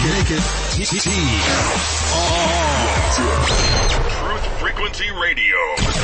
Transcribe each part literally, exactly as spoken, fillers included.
Make it T. Truth Frequency Radio.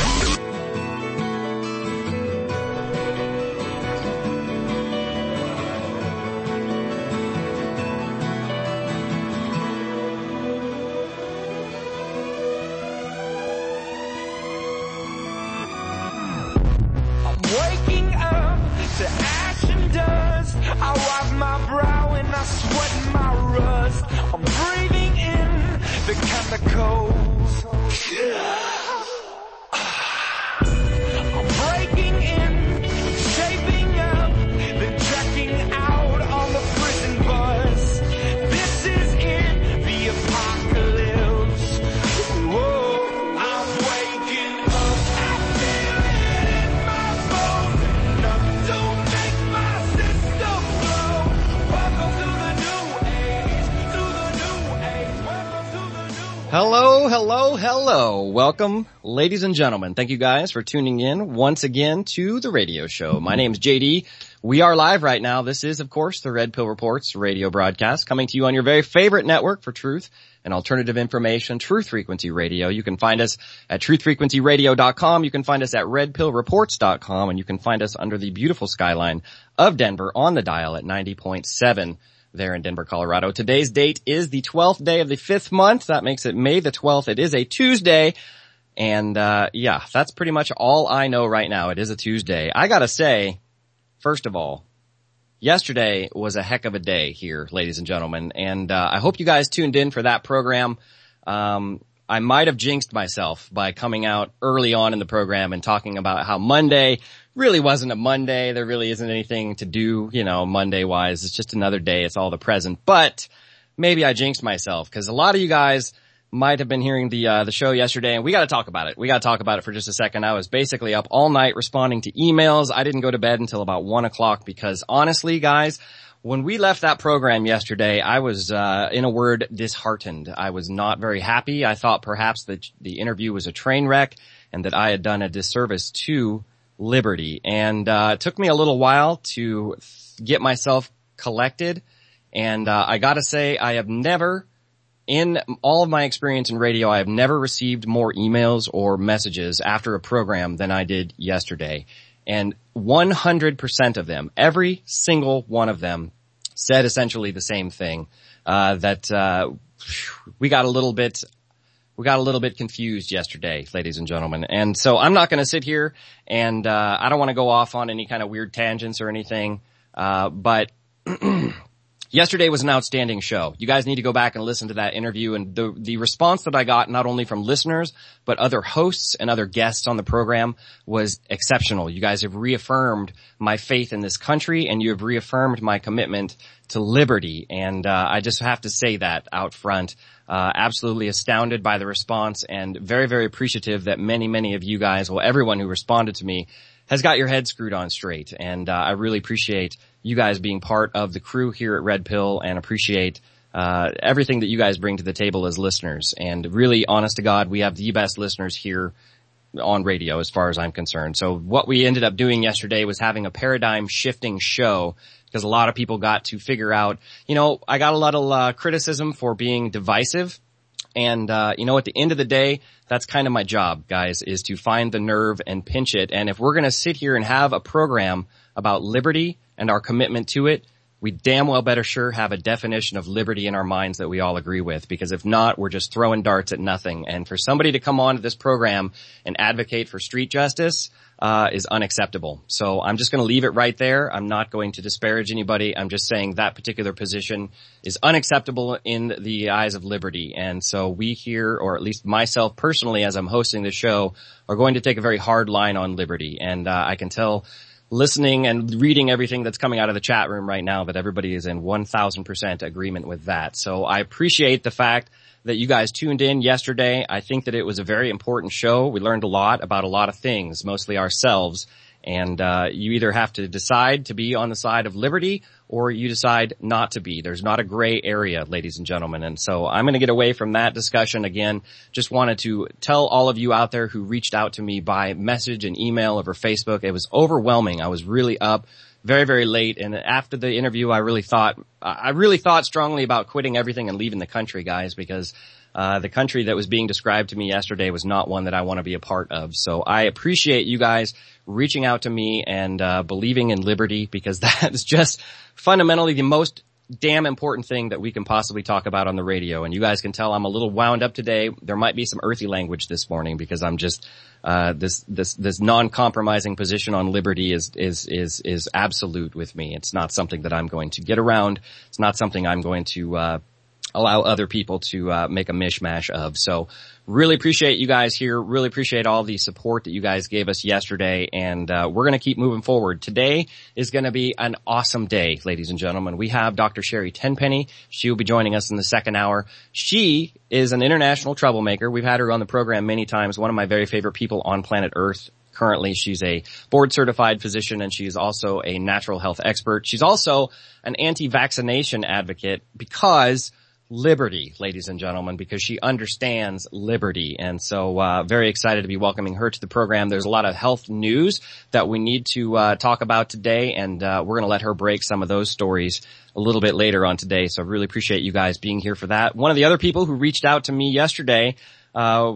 Waking up to ash and dust. I wipe my brow and I sweat my rust. I'm breathing in the chemicals. I'm breaking in, shaping up, then checking out on the prison bus. This is it, the apocalypse. Whoa, I'm waking up. I feel it in my bones, enough to make my system blow. Welcome to the new age, to the new age. Welcome to the new Hello, hello, hello. Welcome, ladies and gentlemen. Thank you guys for tuning in once again to the radio show. My name's J D. We are live right now. This is, of course, the Red Pill Reports radio broadcast coming to you on your very favorite network for truth and alternative information, Truth Frequency Radio. You can find us at truth frequency radio dot com. You can find us at red pill reports dot com, and you can find us under the beautiful skyline of Denver on the dial at ninety point seven. There in Denver, Colorado. Today's date is the twelfth day of the fifth month. That makes it May the twelfth. It is a Tuesday. And, uh, yeah, that's pretty much all I know right now. It is a Tuesday. I gotta say, first of all, yesterday was a heck of a day here, ladies and gentlemen. And, uh, I hope you guys tuned in for that program. Um, I might have jinxed myself by coming out early on in the program and talking about how Monday really wasn't a Monday. There really isn't anything to do, you know, Monday-wise. It's just another day. It's all the present. But maybe I jinxed myself because a lot of you guys might have been hearing the uh, the show yesterday, and we got to talk about it. We got to talk about it for just a second. I was basically up all night responding to emails. I didn't go to bed until about one o'clock because honestly, guys, when we left that program yesterday, I was, uh, in a word, disheartened. I was not very happy. I thought perhaps that the interview was a train wreck and that I had done a disservice to liberty. And, uh, it took me a little while to get myself collected. And, uh, I gotta say, I have never, in all of my experience in radio, I have never received more emails or messages after a program than I did yesterday. And one hundred percent of them, every single one of them, said essentially the same thing, uh, that, uh, we got a little bit, we got a little bit confused yesterday, ladies and gentlemen. And so I'm not going to sit here and, uh, I don't want to go off on any kind of weird tangents or anything, uh, but yesterday was an outstanding show. You guys need to go back and listen to that interview, and the the response that I got, not only from listeners, but other hosts and other guests on the program, was exceptional. You guys have reaffirmed my faith in this country, and you have reaffirmed my commitment to liberty, and uh, I just have to say that out front. Uh, absolutely astounded by the response, and very, very appreciative that many, many of you guys, well, everyone who responded to me, has got your head screwed on straight, and uh, I really appreciate you guys being part of the crew here at Red Pill, and appreciate uh everything that you guys bring to the table as listeners. And really, honest to God, we have the best listeners here on radio as far as I'm concerned. So what we ended up doing yesterday was having a paradigm shifting show, because a lot of people got to figure out, you know, I got a lot of uh, criticism for being divisive. And, uh, you know, at the end of the day, that's kind of my job, guys, is to find the nerve and pinch it. And if we're going to sit here and have a program about liberty and our commitment to it, we damn well better sure have a definition of liberty in our minds that we all agree with, because if not, we're just throwing darts at nothing. And for somebody to come on to this program and advocate for street justice, uh, is unacceptable. So I'm just going to leave it right there. I'm not going to disparage anybody. I'm just saying that particular position is unacceptable in the eyes of liberty. And so we here, or at least myself personally, as I'm hosting the show, are going to take a very hard line on liberty. And, uh, I can tell, listening and reading everything that's coming out of the chat room right now, that everybody is in one thousand percent agreement with that. So I appreciate the fact that you guys tuned in yesterday. I think that it was a very important show. We learned a lot about a lot of things, mostly ourselves. And uh you either have to decide to be on the side of liberty, or you decide not to be. There's not a gray area, ladies and gentlemen. And so I'm going to get away from that discussion again. Just wanted to tell all of you out there who reached out to me by message and email over Facebook. It was overwhelming. I was really up very, very late. And after the interview, I really thought, I really thought strongly about quitting everything and leaving the country, guys, because Uh, the country that was being described to me yesterday was not one that I want to be a part of. So I appreciate you guys reaching out to me and uh, believing in liberty, because that is just fundamentally the most damn important thing that we can possibly talk about on the radio. And you guys can tell I'm a little wound up today. There might be some earthy language this morning because I'm just uh this this this non-compromising position on liberty is is is is absolute with me. It's not something that I'm going to get around. It's not something I'm going to uh allow other people to uh make a mishmash of. So really appreciate you guys here. Really appreciate all the support that you guys gave us yesterday. And uh we're going to keep moving forward. Today is going to be an awesome day, ladies and gentlemen. We have Doctor Sherry Tenpenny. She will be joining us in the second hour. She is an international troublemaker. We've had her on the program many times. One of my very favorite people on planet Earth. Currently, she's a board-certified physician, and she's also a natural health expert. She's also an anti-vaccination advocate because liberty, ladies and gentlemen, because she understands liberty. And so, uh, very excited to be welcoming her to the program. There's a lot of health news that we need to, uh, talk about today, and, uh, we're going to let her break some of those stories a little bit later on today. So I really appreciate you guys being here for that. One of the other people who reached out to me yesterday, uh,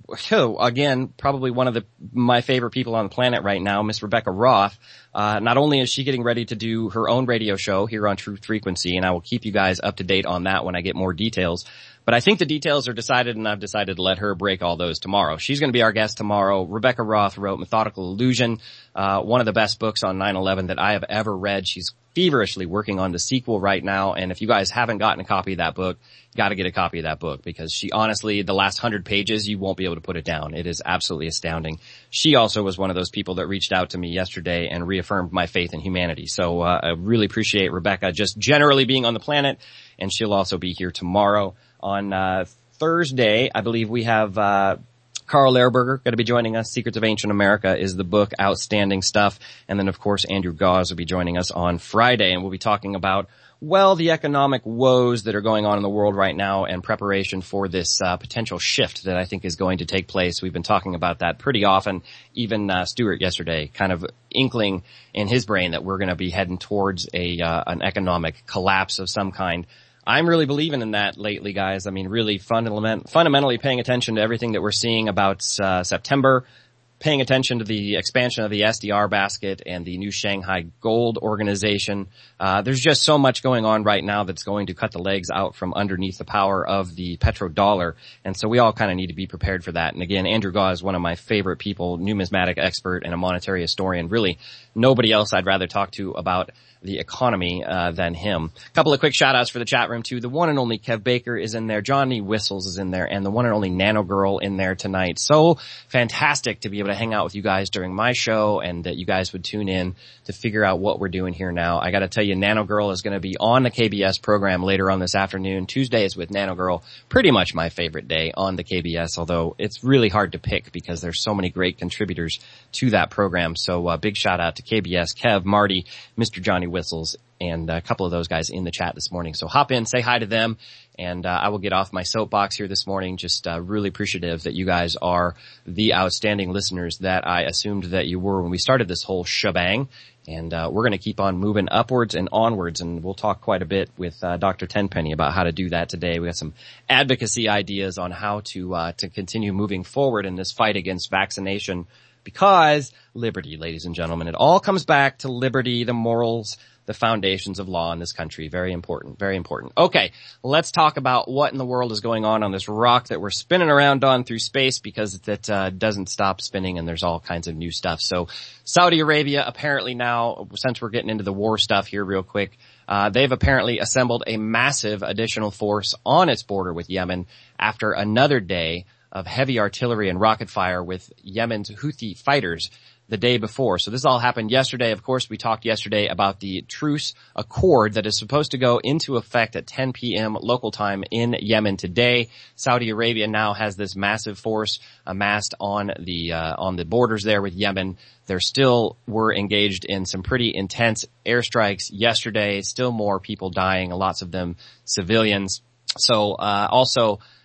again, probably one of the, my favorite people on the planet right now, Miss Rebecca Roth. Uh, not only is she getting ready to do her own radio show here on Truth Frequency, and I will keep you guys up to date on that when I get more details, but I think the details are decided, and I've decided to let her break all those tomorrow. She's going to be our guest tomorrow. Rebecca Roth wrote Methodical Illusion, uh, one of the best books on nine eleven that I have ever read. She's feverishly working on the sequel right now, and if you guys haven't gotten a copy of that book, you got to get a copy of that book, because she honestly, the last hundred pages, you won't be able to put it down. It is absolutely astounding. She also was one of those people that reached out to me yesterday and reaffirmed my faith in humanity. So uh, I really appreciate Rebecca just generally being on the planet, and she'll also be here tomorrow. On uh Thursday, I believe we have uh Carl Lehrberger going to be joining us. Secrets of Ancient America is the book. Outstanding stuff. And then, of course, Andrew Gause will be joining us on Friday, and we'll be talking about, well, the economic woes that are going on in the world right now and preparation for this uh, potential shift that I think is going to take place. We've been talking about that pretty often. Even uh, Stuart yesterday kind of inkling in his brain that we're going to be heading towards a uh, an economic collapse of some kind. I'm really believing in that lately, guys. I mean, really fundament- fundamentally paying attention to everything that we're seeing about uh, September, paying attention to the expansion of the S D R basket and the new Shanghai Gold organization. Uh, there's just so much going on right now that's going to cut the legs out from underneath the power of the petrodollar. And so we all kind of need to be prepared for that. And again, Andrew Gause is one of my favorite people, numismatic expert and a monetary historian. Really, nobody else I'd rather talk to about the economy uh than him. A couple of quick shout outs for the chat room too. The one and only Kev Baker is in there, Johnny Whistles is in there, and the one and only Nano Girl in there tonight. So fantastic to be able to hang out with you guys during my show, and that you guys would tune in to figure out what we're doing here now. I gotta tell you, Nano Girl is gonna be on the K B S program later on this afternoon. Tuesday is with Nano Girl, pretty much my favorite day on the K B S, although it's really hard to pick because there's so many great contributors to that program. So uh, big shout out to K B S, Kev, Marty, Mister Johnny Whistles, and a couple of those guys in the chat this morning. So hop in, say hi to them, and uh, I will get off my soapbox here this morning. Just uh, really appreciative that you guys are the outstanding listeners that I assumed that you were when we started this whole shebang. And uh, we're going to keep on moving upwards and onwards, and we'll talk quite a bit with uh, Doctor Tenpenny about how to do that today. We got some advocacy ideas on how to uh, to continue moving forward in this fight against vaccination, because liberty, ladies and gentlemen, it all comes back to liberty, the morals, the foundations of law in this country. Very important, very important. Okay, let's talk about what in the world is going on on this rock that we're spinning around on through space, because it uh, doesn't stop spinning, and there's all kinds of new stuff. So Saudi Arabia apparently now, since we're getting into the war stuff here real quick, uh they've apparently assembled a massive additional force on its border with Yemen after another day of heavy artillery and rocket fire with Yemen's Houthi fighters the day before. So this all happened yesterday. Of course, we talked yesterday about the truce accord that is supposed to go into effect at ten p.m. local time in Yemen today. Saudi Arabia now has this massive force amassed on the uh, on the borders there with Yemen. There still were engaged in some pretty intense airstrikes yesterday. Still more people dying, lots of them civilians. So uh also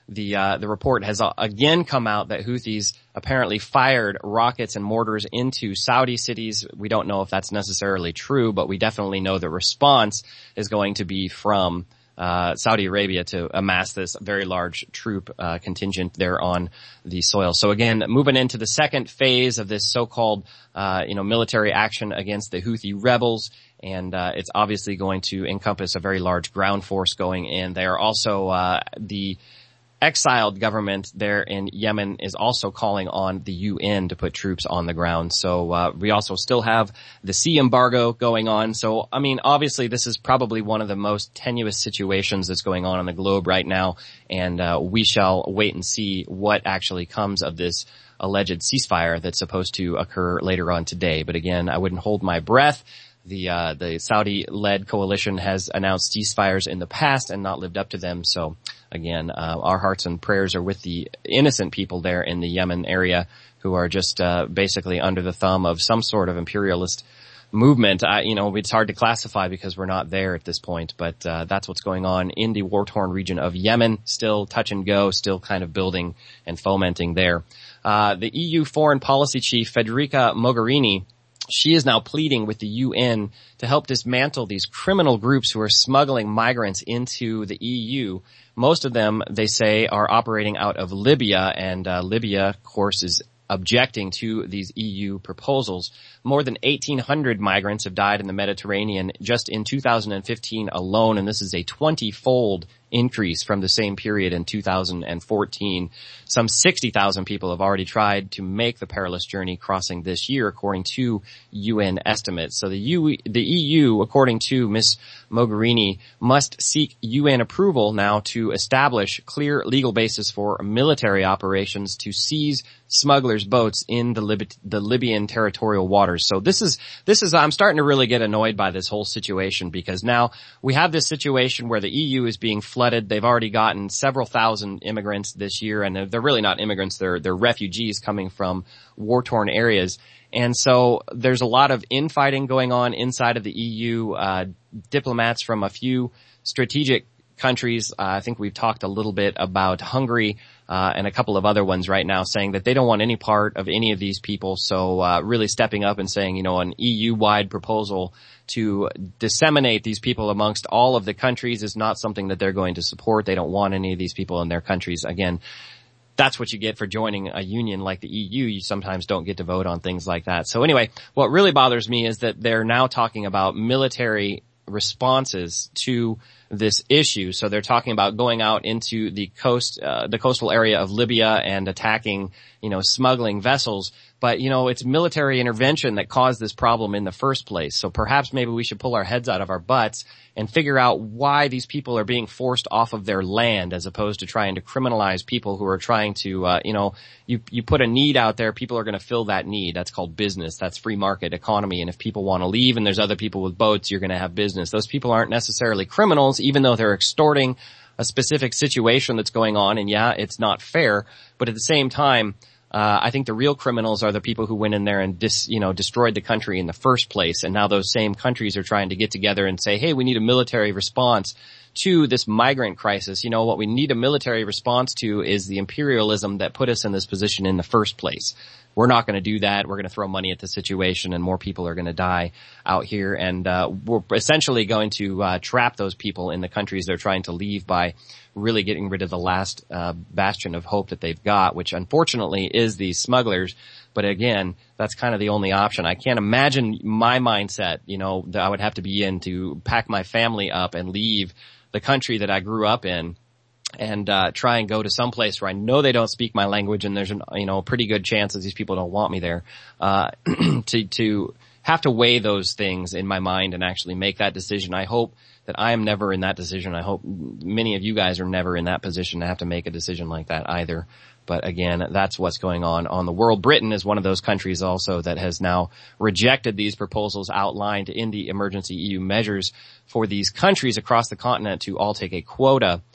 the uh, the report has uh, again come out that Houthis apparently fired rockets and mortars into Saudi cities. We don't know if that's necessarily true, but we definitely know the response is going to be from uh Saudi Arabia to amass this very large troop uh contingent there on the soil. So again, moving into the second phase of this so-called uh you know military action against the Houthi rebels, and uh it's obviously going to encompass a very large ground force going in. They are also uh the exiled government there in Yemen is also calling on the U N to put troops on the ground. So uh we also still have the sea embargo going on. So I mean, obviously this is probably one of the most tenuous situations that's going on on the globe right now, and uh we shall wait and see what actually comes of this alleged ceasefire that's supposed to occur later on today. But again, I wouldn't hold my breath. The uh the Saudi-led coalition has announced ceasefires in the past and not lived up to them. So again, uh our hearts and prayers are with the innocent people there in the Yemen area who are just uh basically under the thumb of some sort of imperialist movement. I, you know, it's hard to classify because we're not there at this point, but uh that's what's going on in the war-torn region of Yemen. Still touch and go, still kind of building and fomenting there. Uh the E U foreign policy chief, Federica Mogherini, she is now pleading with the U N to help dismantle these criminal groups who are smuggling migrants into the E U. Most of them, they say, are operating out of Libya, and uh, Libya, of course, is objecting to these E U proposals. More than eighteen hundred migrants have died in the Mediterranean just in two thousand fifteen alone, and this is a twenty-fold increase from the same period in two thousand fourteen. Some sixty thousand people have already tried to make the perilous journey crossing this year, according to U N estimates. So the U, the E U, according to Miz Mogherini, must seek U N approval now to establish clear legal basis for military operations to seize smugglers' boats in the, Lib- the Libyan territorial waters. So this is, this is, I'm starting to really get annoyed by this whole situation, because now we have this situation where the E U is being flooded. They've already gotten several thousand immigrants this year, and they're really not immigrants, they're, they're refugees coming from war-torn areas. And so there's a lot of infighting going on inside of the E U. Uh, diplomats from a few strategic countries, uh, I think we've talked a little bit about Hungary, uh, and a couple of other ones right now, saying that they don't want any part of any of these people. So, uh, really stepping up and saying, you know, an E U-wide proposal to disseminate these people amongst all of the countries is not something that they're going to support. They don't want any of these people in their countries. Again, that's what you get for joining a union like the E U. You sometimes don't get to vote on things like that. So anyway, what really bothers me is that they're now talking about military responses to this issue. So they're talking about going out into the coast, uh, the coastal area of Libya and attacking, you know, smuggling vessels. But, you know, it's military intervention that caused this problem in the first place. So perhaps maybe we should pull our heads out of our butts and figure out why these people are being forced off of their land, as opposed to trying to criminalize people who are trying to, uh, you know, you, you put a need out there, people are going to fill that need. That's called business. That's free market economy. And if people want to leave and there's other people with boats, you're going to have business. Those people aren't necessarily criminals, even though they're extorting a specific situation that's going on. And yeah, it's not fair. But at the same time, Uh, I think the real criminals are the people who went in there and dis, you know, destroyed the country in the first place. And now those same countries are trying to get together and say, hey, we need a military response to this migrant crisis. You know, what we need a military response to is the imperialism that put us in this position in the first place. We're not going to do that. We're going to throw money at the situation, and more people are going to die out here. And uh, we're essentially going to uh, trap those people in the countries they're trying to leave by really getting rid of the last uh, bastion of hope that they've got, which unfortunately is these smugglers. But again, that's kind of the only option. I can't imagine my mindset, you know, that I would have to be in to pack my family up and leave the country that I grew up in and uh try and go to some place where I know they don't speak my language, and there's an, you know, a pretty good chance that these people don't want me there, uh to to have to weigh those things in my mind and actually make that decision. I hope that I am never in that decision. I hope many of you guys are never in that position to have to make a decision like that either. But again, that's what's going on on the world. Britain is one of those countries also that has now rejected these proposals outlined in the emergency E U measures for these countries across the continent to all take a quota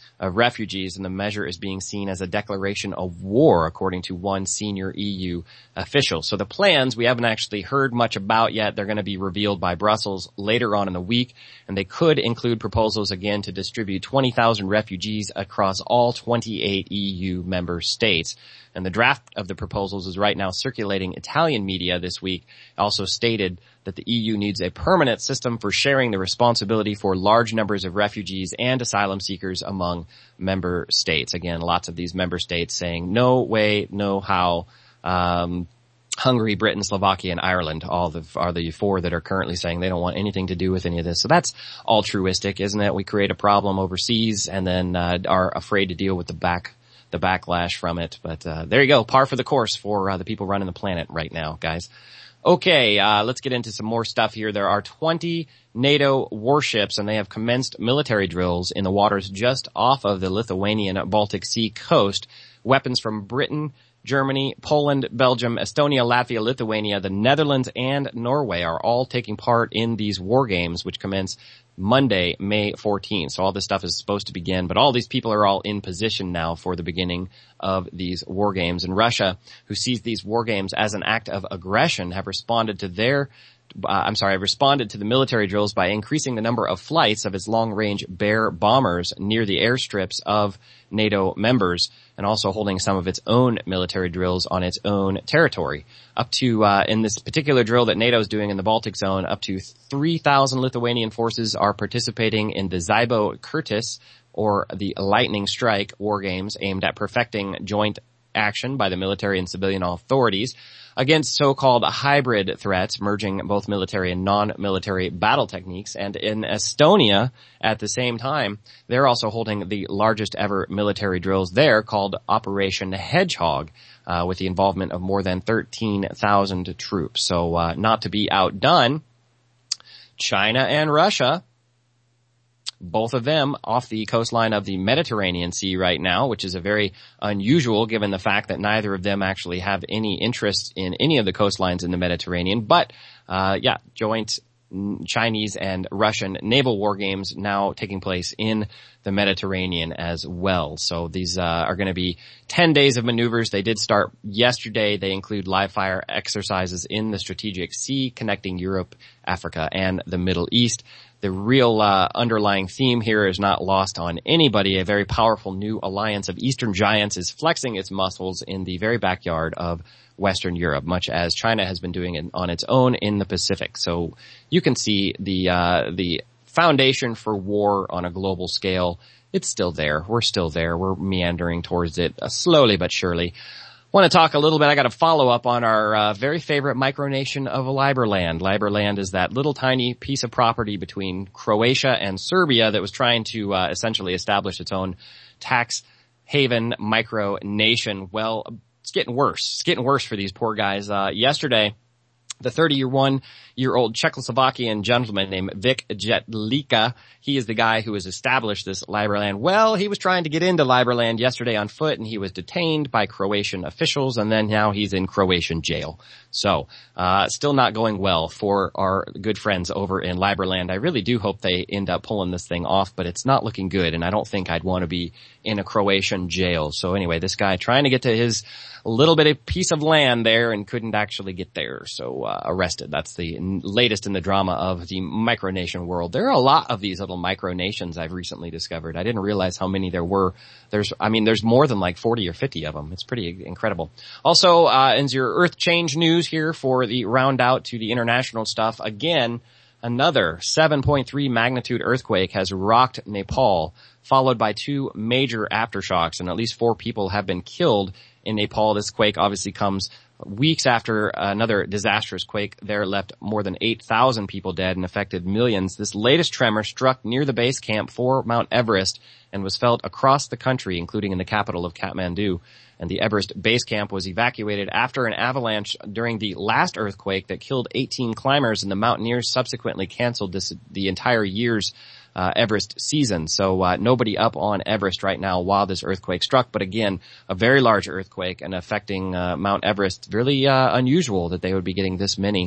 of refugees, and the measure is being seen as a declaration of war, according to one senior E U official. So the plans we haven't actually heard much about yet. They're going to be revealed by Brussels later on in the week, and they could include proposals again to distribute twenty thousand refugees across all twenty-eight E U member states. And the draft of the proposals is right now circulating Italian media this week. Also stated that the E U needs a permanent system for sharing the responsibility for large numbers of refugees and asylum seekers among member states. Again, lots of these member states saying no way, no how. Um, Hungary, Britain, Slovakia, and Ireland all the, are the four that are currently saying they don't want anything to do with any of this. So that's altruistic, isn't it? We create a problem overseas and then uh, are afraid to deal with the back the backlash from it. But uh, there you go, par for the course for uh, the people running the planet right now, guys. Okay, uh, let's get into some more stuff here. There are twenty NATO warships, and they have commenced military drills in the waters just off of the Lithuanian Baltic Sea coast. Weapons from Britain, Germany, Poland, Belgium, Estonia, Latvia, Lithuania, the Netherlands, and Norway are all taking part in these war games, which commence Monday, May fourteenth. So all this stuff is supposed to begin, but all these people are all in position now for the beginning of these war games. And Russia, who sees these war games as an act of aggression, have responded to their Uh, I'm sorry, responded to the military drills by increasing the number of flights of its long-range Bear bombers near the airstrips of NATO members, and also holding some of its own military drills on its own territory. Up to, uh, in this particular drill that NATO is doing in the Baltic zone, up to three thousand Lithuanian forces are participating in the Zybo Kurtis, or the Lightning Strike war games aimed at perfecting joint action by the military and civilian authorities against so-called hybrid threats, merging both military and non-military battle techniques. And in Estonia, at the same time, they're also holding the largest ever military drills there, called Operation Hedgehog, uh, with the involvement of more than thirteen thousand troops. So, uh, not to be outdone, China and Russia, both of them off the coastline of the Mediterranean Sea right now, which is a very unusual given the fact that neither of them actually have any interest in any of the coastlines in the Mediterranean. But, uh, yeah, joint Chinese and Russian naval war games now taking place in the Mediterranean as well. So these uh, are going to be ten days of maneuvers. They did start yesterday. They include live fire exercises in the Strategic Sea connecting Europe, Africa, and the Middle East. The real uh, underlying theme here is not lost on anybody. A very powerful new alliance of Eastern giants is flexing its muscles in the very backyard of Western Europe, much as China has been doing it on its own in the Pacific. So you can see the uh, the foundation for war on a global scale. It's still there. We're still there. We're meandering towards it uh, slowly but surely. Want to talk a little bit. I got a follow up on our uh, very favorite micronation of Liberland. Liberland is that little tiny piece of property between Croatia and Serbia that was trying to uh, essentially establish its own tax haven micronation. Well, it's getting worse. It's getting worse for these poor guys. Uh, yesterday, the thirty-one-year-old Czechoslovakian gentleman named Vik Jetlika, he is the guy who has established this Liberland. Well, he was trying to get into Liberland yesterday on foot, and he was detained by Croatian officials, and then now he's in Croatian jail. So, uh, still not going well for our good friends over in Liberland. I really do hope they end up pulling this thing off, but it's not looking good, and I don't think I'd want to be in a Croatian jail. So anyway, this guy trying to get to his little bit of piece of land there and couldn't actually get there, so uh, arrested. That's the n- latest in the drama of the micronation world. There are a lot of these little micronations I've recently discovered. I didn't realize how many there were. There's, I mean, there's more than like forty or fifty of them. It's pretty incredible. Also, uh, in your Earth change news here for the round out to the international stuff, again, another seven point three magnitude earthquake has rocked Nepal, followed by two major aftershocks, and at least four people have been killed in Nepal. This quake obviously comes weeks after another disastrous quake there left more than eight thousand people dead and affected millions. This latest tremor struck near the base camp for Mount Everest and was felt across the country, including in the capital of Kathmandu. And the Everest base camp was evacuated after an avalanche during the last earthquake that killed eighteen climbers, and the mountaineers subsequently canceled this, the entire year's Uh, Everest season. So, uh, nobody up on Everest right now while this earthquake struck. But again, a very large earthquake and affecting, uh, Mount Everest. Really, uh, unusual that they would be getting this many.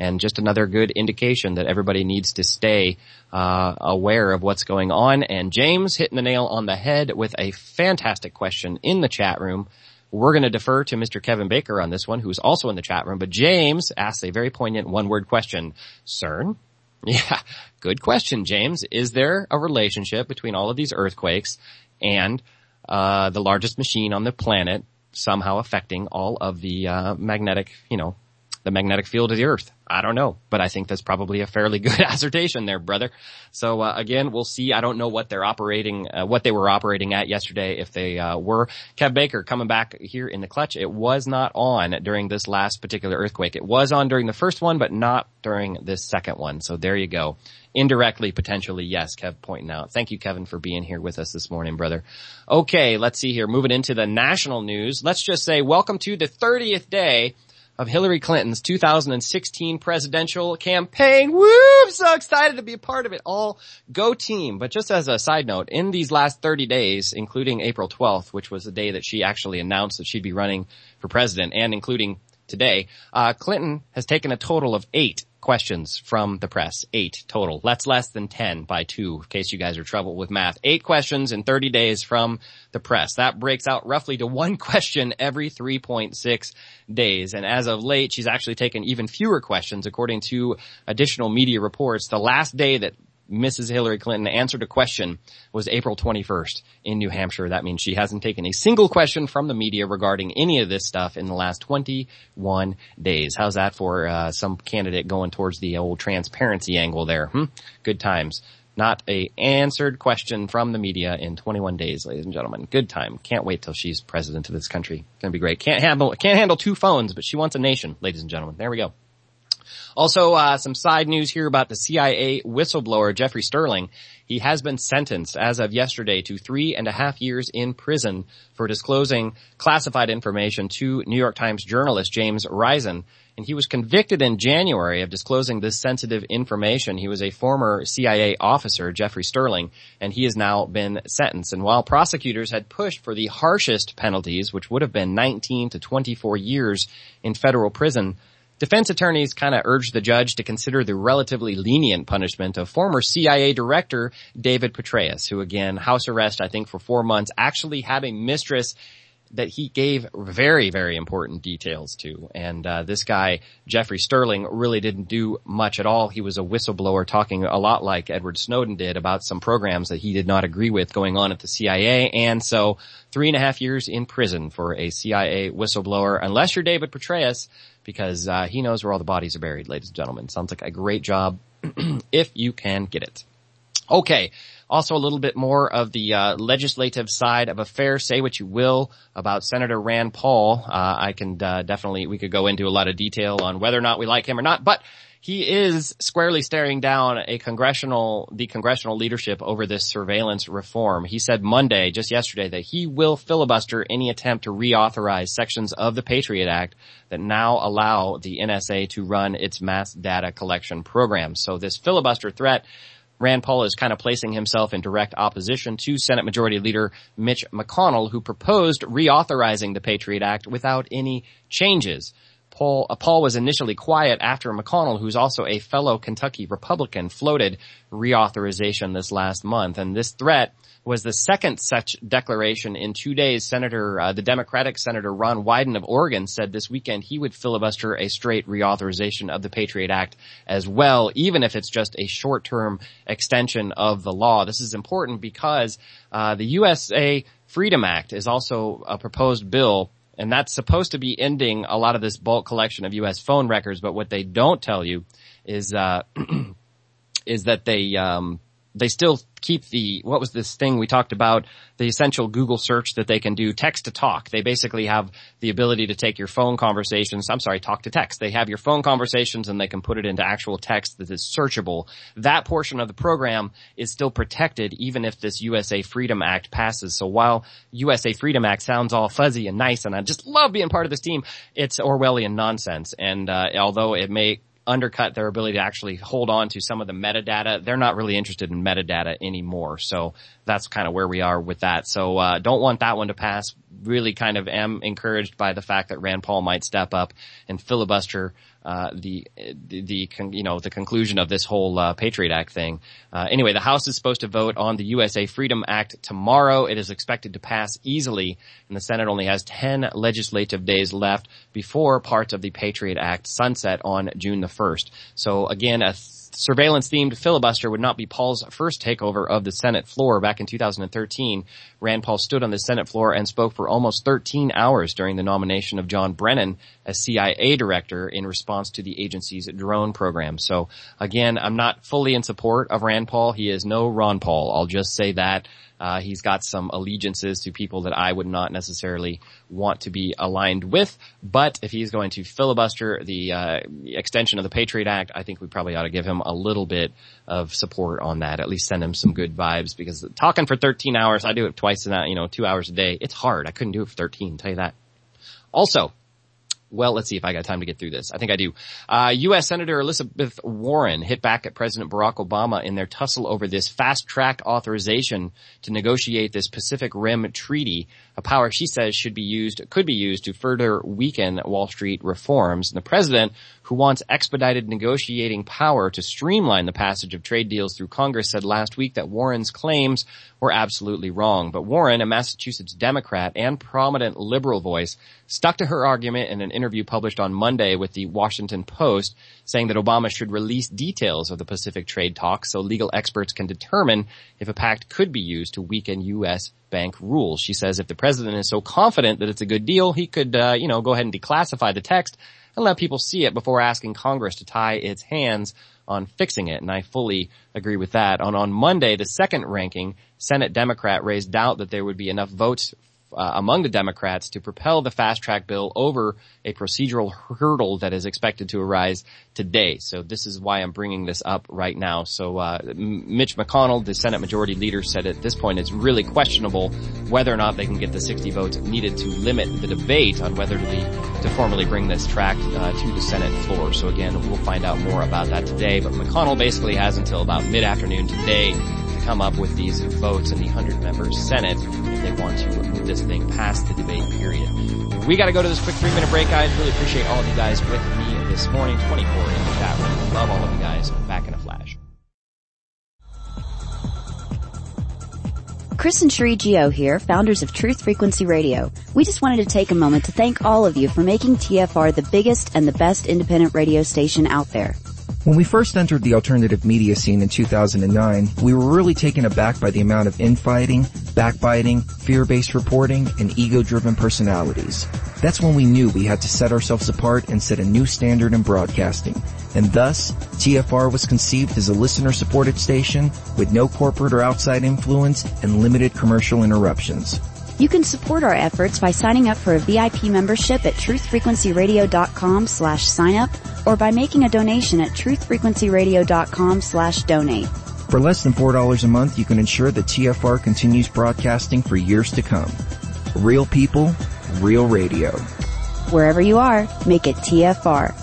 and just another good indication that everybody needs to stay uh aware of what's going on. And James hitting the nail on the head with a fantastic question in the chat room. We're going to defer to Mister Kevin Baker on this one, who's also in the chat room. But James asks a very poignant one-word question. CERN? Yeah, good question, James. Is there a relationship between all of these earthquakes and uh the largest machine on the planet somehow affecting all of the uh magnetic, you know, the magnetic field of the Earth? I don't know, but I think that's probably a fairly good assertion there, brother. So uh, again, we'll see. I don't know what they're operating, uh, what they were operating at yesterday, if they uh, were. Kev Baker coming back here in the clutch. It was not on during this last particular earthquake. It was on during the first one, but not during this second one. So there you go. Indirectly, potentially, yes, Kev pointing out. Thank you, Kevin, for being here with us this morning, brother. Okay, let's see here. Moving into the national news. Let's just say welcome to the thirtieth day of Hillary Clinton's two thousand sixteen presidential campaign. Woo! I'm so excited to be a part of it all. Go team. But just as a side note, in these last thirty days, including April twelfth, which was the day that she actually announced that she'd be running for president, and including today, uh, Clinton has taken a total of eight questions from the press. Eight total. That's less than ten by two, in case you guys are trouble with math. Eight questions in thirty days from the press. That breaks out roughly to one question every three point six days. And as of late, she's actually taken even fewer questions, according to additional media reports. The last day that Missus Hillary Clinton answered a question was April twenty-first in New Hampshire. That means she hasn't taken a single question from the media regarding any of this stuff in the last twenty-one days. How's that for uh, some candidate going towards the old transparency angle there? Hmm? Good times. Not a answered question from the media in twenty-one days, ladies and gentlemen. Good time. Can't wait till she's president of this country. Gonna be great. Can't handle, can't handle two phones, but she wants a nation, ladies and gentlemen. There we go. Also, uh, some side news here about the C I A whistleblower, Jeffrey Sterling. He has been sentenced as of yesterday to three and a half years in prison for disclosing classified information to New York Times journalist James Risen. And he was convicted in January of disclosing this sensitive information. He was a former C I A officer, Jeffrey Sterling, and he has now been sentenced. And while prosecutors had pushed for the harshest penalties, which would have been nineteen to twenty-four years in federal prison, defense attorneys kind of urged the judge to consider the relatively lenient punishment of former C I A director David Petraeus, who, again, house arrest, I think, for four months, actually had a mistress that he gave very, very important details to. And uh this guy, Jeffrey Sterling, really didn't do much at all. He was a whistleblower, talking a lot like Edward Snowden did about some programs that he did not agree with going on at the C I A. And so three and a half years in prison for a C I A whistleblower, unless you're David Petraeus, because uh he knows where all the bodies are buried, ladies and gentlemen. Sounds like a great job if you can get it. Okay. Also a little bit more of the uh legislative side of affairs. Say what you will about Senator Rand Paul. Uh I can uh, definitely, we could go into a lot of detail on whether or not we like him or not, but he is squarely staring down a congressional, the congressional leadership over this surveillance reform. He said Monday, just yesterday, that he will filibuster any attempt to reauthorize sections of the Patriot Act that now allow the N S A to run its mass data collection program. So this filibuster threat, Rand Paul is kind of placing himself in direct opposition to Senate Majority Leader Mitch McConnell, who proposed reauthorizing the Patriot Act without any changes. Paul, uh, Paul was initially quiet after McConnell, who's also a fellow Kentucky Republican, floated reauthorization this last month. And this threat was the second such declaration in two days. Senator, uh, the Democratic Senator Ron Wyden of Oregon said this weekend he would filibuster a straight reauthorization of the Patriot Act as well, even if it's just a short-term extension of the law. This is important because uh the U S A Freedom Act is also a proposed bill, and that's supposed to be ending a lot of this bulk collection of U S phone records. But what they don't tell you is uh is that they um they still keep the, what was this thing we talked about, the essential Google search that they can do, text to talk. They basically have the ability to take your phone conversations, I'm sorry, talk to text. They have your phone conversations and they can put it into actual text that is searchable. That portion of the program is still protected even if this U S A Freedom Act passes. So while U S A Freedom Act sounds all fuzzy and nice, and I just love being part of this team, it's Orwellian nonsense. And uh although it may undercut their ability to actually hold on to some of the metadata, they're not really interested in metadata anymore. So that's kind of where we are with that. So uh don't want that one to pass. Really kind of am encouraged by the fact that Rand Paul might step up and filibuster uh, the, the, the, con- you know, the conclusion of this whole, uh, Patriot Act thing. Uh, anyway, the House is supposed to vote on the U S A Freedom Act tomorrow. It is expected to pass easily, and the Senate only has ten legislative days left before parts of the Patriot Act sunset on June the first. So again, a surveillance-themed filibuster would not be Paul's first takeover of the Senate floor. Back in two thousand thirteen, Rand Paul stood on the Senate floor and spoke for almost thirteen hours during the nomination of John Brennan as C I A director in response to the agency's drone program. So again, I'm not fully in support of Rand Paul. He is no Ron Paul. I'll just say that. Uh, he's got some allegiances to people that I would not necessarily want to be aligned with. But if he's going to filibuster the uh, extension of the Patriot Act, I think we probably ought to give him a little bit of support on that. At least send him some good vibes, because talking for thirteen hours, I do it twice in that, you know, two hours a day. It's hard. I couldn't do it for thirteen, I'll tell you that. Also, well, let's see if I got time to get through this. I think I do. Uh, U S Senator Elizabeth Warren hit back at President Barack Obama in their tussle over this fast-track authorization to negotiate this Pacific Rim Treaty, a power she says should be used, could be used to further weaken Wall Street reforms. And the president, who wants expedited negotiating power to streamline the passage of trade deals through Congress, said last week that Warren's claims were absolutely wrong. But Warren, a Massachusetts Democrat and prominent liberal voice, stuck to her argument in an interview published on Monday with the Washington Post, saying that Obama should release details of the Pacific trade talks so legal experts can determine if a pact could be used to weaken U S bank rules. She says if the president is so confident that it's a good deal, he could, uh, you know, go ahead and declassify the text and let people see it before asking Congress to tie its hands on fixing it. And I fully agree with that. On, on Monday, the second ranking Senate Democrat raised doubt that there would be enough votes Uh, among the Democrats to propel the fast-track bill over a procedural hurdle that is expected to arise today. So this is why I'm bringing this up right now. So uh Mitch McConnell, the Senate Majority Leader, said at this point it's really questionable whether or not they can get the sixty votes needed to limit the debate on whether to, be, to formally bring this track uh, to the Senate floor. So again, we'll find out more about that today. But McConnell basically has until about mid-afternoon today to come up with these votes in the one hundred member Senate if they want to move this thing past the debate period. We got to go to this quick three-minute break, guys. Really appreciate all of you guys with me this morning. twenty-four in the chat room. Love all of you guys. Back in a flash. Chris and Sheree Gio here, founders of Truth Frequency Radio. We just wanted to take a moment to thank all of you for making T F R the biggest and the best independent radio station out there. When we first entered the alternative media scene in two thousand nine, we were really taken aback by the amount of infighting, backbiting, fear-based reporting, and ego-driven personalities. That's when we knew we had to set ourselves apart and set a new standard in broadcasting. And thus, T F R was conceived as a listener-supported station with no corporate or outside influence and limited commercial interruptions. You can support our efforts by signing up for a V I P membership at truthfrequencyradio.com slash sign up or by making a donation at truthfrequencyradio.com slash donate. For less than four dollars a month, you can ensure that T F R continues broadcasting for years to come. Real people, real radio. Wherever you are, make it T F R.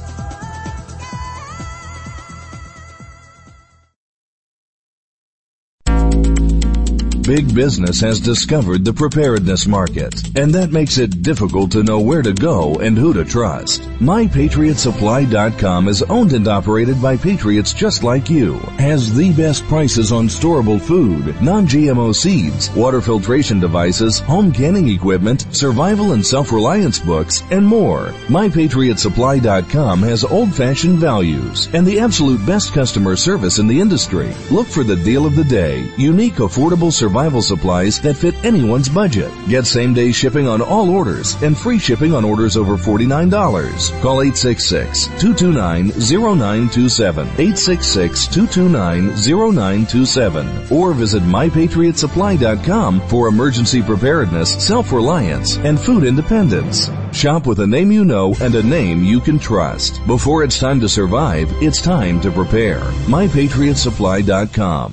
Big business has discovered the preparedness market, and that makes it difficult to know where to go and who to trust. My Patriot Supply dot com is owned and operated by patriots just like you, has the best prices on storable food, non-G M O seeds, water filtration devices, home canning equipment, survival and self-reliance books, and more. My Patriot Supply dot com has old-fashioned values and the absolute best customer service in the industry. Look for the deal of the day, unique, affordable survival Survival supplies that fit anyone's budget. Get same-day shipping on all orders and free shipping on orders over forty-nine dollars. Call eight six six, two two nine, zero nine two seven, eight six six, two two nine, zero nine two seven, or visit my patriot supply dot com for emergency preparedness, self-reliance, and food independence. Shop with a name you know and a name you can trust. Before it's time to survive, it's time to prepare. my patriot supply dot com.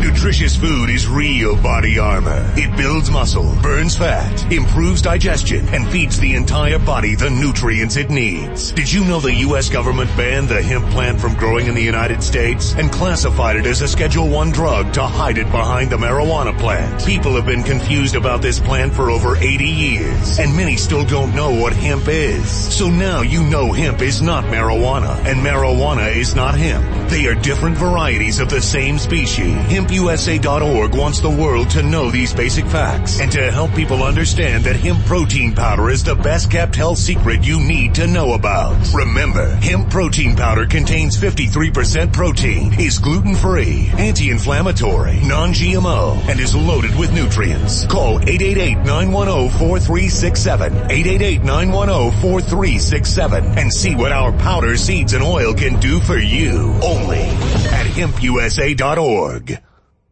Nutritious food is real body armor. It builds muscle, burns fat, improves digestion, and feeds the entire body the nutrients it needs. Did you know the U S government banned the hemp plant from growing in the United States and classified it as a Schedule one drug to hide it behind the marijuana plant? People have been confused about this plant for over eighty years, and many still don't know what hemp is. So now you know hemp is not marijuana, and marijuana is not hemp. They are different varieties of the same species. hemp u s a dot org wants the world to know these basic facts and to help people understand that hemp protein powder is the best kept health secret you need to know about. Remember, hemp protein powder contains fifty-three percent protein, is gluten-free, anti-inflammatory, non-G M O, and is loaded with nutrients. Call eight eight eight, nine one zero, four three six seven, eight eight eight, nine one zero, four three six seven, and see what our powder, seeds, and oil can do for you. Only at hemp u s a dot org.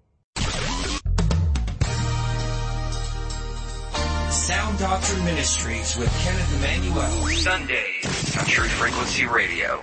Sound Doctrine Ministries with Kenneth Emmanuel. Sundays on Truth Frequency Radio.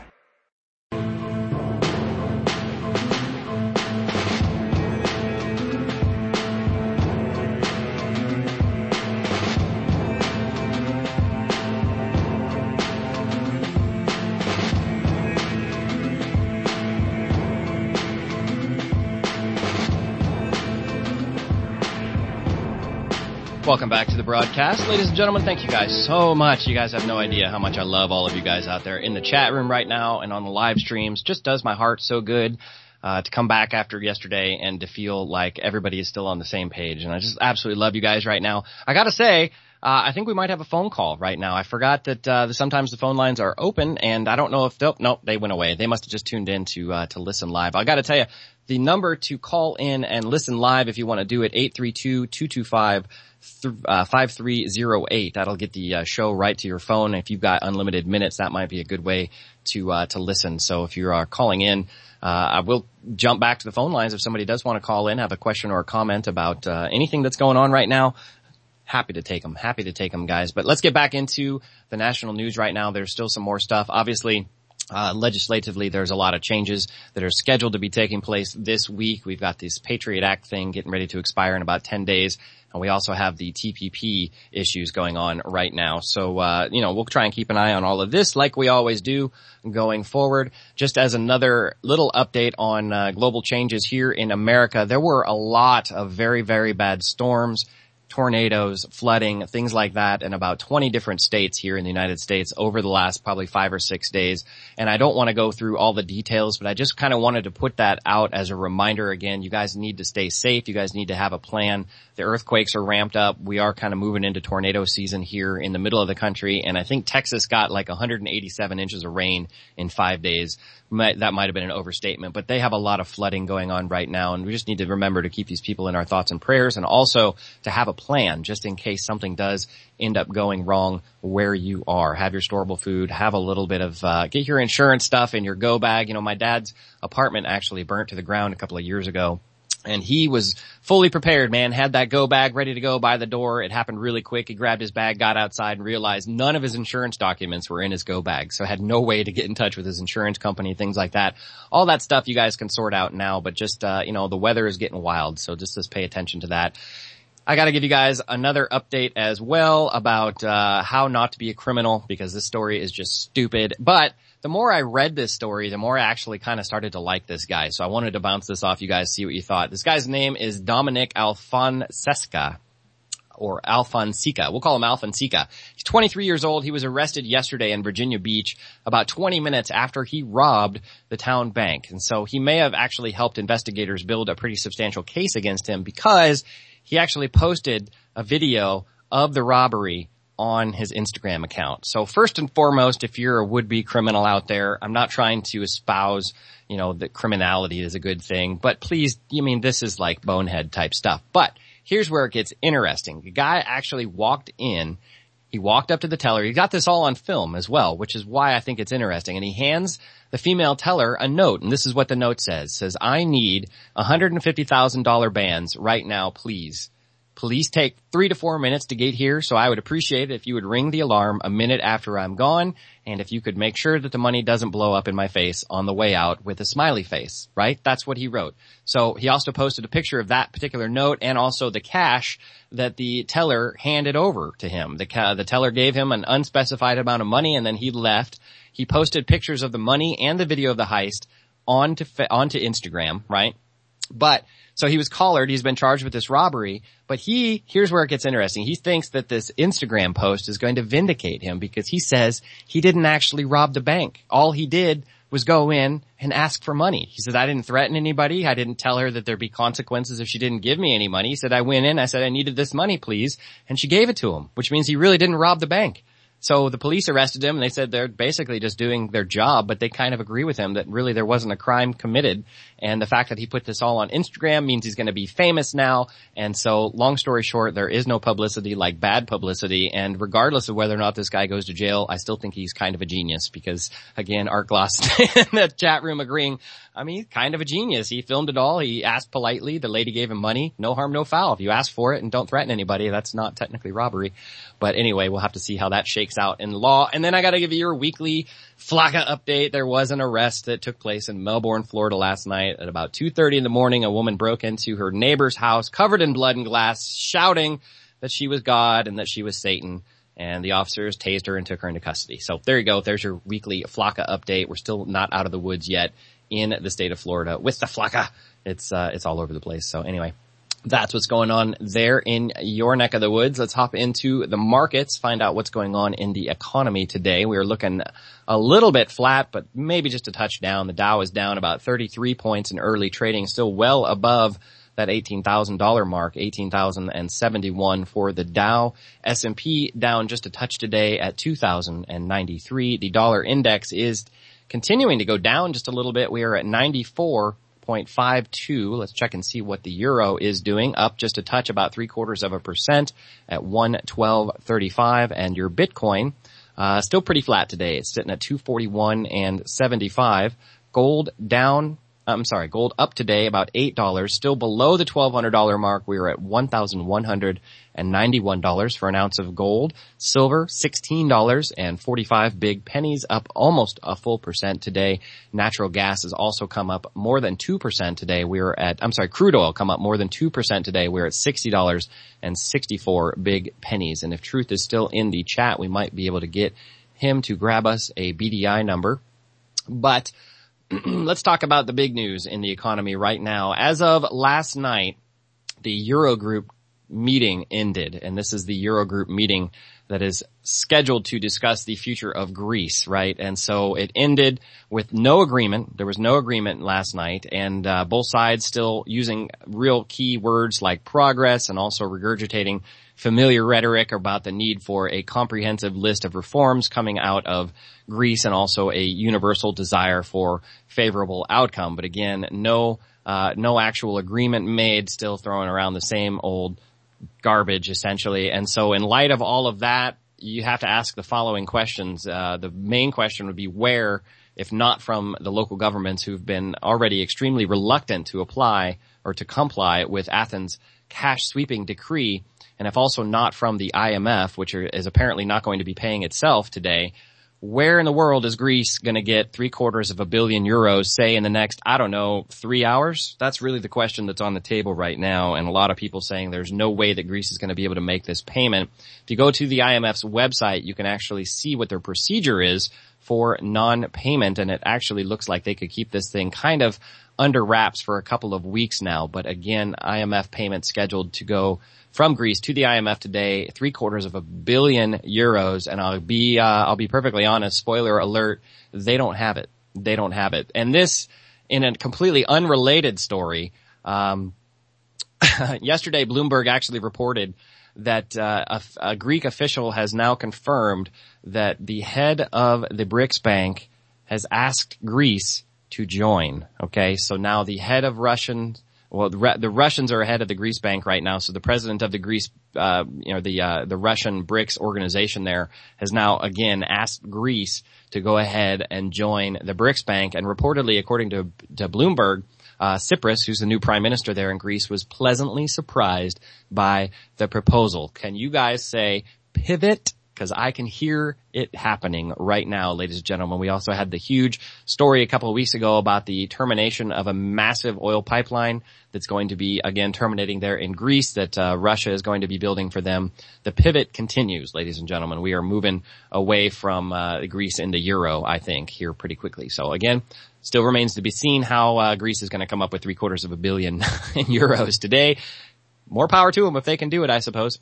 Welcome back to the broadcast. Ladies and gentlemen, thank you guys so much. You guys have no idea how much I love all of you guys out there in the chat room right now and on the live streams. Just does my heart so good uh to come back after yesterday and to feel like everybody is still on the same page. And I just absolutely love you guys right now. I gotta say, uh I think we might have a phone call right now. I forgot that uh sometimes the phone lines are open, and I don't know if they'll, nope, they went away. They must have just tuned in to uh to listen live. I gotta tell you, the number to call in and listen live if you want to do it, eight three two, two two five, five three zero eight. That'll get the uh, show right to your phone. If you've got unlimited minutes, that might be a good way to uh to listen. So if you are calling in, uh I will jump back to the phone lines if somebody does want to call in, have a question or a comment about uh anything that's going on right now. Happy to take them. Happy to take them, guys. But let's get back into the national news right now. There's still some more stuff. Obviously, Uh, legislatively, there's a lot of changes that are scheduled to be taking place this week. We've got this Patriot Act thing getting ready to expire in about ten days. And we also have the T P P issues going on right now. So, uh, you know, we'll try and keep an eye on all of this like we always do going forward. Just as another little update on uh, global changes here in America, there were a lot of very, very bad storms, tornadoes, flooding, things like that in about twenty different states here in the United States over the last probably five or six days. And I don't want to go through all the details, but I just kind of wanted to put that out as a reminder again. You guys need to stay safe. You guys need to have a plan. The earthquakes are ramped up. We are kind of moving into tornado season here in the middle of the country. And I think Texas got like one hundred eighty-seven inches of rain in five days. That might have been an overstatement, but they have a lot of flooding going on right now. And we just need to remember to keep these people in our thoughts and prayers, and also to have a plan just in case something does end up going wrong where you are. Have your storable food, have a little bit of, uh, get your insurance stuff in your go bag. You know, my dad's apartment actually burnt to the ground a couple of years ago. And he was fully prepared, man, had that go bag ready to go by the door. It happened really quick. He grabbed his bag, got outside, and realized none of his insurance documents were in his go bag. So had no way to get in touch with his insurance company, things like that. All that stuff you guys can sort out now, but just, uh, you know, the weather is getting wild. So just, just pay attention to that. I gotta give you guys another update as well about, uh, how not to be a criminal, because this story is just stupid. But the more I read this story, the more I actually kind of started to like this guy. So I wanted to bounce this off you guys, see what you thought. This guy's name is Dominic Alfonseca, or Alfonseca. We'll call him Alfonseca. He's twenty-three years old. He was arrested yesterday in Virginia Beach about twenty minutes after he robbed the town bank. And so he may have actually helped investigators build a pretty substantial case against him, because he actually posted a video of the robbery on his Instagram account. So first and foremost, if you're a would-be criminal out there, I'm not trying to espouse, you know, that criminality is a good thing, but please, you mean, this is like bonehead type stuff. But here's where it gets interesting. The guy actually walked in, he walked up to the teller, he got this all on film as well, which is why I think it's interesting, and he hands the female teller a note, and this is what the note says. It says, "I need one hundred fifty thousand dollars bands right now, please." Police take three to four minutes to get here, so I would appreciate it if you would ring the alarm a minute after I'm gone, and if you could make sure that the money doesn't blow up in my face on the way out with a smiley face, right? That's what he wrote. So he also posted a picture of that particular note and also the cash that the teller handed over to him. The, ca- the teller gave him an unspecified amount of money, and then he left. He posted pictures of the money and the video of the heist onto onto Instagram, right? But so he was collared. He's been charged with this robbery. But he, here's where it gets interesting. He thinks that this Instagram post is going to vindicate him because he says he didn't actually rob the bank. All he did was go in and ask for money. He says, I didn't threaten anybody. I didn't tell her that there'd be consequences if she didn't give me any money. He said, I went in. I said, I needed this money, please. And she gave it to him, which means he really didn't rob the bank. So the police arrested him, and they said they're basically just doing their job, but they kind of agree with him that really there wasn't a crime committed. And the fact that he put this all on Instagram means he's going to be famous now. And so long story short, there is no publicity like bad publicity. And regardless of whether or not this guy goes to jail, I still think he's kind of a genius because, again, Art Gloss in the chat room agreeing, I mean, he's kind of a genius. He filmed it all. He asked politely. The lady gave him money. No harm, no foul. If you ask for it and don't threaten anybody, that's not technically robbery. But anyway, we'll have to see how that shakes out in law. And then I got to give you your weekly Flocka update. There was an arrest that took place in Melbourne, Florida last night at about two thirty in the morning. A woman broke into her neighbor's house covered in blood and glass, shouting that she was God and that she was Satan. And the officers tased her and took her into custody. So there you go. There's your weekly Flocka update. We're still not out of the woods yet in the state of Florida with the Flocka. It's, uh, it's all over the place. So anyway, that's what's going on there in your neck of the woods. Let's hop into the markets, find out what's going on in the economy today. We are looking a little bit flat, but maybe just a touch down. The Dow is down about thirty-three points in early trading, still well above that eighteen thousand dollars mark, eighteen thousand seventy-one for the Dow. S and P down just a touch today at two thousand ninety-three. The dollar index is continuing to go down just a little bit. We are at ninety-four point five two. Let's check and see what the euro is doing. Up just a touch, about three quarters of a percent at one twelve thirty-five. And your Bitcoin, uh, still pretty flat today. It's sitting at two forty-one and seventy-five. Gold down. I'm sorry, gold up today about eight dollars, still below the twelve hundred dollars mark. We are at one thousand one hundred ninety-one dollars for an ounce of gold. Silver, sixteen dollars and forty-five big pennies, up almost a full percent today. Natural gas has also come up more than two percent today. We're at, I'm sorry, crude oil come up more than two percent today. We're at sixty dollars and sixty-four big pennies. And if Truth is still in the chat, we might be able to get him to grab us a B D I number. But let's talk about the big news in the economy right now. As of last night, the Eurogroup meeting ended, and this is the Eurogroup meeting that is scheduled to discuss the future of Greece, right? And so it ended with no agreement. There was no agreement last night, and uh, both sides still using real key words like progress and also regurgitating familiar rhetoric about the need for a comprehensive list of reforms coming out of Greece and also a universal desire for favorable outcome. But again, no uh no actual agreement made, still throwing around the same old garbage essentially. And so in light of all of that, you have to ask the following questions. Uh the main question would be where, if not from the local governments who've been already extremely reluctant to apply or to comply with Athens' cash sweeping decree, and if also not from the I M F, which are, is apparently not going to be paying itself today, where in the world is Greece going to get three quarters of a billion euros, say, in the next, I don't know, three hours? That's really the question that's on the table right now, and a lot of people saying there's no way that Greece is going to be able to make this payment. If you go to the I M F's website, you can actually see what their procedure is for non-payment, and it actually looks like they could keep this thing kind of under wraps for a couple of weeks now. But again, I M F payment scheduled to go from Greece to the I M F today, three quarters of a billion euros. And I'll be, uh, I'll be perfectly honest, spoiler alert, they don't have it. They don't have it. And this, in a completely unrelated story, um, yesterday Bloomberg actually reported that, uh, a, a Greek official has now confirmed that the head of the BRICS Bank has asked Greece to join. Okay. So now the head of Russian, Well, the, the Russians are ahead of the Greece Bank right now. So the president of the Greece, uh, you know, the, uh, the Russian BRICS organization there has now again asked Greece to go ahead and join the BRICS Bank. And reportedly, according to, to Bloomberg, uh, Tsipras, who's the new prime minister there in Greece, was pleasantly surprised by the proposal. Can you guys say pivot? Because I can hear it happening right now, ladies and gentlemen. We also had the huge story a couple of weeks ago about the termination of a massive oil pipeline that's going to be, again, terminating there in Greece that uh, Russia is going to be building for them. The pivot continues, ladies and gentlemen. We are moving away from uh, Greece into euro, I think, here pretty quickly. So, again, still remains to be seen how uh, Greece is going to come up with three quarters of a billion in euros today. More power to them if they can do it, I suppose.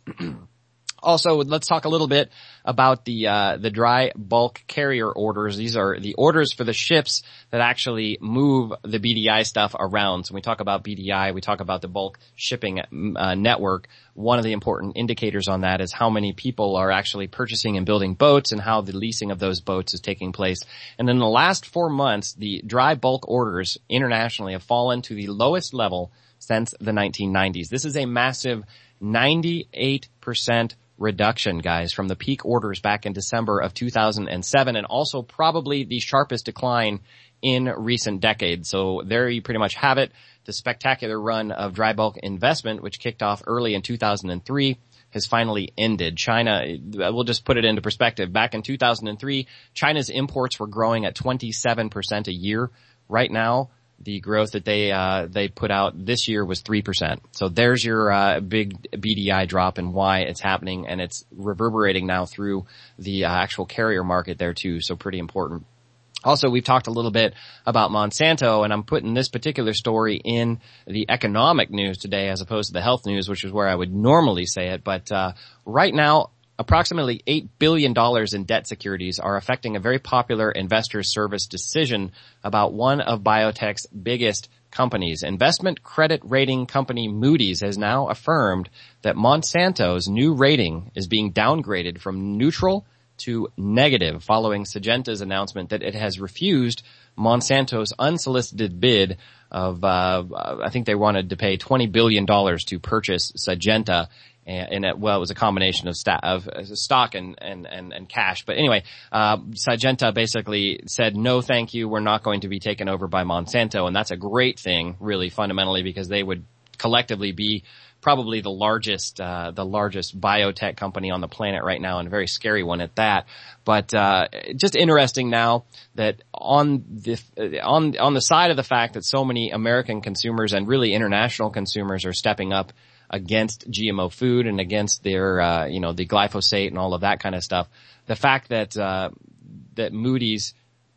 Also, let's talk a little bit about the uh the dry bulk carrier orders. These are the orders for the ships that actually move the B D I stuff around. So when we talk about B D I, we talk about the bulk shipping uh, network. One of the important indicators on that is how many people are actually purchasing and building boats and how the leasing of those boats is taking place. And in the last four months, the dry bulk orders internationally have fallen to the lowest level since the nineteen nineties. This is a massive ninety-eight percent reduction, guys, from the peak orders back in December of two thousand seven, and also probably the sharpest decline in recent decades. So there you pretty much have it. The spectacular run of dry bulk investment, which kicked off early in two thousand three, has finally ended. China, we'll just put it into perspective. Back in two thousand three, China's imports were growing at twenty-seven percent a year. Right now, the growth that they uh they put out this year was three percent. So there's your uh big B D I drop and why it's happening, and it's reverberating now through the uh, actual carrier market there too, so pretty important. Also, we've talked a little bit about Monsanto, and I'm putting this particular story in the economic news today as opposed to the health news, which is where I would normally say it. But uh right now, approximately eight billion dollars in debt securities are affecting a very popular investor service decision about one of biotech's biggest companies. Investment credit rating company Moody's has now affirmed that Monsanto's new rating is being downgraded from neutral to negative following Syngenta's announcement that it has refused Monsanto's unsolicited bid of, uh, I think they wanted to pay twenty billion dollars to purchase Syngenta. And it, well, it was a combination of, sta- of stock and, and, and, and cash. But anyway, uh, Syngenta basically said, no, thank you. We're not going to be taken over by Monsanto. And that's a great thing, really, fundamentally, because they would collectively be probably the largest, uh, the largest biotech company on the planet right now, and a very scary one at that. But, uh, just interesting now that on the, on, on the side of the fact that so many American consumers and really international consumers are stepping up against G M O food and against their, uh, you know, the glyphosate and all of that kind of stuff. The fact that, uh, that Moody's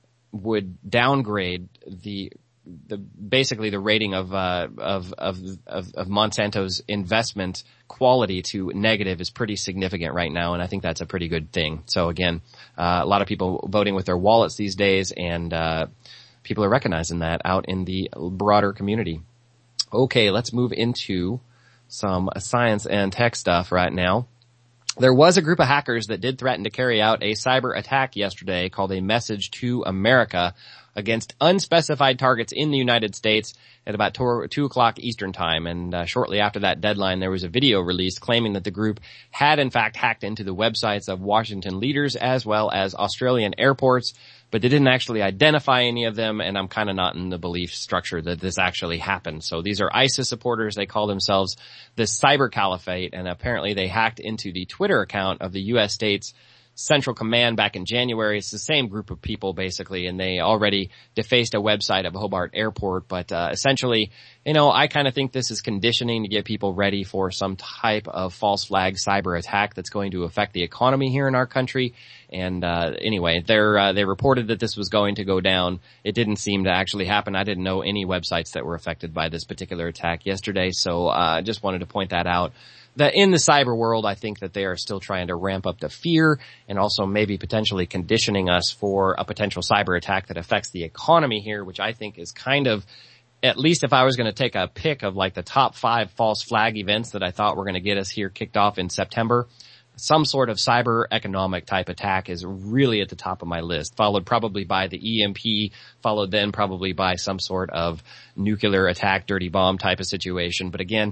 would downgrade the, the, basically the rating of, uh, of, of, of, of Monsanto's investment quality to negative is pretty significant right now. And I think that's a pretty good thing. So again, uh, a lot of people voting with their wallets these days, and, uh, people are recognizing that out in the broader community. Okay, let's move into some science and tech stuff right now. There was a group of hackers that did threaten to carry out a cyber attack yesterday called a Message to America against unspecified targets in the United States at about two o'clock Eastern time. And uh, shortly after that deadline, there was a video released claiming that the group had in fact hacked into the websites of Washington leaders as well as Australian airports, but they didn't actually identify any of them, and I'm kind of not in the belief structure that this actually happened. So these are ISIS supporters. They call themselves the Cyber Caliphate, and apparently they hacked into the Twitter account of the U S State's Central Command back in January. It's the same group of people basically, and they already defaced a website of Hobart Airport. But uh, essentially, you know, I kind of think this is conditioning to get people ready for some type of false flag cyber attack that's going to affect the economy here in our country. And uh anyway, they're uh, they reported that this was going to go down. It didn't seem to actually happen. I didn't know any websites that were affected by this particular attack yesterday, so I uh, just wanted to point that out. That in the cyber world, I think that they are still trying to ramp up the fear and also maybe potentially conditioning us for a potential cyber attack that affects the economy here, which I think is kind of, at least if I was going to take a pick of like the top five false flag events that I thought were going to get us here kicked off in September, some sort of cyber economic type attack is really at the top of my list, followed probably by the E M P, followed then probably by some sort of nuclear attack, dirty bomb type of situation. But again,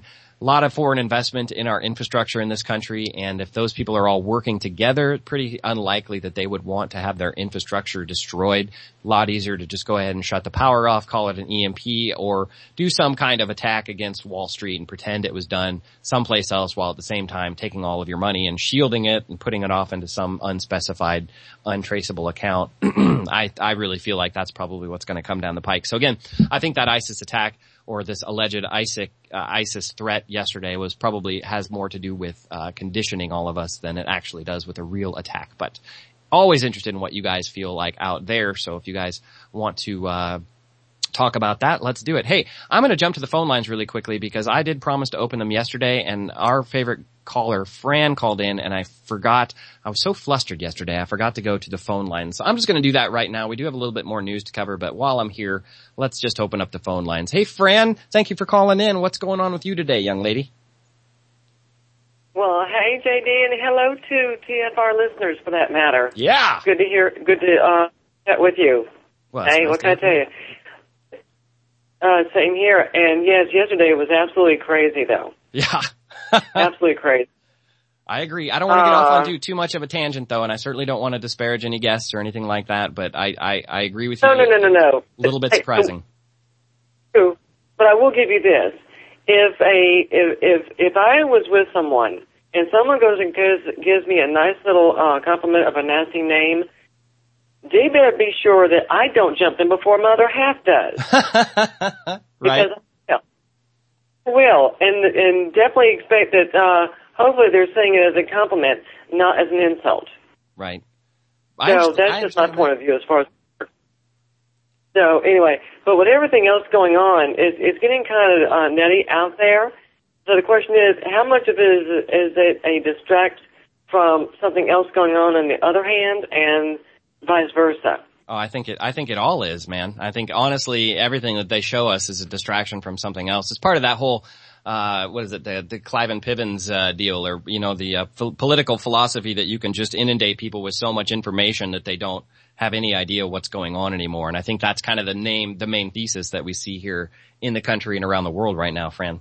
a lot of foreign investment in our infrastructure in this country, and if those people are all working together, it's pretty unlikely that they would want to have their infrastructure destroyed. A lot easier to just go ahead and shut the power off, call it an E M P, or do some kind of attack against Wall Street and pretend it was done someplace else while at the same time taking all of your money and shielding it and putting it off into some unspecified, untraceable account. I, I really feel like that's probably what's going to come down the pike. So again, I think that ISIS attack or this alleged ISIS, uh, ISIS threat yesterday was probably has more to do with uh, conditioning all of us than it actually does with a real attack. But always interested in what you guys feel like out there. So if you guys want to uh talk about that, let's do it. Hey, I'm going to jump to the phone lines really quickly because I did promise to open them yesterday, and our favorite caller, Fran, called in, and I forgot. I was so flustered yesterday, I forgot to go to the phone lines. So I'm just going to do that right now. We do have a little bit more news to cover, but while I'm here, let's just open up the phone lines. Hey, Fran, thank you for calling in. What's going on with you today, young lady? Well, hey, J D, and hello to T F R listeners, for that matter. Yeah. Good to hear, good to uh chat with you. Well, hey, nice what can I to tell you? Uh, same here. And yes, yesterday was absolutely crazy, though. Yeah. Absolutely crazy. I agree. I don't want to get uh, off onto too much of a tangent, though, and I certainly don't want to disparage any guests or anything like that, but I, I, I agree with you. No, no, no, no, no. A little bit surprising. True. But I will give you this. If a, if, if, if I was with someone and someone goes and gives, gives me a nice little, uh, compliment of a nasty name, they better be sure that I don't jump in before my other half does. Right. Because I will. And, and definitely expect that, uh, hopefully they're saying it as a compliment, not as an insult. Right. I so that's just my point that. of view as far as. So anyway, but with everything else going on, it's, it's getting kind of uh, nutty out there. So the question is, how much of it is, is it a distract from something else going on on the other hand, and vice versa? Oh, I think it, I think it all is, man. I think honestly, everything that they show us is a distraction from something else. It's part of that whole, uh, what is it, the, the Clive and Pivens, uh, deal, or, you know, the, uh, ph- political philosophy that you can just inundate people with so much information that they don't have any idea what's going on anymore. And I think that's kind of the name, the main thesis that we see here in the country and around the world right now, Fran.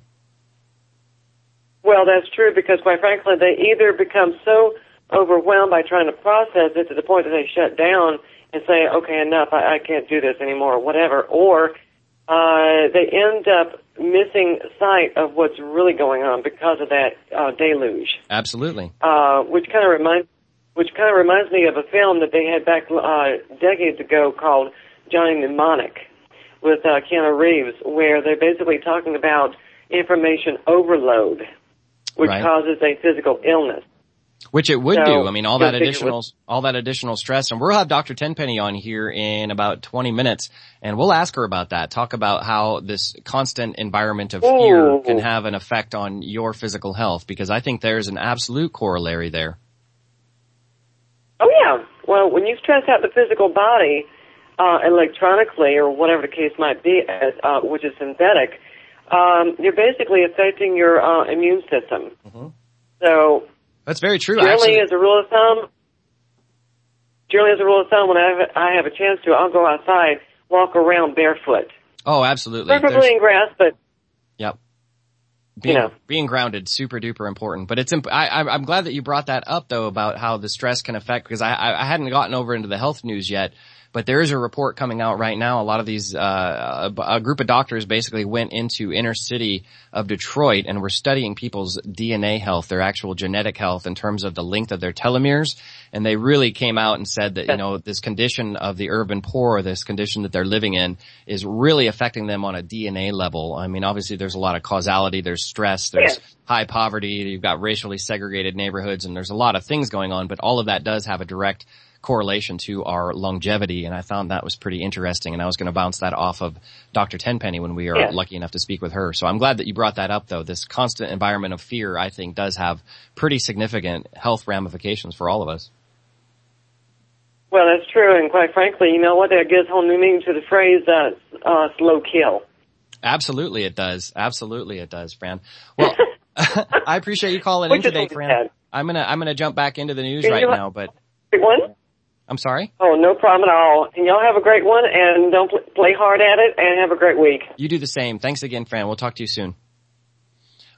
Well, that's true, because quite frankly, they either become so overwhelmed by trying to process it to the point that they shut down and say, okay, enough, I, I can't do this anymore, or whatever, or uh, they end up missing sight of what's really going on because of that uh, deluge. Absolutely. Uh, which kind of reminds, which kind of reminds me of a film that they had back uh, decades ago called Johnny Mnemonic with uh, Keanu Reeves, where they're basically talking about information overload, which right. causes a physical illness. Which it would so, do. I mean, all that additional, all that additional stress. And we'll have Doctor Tenpenny on here in about twenty minutes, and we'll ask her about that. Talk about how this constant environment of fear Ooh. can have an effect on your physical health, because I think there's an absolute corollary there. Oh yeah. Well, when you stress out the physical body, uh, electronically, or whatever the case might be, as, uh, which is synthetic, um, you're basically affecting your, uh, immune system. Mm-hmm. So, that's very true. Generally, Actually, as a rule of thumb, generally as a rule of thumb, when I have, I have a chance to, I'll go outside, walk around barefoot. Oh, absolutely. Preferably There's, in grass, but yep. Being, you know. being grounded, super duper important. But it's, imp- I, I'm glad that you brought that up though, about how the stress can affect, because I, I hadn't gotten over into the health news yet. But there is a report coming out right now. A lot of these, uh, a, a group of doctors basically went into inner city of Detroit and were studying people's D N A health, their actual genetic health in terms of the length of their telomeres. And they really came out and said that, you know, this condition of the urban poor, this condition that they're living in, is really affecting them on a D N A level. I mean, obviously there's a lot of causality, there's stress, there's yeah. high poverty, you've got racially segregated neighborhoods, and there's a lot of things going on, but all of that does have a direct correlation to our longevity, and I found that was pretty interesting, and I was going to bounce that off of Doctor Tenpenny when we are yeah. lucky enough to speak with her. So I'm glad that you brought that up, though. This constant environment of fear, I think, does have pretty significant health ramifications for all of us. Well, that's true, and quite frankly, you know what, that gives whole new meaning to the phrase uh, uh, slow kill. Absolutely it does. Absolutely it does, Fran. Well, I appreciate you calling in today, Fran. Sad. I'm gonna I'm gonna jump back into the news right now, but one. I'm sorry? Oh, no problem at all. And y'all have a great one, and don't play hard at it, and have a great week. You do the same. Thanks again, Fran. We'll talk to you soon.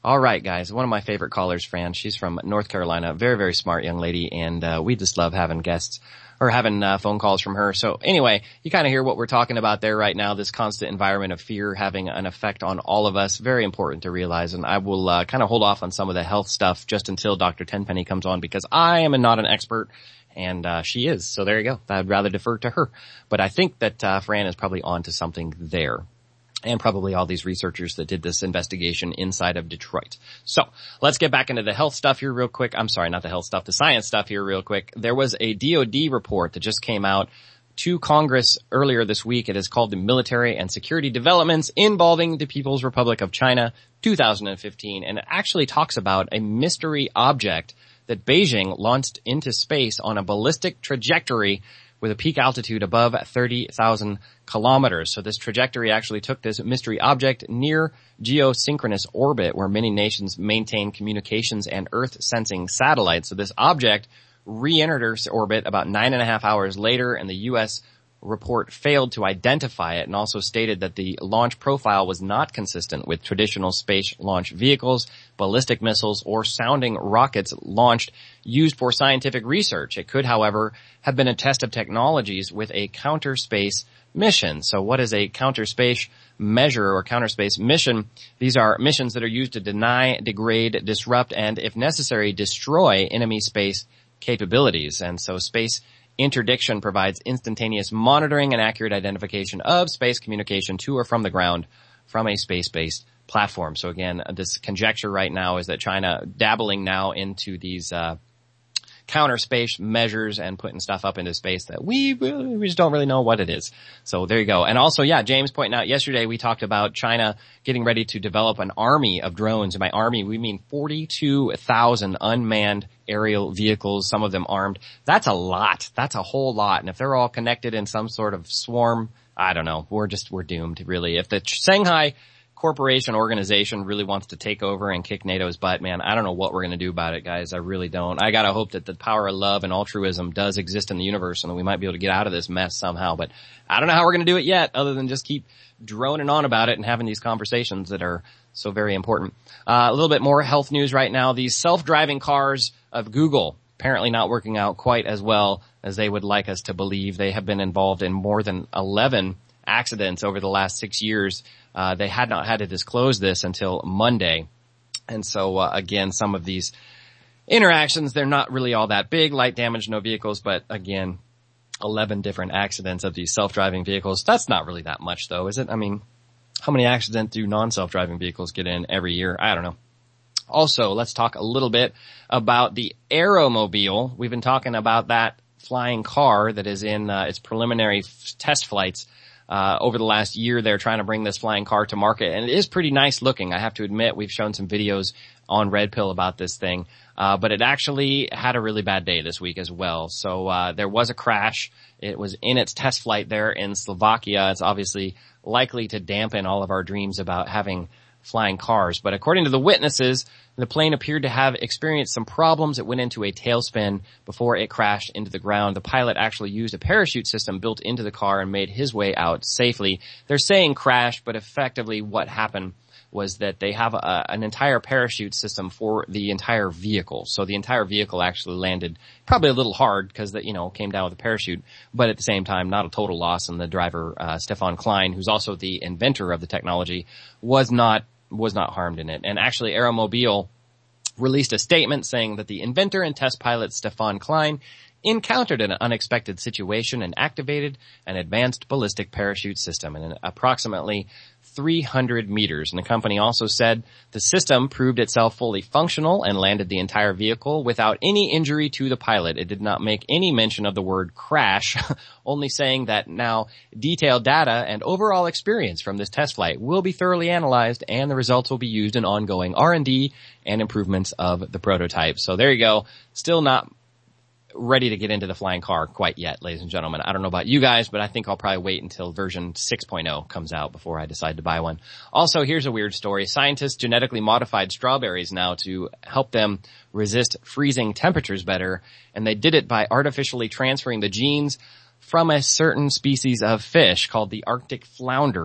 All right, guys. One of my favorite callers, Fran. She's from North Carolina. Very, very smart young lady. And, uh, we just love having guests or having, uh, phone calls from her. So anyway, you kind of hear what we're talking about there right now. This constant environment of fear having an effect on all of us. Very important to realize. And I will, uh, kind of hold off on some of the health stuff just until Doctor Tenpenny comes on because I am not an expert. And, uh, she is. So there you go. I'd rather defer to her. But I think that, uh, Fran is probably on to something there. And probably all these researchers that did this investigation inside of Detroit. So let's get back into the health stuff here real quick. I'm sorry, not the health stuff, the science stuff here real quick. There was a D O D report that just came out to Congress earlier this week. It is called the Military and Security Developments Involving the People's Republic of China two thousand fifteen. And it actually talks about a mystery object that Beijing launched into space on a ballistic trajectory with a peak altitude above thirty thousand kilometers. So this trajectory actually took this mystery object near geosynchronous orbit where many nations maintain communications and Earth sensing satellites. So this object re-entered Earth's orbit about nine and a half hours later, and the U S report failed to identify it and also stated that the launch profile was not consistent with traditional space launch vehicles, ballistic missiles, or sounding rockets launched used for scientific research. It could, however, have been a test of technologies with a counter space mission. So what is a counter space measure or counter space mission? These are missions that are used to deny, degrade, disrupt, and if necessary, destroy enemy space capabilities. And so space interdiction provides instantaneous monitoring and accurate identification of space communication to or from the ground from a space-based platform. So again, this conjecture right now is that China dabbling now into these uh counter space measures and putting stuff up into space that we we just don't really know what it is. So there you go. And also, yeah, James pointing out yesterday we talked about China getting ready to develop an army of drones. And by army, we mean forty-two thousand unmanned aerial vehicles, some of them armed. That's a lot. That's a whole lot. And if they're all connected in some sort of swarm, I don't know. We're just, we're doomed, really. If the Shanghai corporation organization really wants to take over and kick NATO's butt, man, I don't know what we're going to do about it, guys. I really don't. I gotta hope that the power of love and altruism does exist in the universe and that we might be able to get out of this mess somehow. But I don't know how we're going to do it yet other than just keep droning on about it and having these conversations that are so very important. Uh, a little bit more health news right now. These self-driving cars of Google apparently not working out quite as well as they would like us to believe. They have been involved in more than eleven accidents over the last six years. Uh, they had not had to disclose this until Monday. And so, uh, again, some of these interactions, they're not really all that big, light damage, no vehicles, but again, eleven different accidents of these self-driving vehicles. That's not really that much though, is it? I mean, how many accidents do non-self-driving vehicles get in every year? I don't know. Also, let's talk a little bit about the Aeromobile. We've been talking about that flying car that is in, uh, its preliminary f- test flights. Uh, over the last year, they're trying to bring this flying car to market, and it is pretty nice looking. I have to admit, we've shown some videos on Red Pill about this thing, uh, but it actually had a really bad day this week as well. So, uh, there was a crash. It was in its test flight there in Slovakia. It's obviously likely to dampen all of our dreams about having flying cars. But according to the witnesses, the plane appeared to have experienced some problems. It went into a tailspin before it crashed into the ground. The pilot actually used a parachute system built into the car and made his way out safely. They're saying crash, but effectively what happened was that they have a, an entire parachute system for the entire vehicle. So the entire vehicle actually landed probably a little hard because that, you know, came down with a parachute, but at the same time, not a total loss. And the driver, uh, Stefan Klein, who's also the inventor of the technology, was not was not harmed in it. And actually, Aeromobile released a statement saying that the inventor and test pilot Stefan Klein encountered an unexpected situation and activated an advanced ballistic parachute system in approximately three hundred meters. And the company also said the system proved itself fully functional and landed the entire vehicle without any injury to the pilot. It did not make any mention of the word crash, only saying that now detailed data and overall experience from this test flight will be thoroughly analyzed and the results will be used in ongoing R and D and improvements of the prototype. So there you go. Still not ready to get into the flying car quite yet, ladies and gentlemen. I don't know about you guys, but I think I'll probably wait until version six point oh comes out before I decide to buy one. Also, here's a weird story. Scientists genetically modified strawberries now to help them resist freezing temperatures better, and they did it by artificially transferring the genes from a certain species of fish called the Arctic flounder.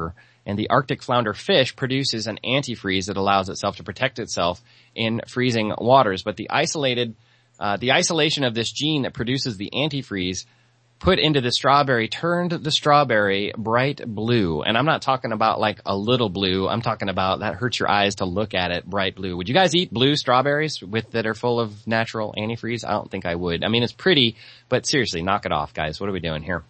And the Arctic flounder fish produces an antifreeze that allows itself to protect itself in freezing waters. But the isolated, uh, the isolation of this gene that produces the antifreeze put into the strawberry turned the strawberry bright blue. And I'm not talking about like a little blue. I'm talking about that hurts your eyes to look at it, bright blue. Would you guys eat blue strawberries with that are full of natural antifreeze? I don't think I would. I mean, it's pretty, but seriously, knock it off, guys. What are we doing here?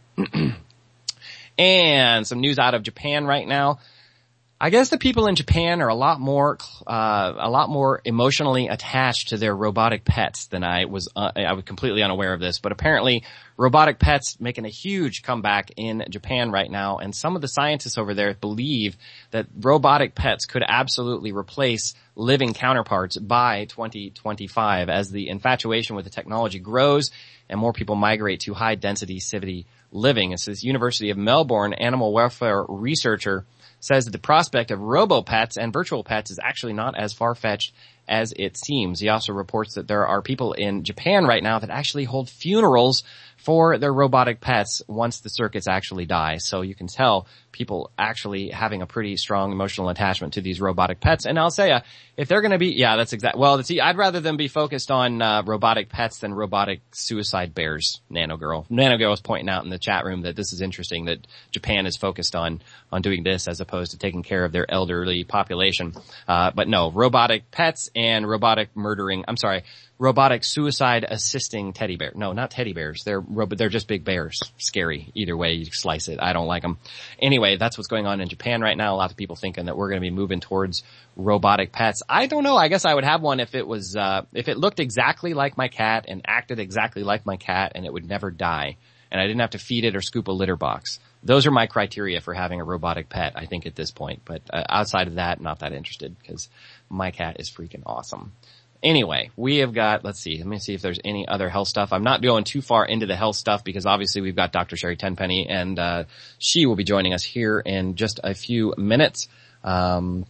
And some news out of Japan right now. I guess the people in Japan are a lot more, uh, a lot more emotionally attached to their robotic pets than I was, uh, I was completely unaware of this, but apparently robotic pets making a huge comeback in Japan right now, and some of the scientists over there believe that robotic pets could absolutely replace living counterparts by twenty twenty-five as the infatuation with the technology grows and more people migrate to high density city living. It says University of Melbourne animal welfare researcher says that the prospect of robo-pets and virtual pets is actually not as far-fetched as it seems. He also reports that there are people in Japan right now that actually hold funerals for their robotic pets once the circuits actually die. So you can tell people actually having a pretty strong emotional attachment to these robotic pets. And I'll say, uh, if they're going to be, yeah, that's exact. Well, see, I'd rather them be focused on uh, robotic pets than robotic suicide bears. Nano Girl, Nano Girl was pointing out in the chat room that this is interesting that Japan is focused on on doing this as opposed to taking care of their elderly population. Uh, but no, robotic pets and robotic murdering. I'm sorry. Robotic suicide assisting teddy bear. No, not teddy bears. They're ro- they're just big bears. Scary. Either way you slice it. I don't like them. Anyway, that's what's going on in Japan right now. A lot of people thinking that we're going to be moving towards robotic pets. I don't know. I guess I would have one if it was, uh, if it looked exactly like my cat and acted exactly like my cat and it would never die. And I didn't have to feed it or scoop a litter box. Those are my criteria for having a robotic pet, I think, at this point. But uh, outside of that, not that interested because my cat is freaking awesome. Anyway, we have got, let's see, let me see if there's any other health stuff. I'm not going too far into the health stuff because obviously we've got Doctor Sherry Tenpenny and, uh, she will be joining us here in just a few minutes. Um,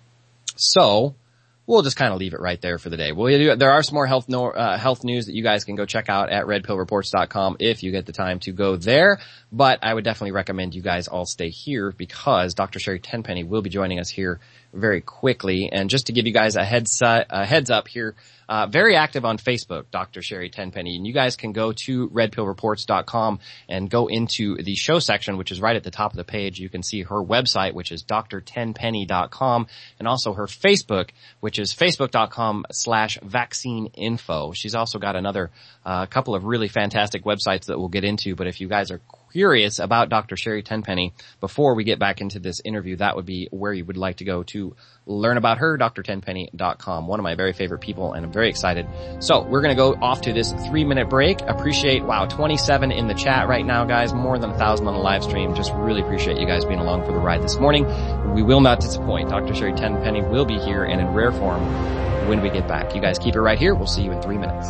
so we'll just kind of leave it right there for the day. We'll do, there are some more health, no, uh, health news that you guys can go check out at red pill reports dot com if you get the time to go there. But I would definitely recommend you guys all stay here because Doctor Sherry Tenpenny will be joining us here very quickly. And just to give you guys a heads, uh, a heads up here, Uh, very active on Facebook, Doctor Sherry Tenpenny. And you guys can go to red pill reports dot com and go into the show section, which is right at the top of the page. You can see her website, which is d r tenpenny dot com, and also her Facebook, which is facebook dot com slash vaccine info. She's also got another, uh, couple of really fantastic websites that we'll get into. But if you guys are curious about Doctor Sherry Tenpenny, before we get back into this interview, that would be where you would like to go to learn about her, d r tenpenny dot com. One of my very favorite people, and I'm very excited. So we're going to go off to this three-minute break. Appreciate, wow, twenty-seven in the chat right now, guys. More than a thousand on the live stream. Just really appreciate you guys being along for the ride this morning. We will not disappoint. Doctor Sherry Tenpenny will be here and in rare form when we get back. You guys keep it right here. We'll see you in three minutes.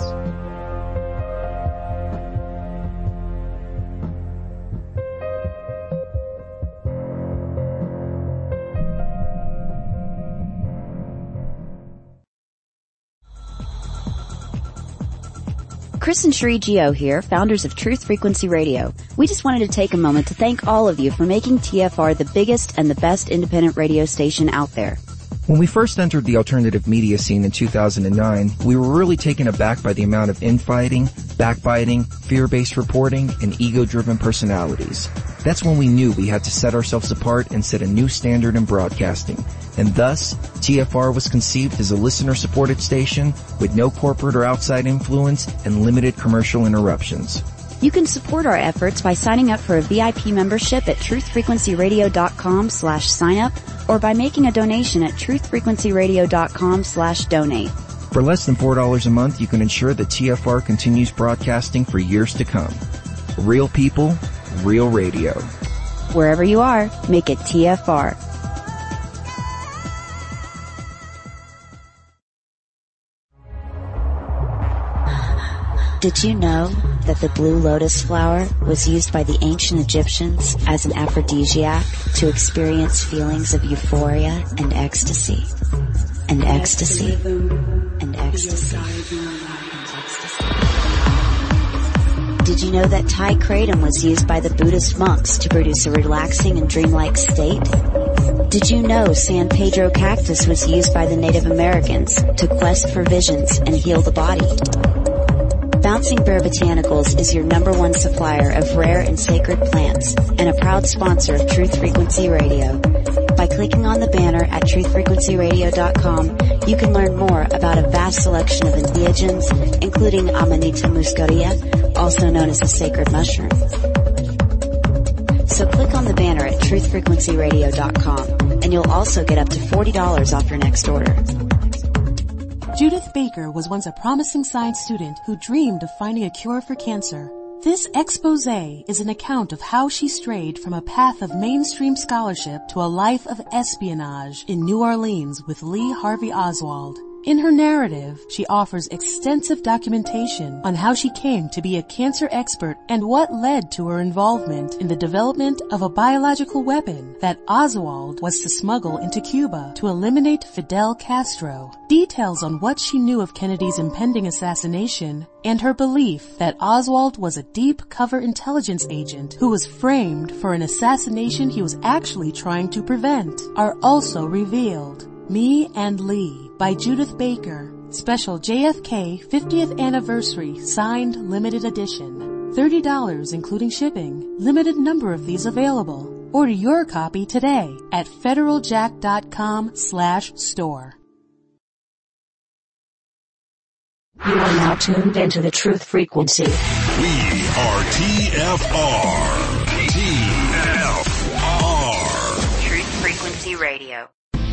Chris and Sheree Gio here, founders of Truth Frequency Radio. We just wanted to take a moment to thank all of you for making T F R the biggest and the best independent radio station out there. When we first entered the alternative media scene in two thousand nine, we were really taken aback by the amount of infighting, backbiting, fear-based reporting, and ego-driven personalities. That's when we knew we had to set ourselves apart and set a new standard in broadcasting. And thus, T F R was conceived as a listener-supported station with no corporate or outside influence and limited commercial interruptions. You can support our efforts by signing up for a V I P membership at truth frequency radio dot com slash sign up or by making a donation at truth frequency radio dot com slash donate. For less than four dollars a month, you can ensure that T F R continues broadcasting for years to come. Real people, real radio. Wherever you are, make it T F R. Did you know that the blue lotus flower was used by the ancient Egyptians as an aphrodisiac to experience feelings of euphoria and ecstasy? And ecstasy. And ecstasy. And ecstasy. Did you know that Thai kratom was used by the Buddhist monks to produce a relaxing and dreamlike state? Did you know San Pedro cactus was used by the Native Americans to quest for visions and heal the body? Bouncing Bear Botanicals is your number one supplier of rare and sacred plants and a proud sponsor of Truth Frequency Radio. By clicking on the banner at truth frequency radio dot com, you can learn more about a vast selection of entheogens, including Amanita muscaria, also known as the sacred mushroom. So click on the banner at truth frequency radio dot com, and you'll also get up to forty dollars off your next order. Judith Baker was once a promising science student who dreamed of finding a cure for cancer. This expose is an account of how she strayed from a path of mainstream scholarship to a life of espionage in New Orleans with Lee Harvey Oswald. In her narrative, she offers extensive documentation on how she came to be a cancer expert and what led to her involvement in the development of a biological weapon that Oswald was to smuggle into Cuba to eliminate Fidel Castro. Details on what she knew of Kennedy's impending assassination and her belief that Oswald was a deep cover intelligence agent who was framed for an assassination he was actually trying to prevent are also revealed. Me and Lee by Judith Baker. Special J F K fiftieth Anniversary Signed Limited Edition. thirty dollars including shipping. Limited number of these available. Order your copy today at federaljack.com slash store. You are now tuned into the Truth Frequency. We are T F R. T F R. Truth Frequency Radio.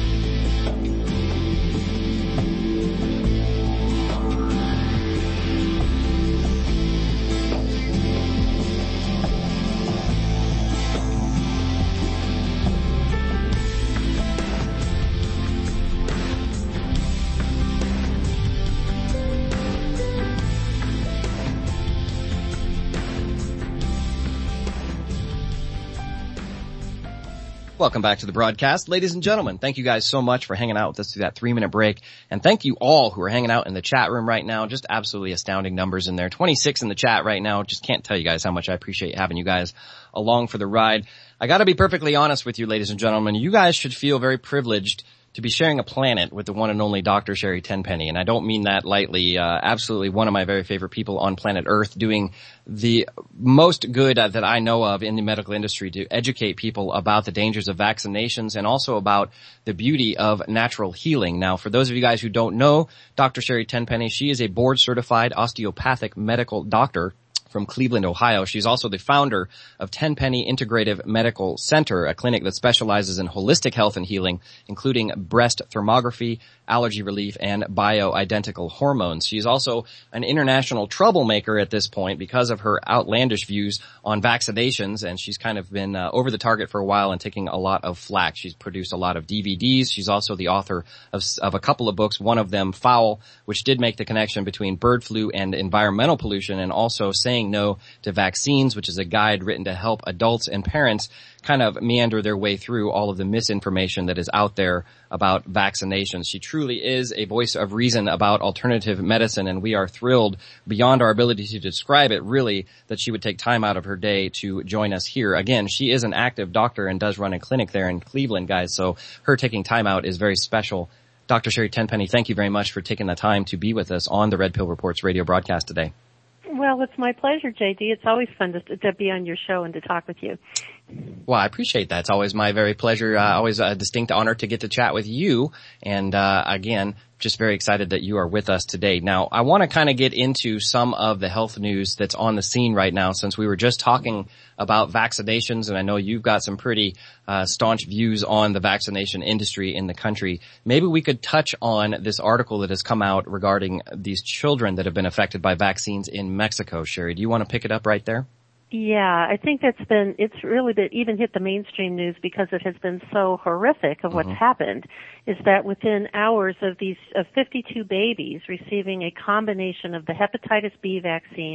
Welcome back to the broadcast. Ladies and gentlemen, thank you guys so much for hanging out with us through that three-minute break. And thank you all who are hanging out in the chat room right now. Just absolutely astounding numbers in there. twenty-six in the chat right now. Just can't tell you guys how much I appreciate having you guys along for the ride. I gotta be perfectly honest with you, ladies and gentlemen. You guys should feel very privileged to be sharing a planet with the one and only Doctor Sherry Tenpenny. And I don't mean that lightly. Uh, absolutely one of my very favorite people on planet Earth, doing the most good uh, that I know of in the medical industry to educate people about the dangers of vaccinations and also about the beauty of natural healing. Now, for those of you guys who don't know Doctor Sherry Tenpenny, she is a board-certified osteopathic medical doctor from Cleveland, Ohio. She's also the founder of Tenpenny Integrative Medical Center, a clinic that specializes in holistic health and healing, including breast thermography, allergy relief, and bioidentical hormones. She's also an international troublemaker at this point because of her outlandish views on vaccinations, and she's kind of been uh, over the target for a while and taking a lot of flack. She's produced a lot of D V Ds. She's also the author of, of a couple of books, one of them, Foul, which did make the connection between bird flu and environmental pollution, and also Saying No to Vaccines, which is a guide written to help adults and parents kind of meander their way through all of the misinformation that is out there about vaccinations. She truly is a voice of reason about alternative medicine, and we are thrilled beyond our ability to describe it, really, that she would take time out of her day to join us here. Again, she is an active doctor and does run a clinic there in Cleveland, guys, so her taking time out is very special. Doctor Sherry Tenpenny, thank you very much for taking the time to be with us on the Red Pill Reports radio broadcast today. Well, it's my pleasure, J D. It's always fun to, to be on your show and to talk with you. Well, I appreciate that. It's always my very pleasure, uh, always a distinct honor to get to chat with you. And uh again, just very excited that you are with us today. Now, I want to kind of get into some of the health news that's on the scene right now, since we were just talking about vaccinations, and I know you've got some pretty uh staunch views on the vaccination industry in the country. Maybe we could touch on this article that has come out regarding these children that have been affected by vaccines in Mexico. Sherry, do you want to pick it up right there? Yeah, I think that's been, it's really been, even hit the mainstream news because it has been so horrific of what's mm-hmm. happened, is that within hours of these, of fifty-two babies receiving a combination of the hepatitis B vaccine,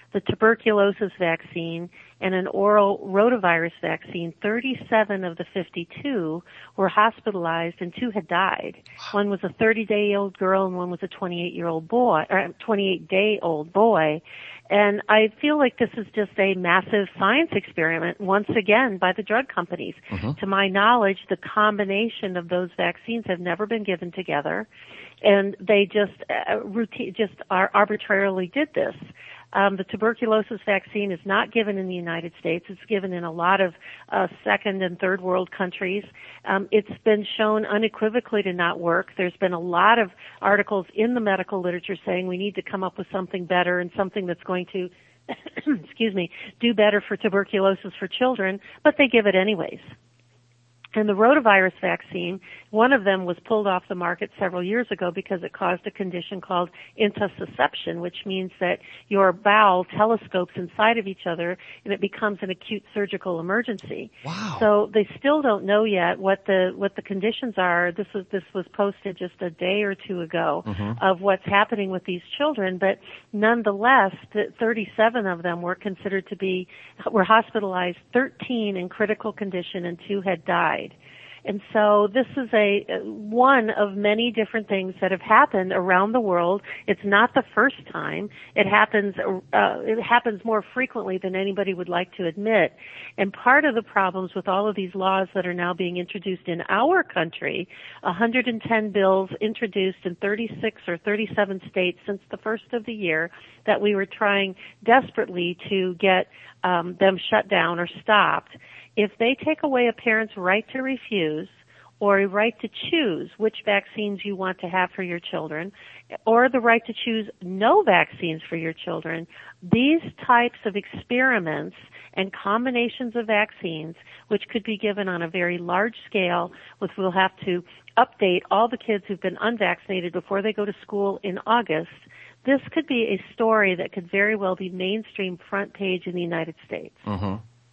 the tuberculosis vaccine, and an oral rotavirus vaccine, thirty-seven of the fifty-two were hospitalized and two had died. One was a thirty-day-old girl and one was a twenty-eight-year-old boy, or twenty-eight-day-old boy. And I feel like this is just a massive science experiment, once again, by the drug companies. Mm-hmm. To my knowledge, the combination of those vaccines have never been given together, and they just uh, routine, just are arbitrarily did this. Um, the tuberculosis vaccine is not given in the United States. It's given in a lot of uh, second and third world countries. Um, it's been shown unequivocally to not work. There's been a lot of articles in the medical literature saying we need to come up with something better and something that's going to, excuse me, do better for tuberculosis for children, but they give it anyways. And the rotavirus vaccine, one of them was pulled off the market several years ago because it caused a condition called intussusception, which means that your bowel telescopes inside of each other and it becomes an acute surgical emergency. Wow. So they still don't know yet what the what the conditions are. This was this was posted just a day or two ago mm-hmm. of what's happening with these children, but nonetheless, thirty-seven of them were considered to be were hospitalized, thirteen in critical condition, and two had died. And so this is a one of many different things that have happened around the world. It's not the first time. It happens uh, it happens more frequently than anybody would like to admit. And part of the problems with all of these laws that are now being introduced in our country, one hundred ten bills introduced in thirty-six or thirty-seven states since the first of the year that we were trying desperately to get um, them shut down or stopped. If they take away a parent's right to refuse or a right to choose which vaccines you want to have for your children or the right to choose no vaccines for your children, these types of experiments and combinations of vaccines, which could be given on a very large scale, which we'll have to update all the kids who've been unvaccinated before they go to school in August, this could be a story that could very well be mainstream front page in the United States. Mm-hmm.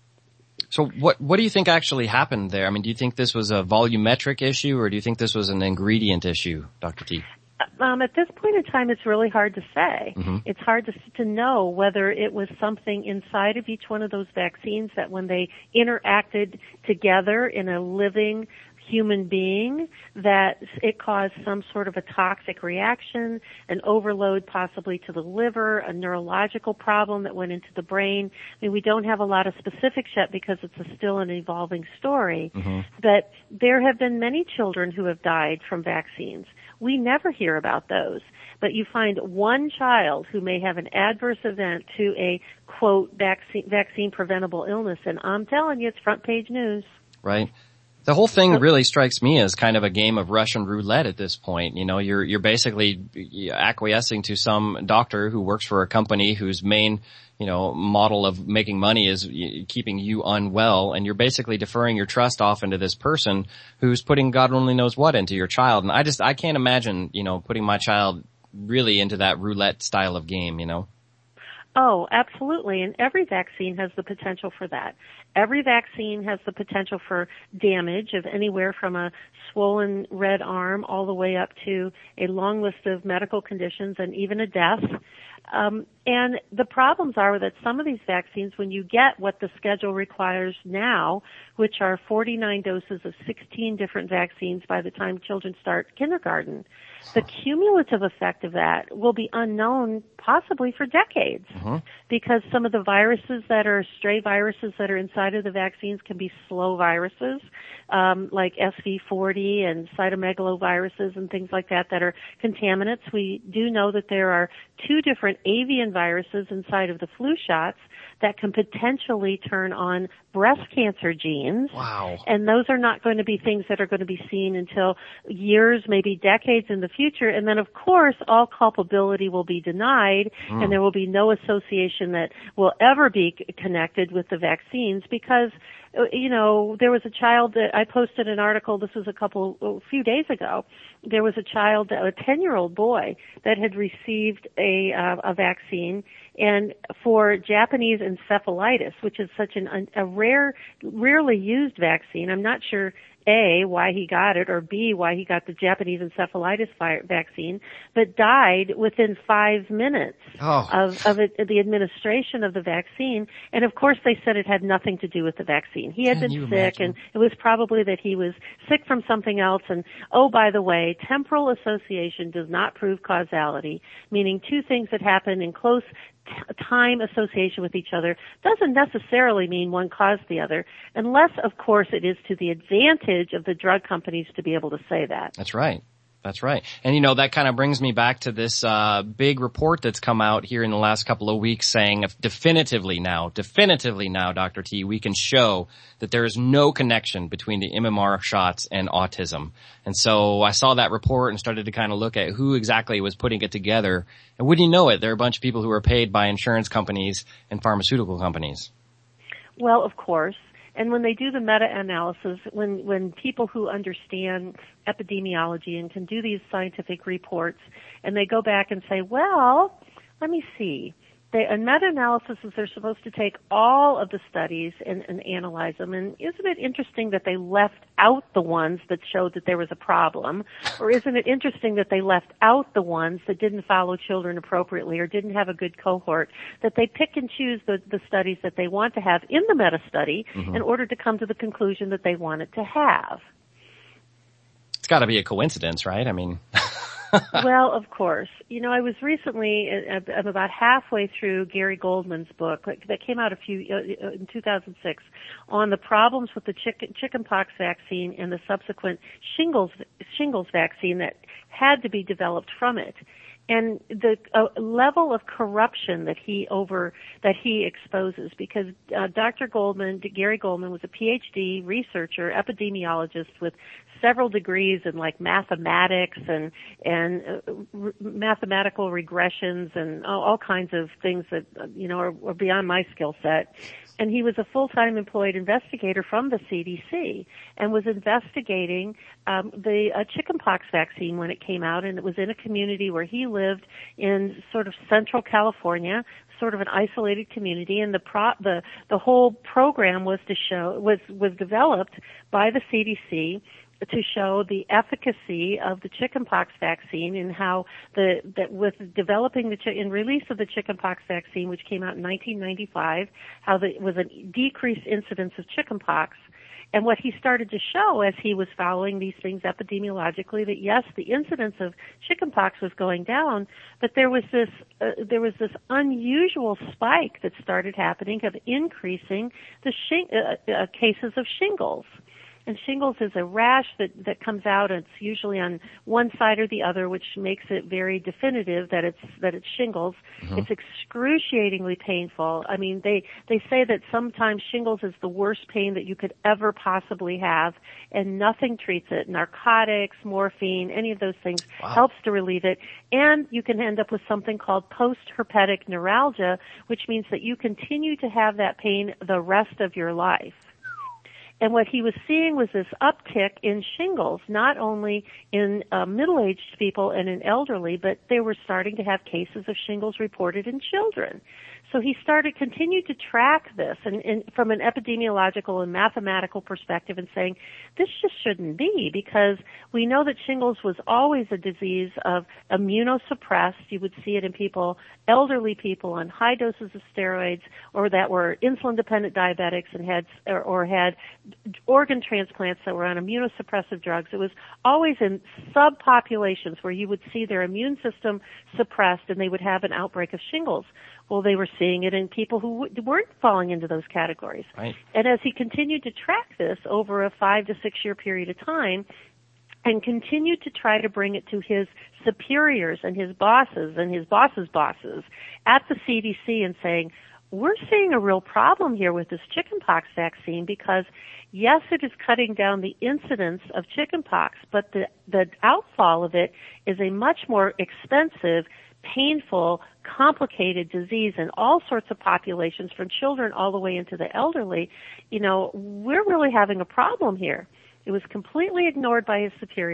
So what what do you think actually happened there? I mean, do you think this was a volumetric issue or do you think this was an ingredient issue, Doctor T? Um, at this point in time, it's really hard to say. Mm-hmm. It's hard to to know whether it was something inside of each one of those vaccines that when they interacted together in a living human being, that it caused some sort of a toxic reaction, an overload possibly to the liver, a neurological problem that went into the brain. I mean, we don't have a lot of specifics yet because it's a still an evolving story. Mm-hmm. But there have been many children who have died from vaccines. We never hear about those. But you find one child who may have an adverse event to a, quote, vaccine, vaccine preventable illness, and I'm telling you, it's front page news. Right. The whole thing really strikes me as kind of a game of Russian roulette at this point. You know, you're, you're basically acquiescing to some doctor who works for a company whose main, you know, model of making money is keeping you unwell, and you're basically deferring your trust off into this person who's putting God only knows what into your child. And I just, I can't imagine, you know, putting my child really into that roulette style of game, you know? Oh, absolutely. And every vaccine has the potential for that. Every vaccine has the potential for damage of anywhere from a swollen red arm all the way up to a long list of medical conditions and even a death. Um, and the problems are that some of these vaccines, when you get what the schedule requires now, which are forty-nine doses of sixteen different vaccines by the time children start kindergarten, the cumulative effect of that will be unknown possibly for decades, uh-huh. because some of the viruses that are stray viruses that are inside of the vaccines can be slow viruses, um, like S V forty and cytomegaloviruses and things like that that are contaminants. We do know that there are two different avian viruses inside of the flu shots that can potentially turn on breast cancer genes. Wow. And those are not going to be things that are going to be seen until years, maybe decades in the future. And then, of course, all culpability will be denied, mm. and there will be no association that will ever be connected with the vaccines because, you know, there was a child that I posted an article, this was a couple, a few days ago. There was a child, a ten-year-old boy that had received a, uh, a vaccine, and for Japanese encephalitis, which is such an, a rare, rarely used vaccine. I'm not sure A, why he got it, or B, why he got the Japanese encephalitis fi- vaccine, but died within five minutes oh. of, of it, the administration of the vaccine. And of course they said it had nothing to do with the vaccine. He had Can been you sick, imagine? and it was probably that he was sick from something else. And oh, by the way, temporal association does not prove causality, meaning two things that happen in close time association with each other doesn't necessarily mean one caused the other, unless, of course, it is to the advantage of the drug companies to be able to say that. That's right. That's right. And you know, that kind of brings me back to this uh big report that's come out here in the last couple of weeks saying definitively now, definitively now, Doctor T, we can show that there is no connection between the M M R shots and autism. And so I saw that report and started to kind of look at who exactly was putting it together. And wouldn't you know it, there are a bunch of people who are paid by insurance companies and pharmaceutical companies. Well, of course. And when they do the meta-analysis, when, when people who understand epidemiology and can do these scientific reports, and they go back and say, well, let me see. They, a meta-analysis is they're supposed to take all of the studies and, and analyze them. And isn't it interesting that they left out the ones that showed that there was a problem? Or isn't it interesting that they left out the ones that didn't follow children appropriately or didn't have a good cohort? That they pick and choose the, the studies that they want to have in the meta-study mm-hmm. in order to come to the conclusion that they want it to have. It's got to be a coincidence, right? I mean... Well, of course. You know, I was recently, I'm about halfway through Gary Goldman's book that came out a few, in two thousand six, on the problems with the chicken, chickenpox vaccine and the subsequent shingles, shingles vaccine that had to be developed from it. And the uh, level of corruption that he over that he exposes, because uh, Doctor Goldman, Gary Goldman, was a P H D researcher, epidemiologist with several degrees in like mathematics and and uh, r- mathematical regressions and all, all kinds of things that uh, you know are, are beyond my skill set. And he was a full-time employed investigator from the C D C and was investigating um, the uh, chickenpox vaccine when it came out, and it was in a community where he lived in sort of central California, sort of an isolated community, and the pro- the the whole program was to show was was developed by the C D C to show the efficacy of the chickenpox vaccine and how the that with developing the in release of the chickenpox vaccine, which came out in nineteen ninety-five, how there was a decreased incidence of chickenpox. And what he started to show as he was following these things epidemiologically, that yes, the incidence of chickenpox was going down, but there was this uh, there was this unusual spike that started happening of increasing the shing- uh, uh, cases of shingles. And shingles is a rash that, that comes out, and it's usually on one side or the other, which makes it very definitive that it's that it's shingles. Mm-hmm. It's excruciatingly painful. I mean, they they say that sometimes shingles is the worst pain that you could ever possibly have, and nothing treats it. Narcotics, morphine, any of those things wow. helps to relieve it. And you can end up with something called post-herpetic neuralgia, which means that you continue to have that pain the rest of your life. And what he was seeing was this uptick in shingles, not only in uh, middle-aged people and in elderly, but they were starting to have cases of shingles reported in children. So he started, continued to track this and, and from an epidemiological and mathematical perspective and saying, this just shouldn't be, because we know that shingles was always a disease of immunosuppressed. You would see it in people, elderly people on high doses of steroids, or that were insulin-dependent diabetics and had, or, or had organ transplants that were on immunosuppressive drugs. It was always in subpopulations where you would see their immune system suppressed and they would have an outbreak of shingles. Well, they were seeing it in people who weren't falling into those categories. Right. And as he continued to track this over a five to six year period of time and continued to try to bring it to his superiors and his bosses and his bosses' bosses at the C D C and saying, we're seeing a real problem here with this chickenpox vaccine, because yes, it is cutting down the incidence of chickenpox, but the, the outfall of it is a much more expensive, painful, complicated disease in all sorts of populations, from children all the way into the elderly. You know, we're really having a problem here. It was completely ignored by his superiors.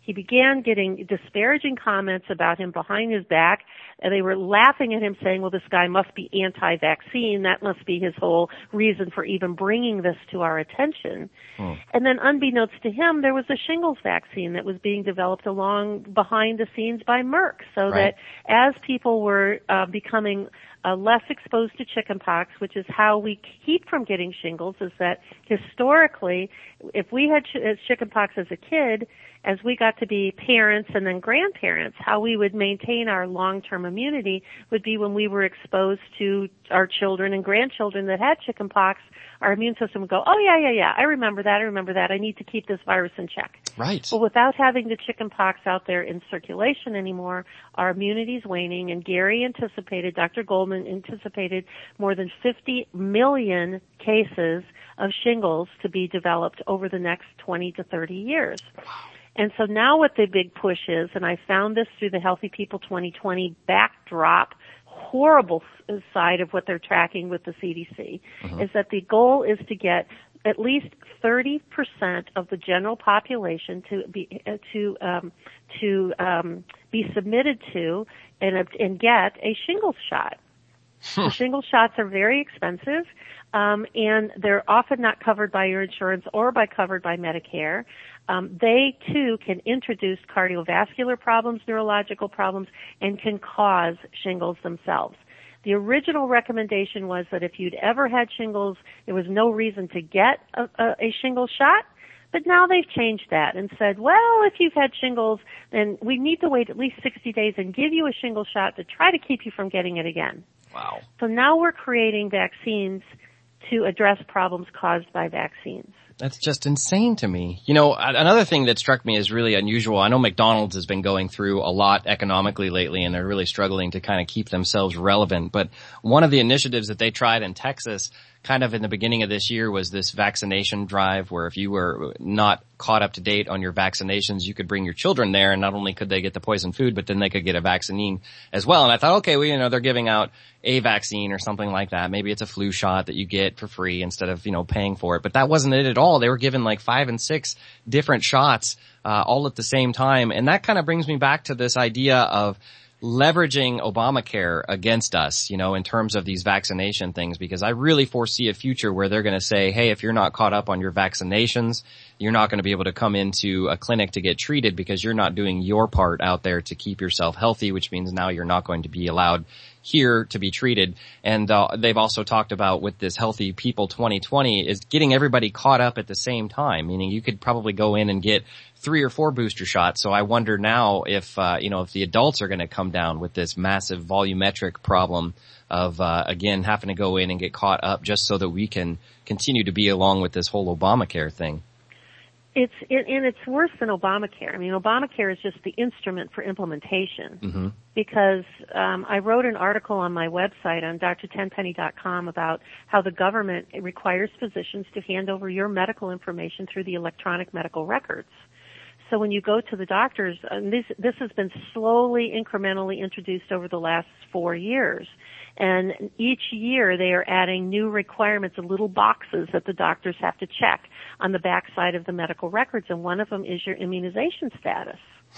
he began getting disparaging comments about him behind his back, and they were laughing at him saying, well, this guy must be anti-vaccine. That must be his whole reason for even bringing this to our attention. Hmm. And then unbeknownst to him, there was a shingles vaccine that was being developed along behind the scenes by Merck, so right. that as people were uh, becoming Uh, less exposed to chickenpox, which is how we keep from getting shingles, is that historically, if we had ch- chickenpox as a kid, as we got to be parents and then grandparents, how we would maintain our long-term immunity would be when we were exposed to our children and grandchildren that had chickenpox, our immune system would go, oh, yeah, yeah, yeah, I remember that, I remember that, I need to keep this virus in check. Right. But without having the chickenpox out there in circulation anymore, our immunity is waning, and Gary anticipated, Doctor Goldman anticipated more than fifty million cases of shingles to be developed over the next twenty to thirty years. And so now what the big push is, and I found this through the Healthy People twenty twenty backdrop, horrible side of what they're tracking with the C D C, uh-huh. is that the goal is to get at least thirty percent of the general population to be uh, to um, to um, be submitted to and and get a shingles shot. The shingles shots are very expensive, um, and they're often not covered by your insurance or by covered by Medicare. Um, they too can introduce cardiovascular problems, neurological problems, and can cause shingles themselves. The original recommendation was that if you'd ever had shingles, there was no reason to get a, a, a shingles shot. But now they've changed that and said, well, if you've had shingles, then we need to wait at least sixty days and give you a shingles shot to try to keep you from getting it again. Wow. So now we're creating vaccines to address problems caused by vaccines. That's just insane to me. You know, another thing that struck me as really unusual, I know McDonald's has been going through a lot economically lately, and they're really struggling to kind of keep themselves relevant. But one of the initiatives that they tried in Texas kind of in the beginning of this year was this vaccination drive, where if you were not caught up to date on your vaccinations, you could bring your children there, and not only could they get the poison food, but then they could get a vaccine as well. And I thought, okay, well, you know, they're giving out a vaccine or something like that. Maybe it's a flu shot that you get for free instead of, you know, paying for it. But that wasn't it at all. They were given like five and six different shots, uh, all at the same time. And that kind of brings me back to this idea of leveraging Obamacare against us, you know, in terms of these vaccination things, because I really foresee a future where they're going to say, hey, if you're not caught up on your vaccinations, you're not going to be able to come into a clinic to get treated because you're not doing your part out there to keep yourself healthy, which means now you're not going to be allowed here to be treated. And uh, they've also talked about with this Healthy People twenty twenty is getting everybody caught up at the same time, meaning you could probably go in and get three or four booster shots. So I wonder now if, uh, you know, if the adults are going to come down with this massive volumetric problem of, uh, again, having to go in and get caught up just so that we can continue to be along with this whole Obamacare thing. It's it, and it's worse than Obamacare. I mean, Obamacare is just the instrument for implementation. Mm-hmm. Because um, I wrote an article on my website on D R tenpenny dot com about how the government requires physicians to hand over your medical information through the electronic medical records. So when you go to the doctors, and this this has been slowly, incrementally introduced over the last four years. And each year they are adding new requirements and little boxes that the doctors have to check on the back side of the medical records, and one of them is your immunization status.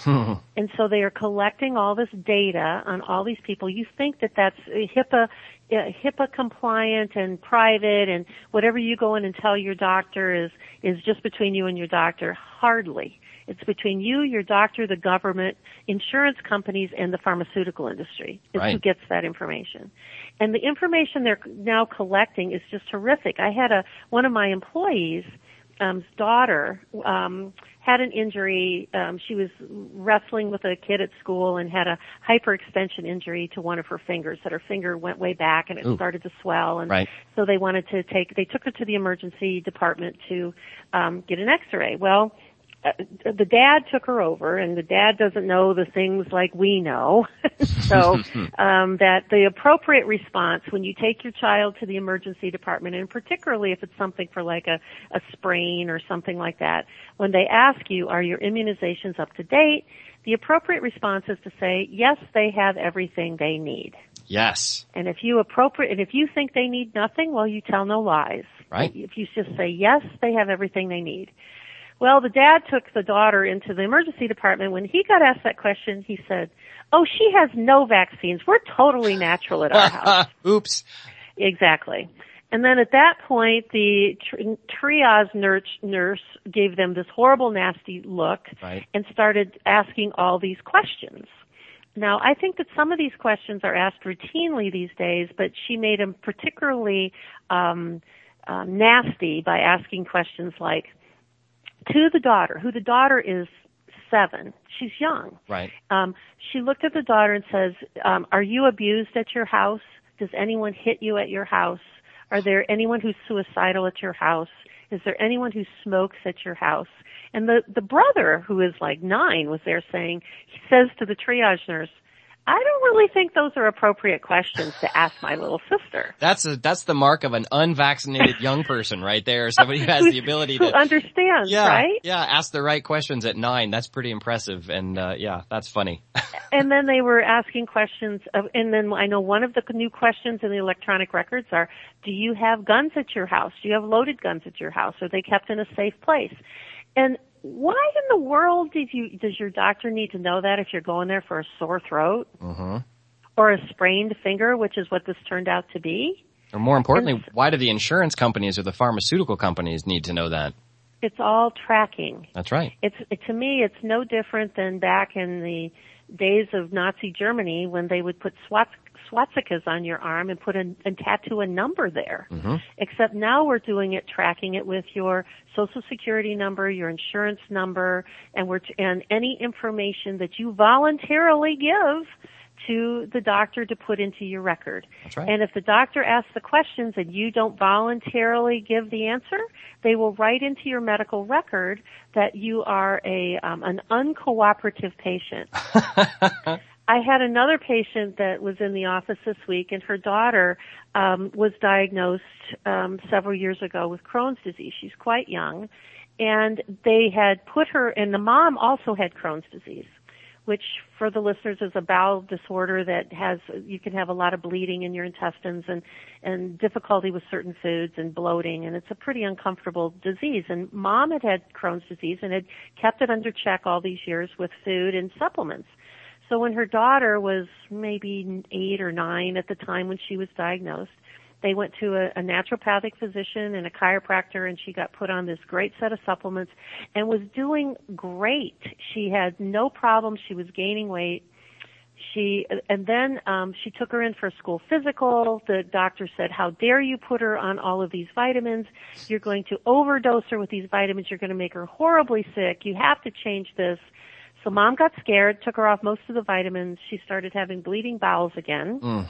And so they are collecting all this data on all these people. You think that that's HIPAA, HIPAA compliant and private, and whatever you go in and tell your doctor is is just between you and your doctor. Hardly. It's between you, your doctor, the government, insurance companies, and the pharmaceutical industry is right. who gets that information. And the information they're now collecting is just horrific. I had a one of my employees' um, daughter um, had an injury. Um, she was wrestling with a kid at school and had a hyperextension injury to one of her fingers. That her finger went way back and it Ooh. started to swell. And right. so they wanted to take. They took her to the emergency department to um, get an X-ray. Well. Uh, the dad took her over, and the dad doesn't know the things like we know. so um, that the appropriate response when you take your child to the emergency department, and particularly if it's something for like a, a sprain or something like that, when they ask you, are your immunizations up to date, the appropriate response is to say, yes, they have everything they need. Yes. And if you appropriate, and if you think they need nothing, well, you tell no lies. Right. If you just say, yes, they have everything they need. Well, the dad took the daughter into the emergency department. When he got asked that question, he said, "Oh, she has no vaccines. We're totally natural at our house." Oops. Exactly. And then at that point, the tri- triage nurse, nurse gave them this horrible, nasty look right. and started asking all these questions. Now, I think that some of these questions are asked routinely these days, but she made them particularly um, um, nasty by asking questions like, to the daughter, who the daughter is seven. She's young. Right. Um, she looked at the daughter and says, um, are you abused at your house? Does anyone hit you at your house? Are there anyone who's suicidal at your house? Is there anyone who smokes at your house? And the, the brother, who is like nine, was there saying, he says to the triage nurse, I don't really think those are appropriate questions to ask my little sister. That's a, that's the mark of an unvaccinated young person right there. Somebody who has the ability who to understands, yeah, right? Yeah, ask the right questions at nine. That's pretty impressive. And, uh, yeah, that's funny. And then they were asking questions of, and then I know one of the new questions in the electronic records are, do you have guns at your house? Do you have loaded guns at your house? Are they kept in a safe place? And why in the world did you, does your doctor need to know that if you're going there for a sore throat mm-hmm. or a sprained finger, which is what this turned out to be? Or more importantly, and why do the insurance companies or the pharmaceutical companies need to know that? It's all tracking. That's right. It's, it, to me, it's no different than back in the days of Nazi Germany when they would put swat, swastikas on your arm and put a, and tattoo a number there. Mm-hmm. Except now we're doing it, tracking it with your social security number, your insurance number, and we're t- and any information that you voluntarily give to the doctor to put into your record. That's right. And if the doctor asks the questions and you don't voluntarily give the answer, they will write into your medical record that you are a um, an uncooperative patient. I had another patient that was in the office this week, and her daughter um, was diagnosed um, several years ago with Crohn's disease. She's quite young, and they had put her, and the mom also had Crohn's disease, which for the listeners is a bowel disorder that has, you can have a lot of bleeding in your intestines and, and difficulty with certain foods and bloating, and it's a pretty uncomfortable disease. And mom had had Crohn's disease and had kept it under check all these years with food and supplements. So when her daughter was maybe eight or nine at the time when she was diagnosed, they went to a, a naturopathic physician and a chiropractor, and she got put on this great set of supplements and was doing great. She had no problems. She was gaining weight. She and then um, she took her in for a school physical. The doctor said, "How dare you put her on all of these vitamins? You're going to overdose her with these vitamins. You're going to make her horribly sick. You have to change this." So mom got scared, took her off most of the vitamins. She started having bleeding bowels again. Mm.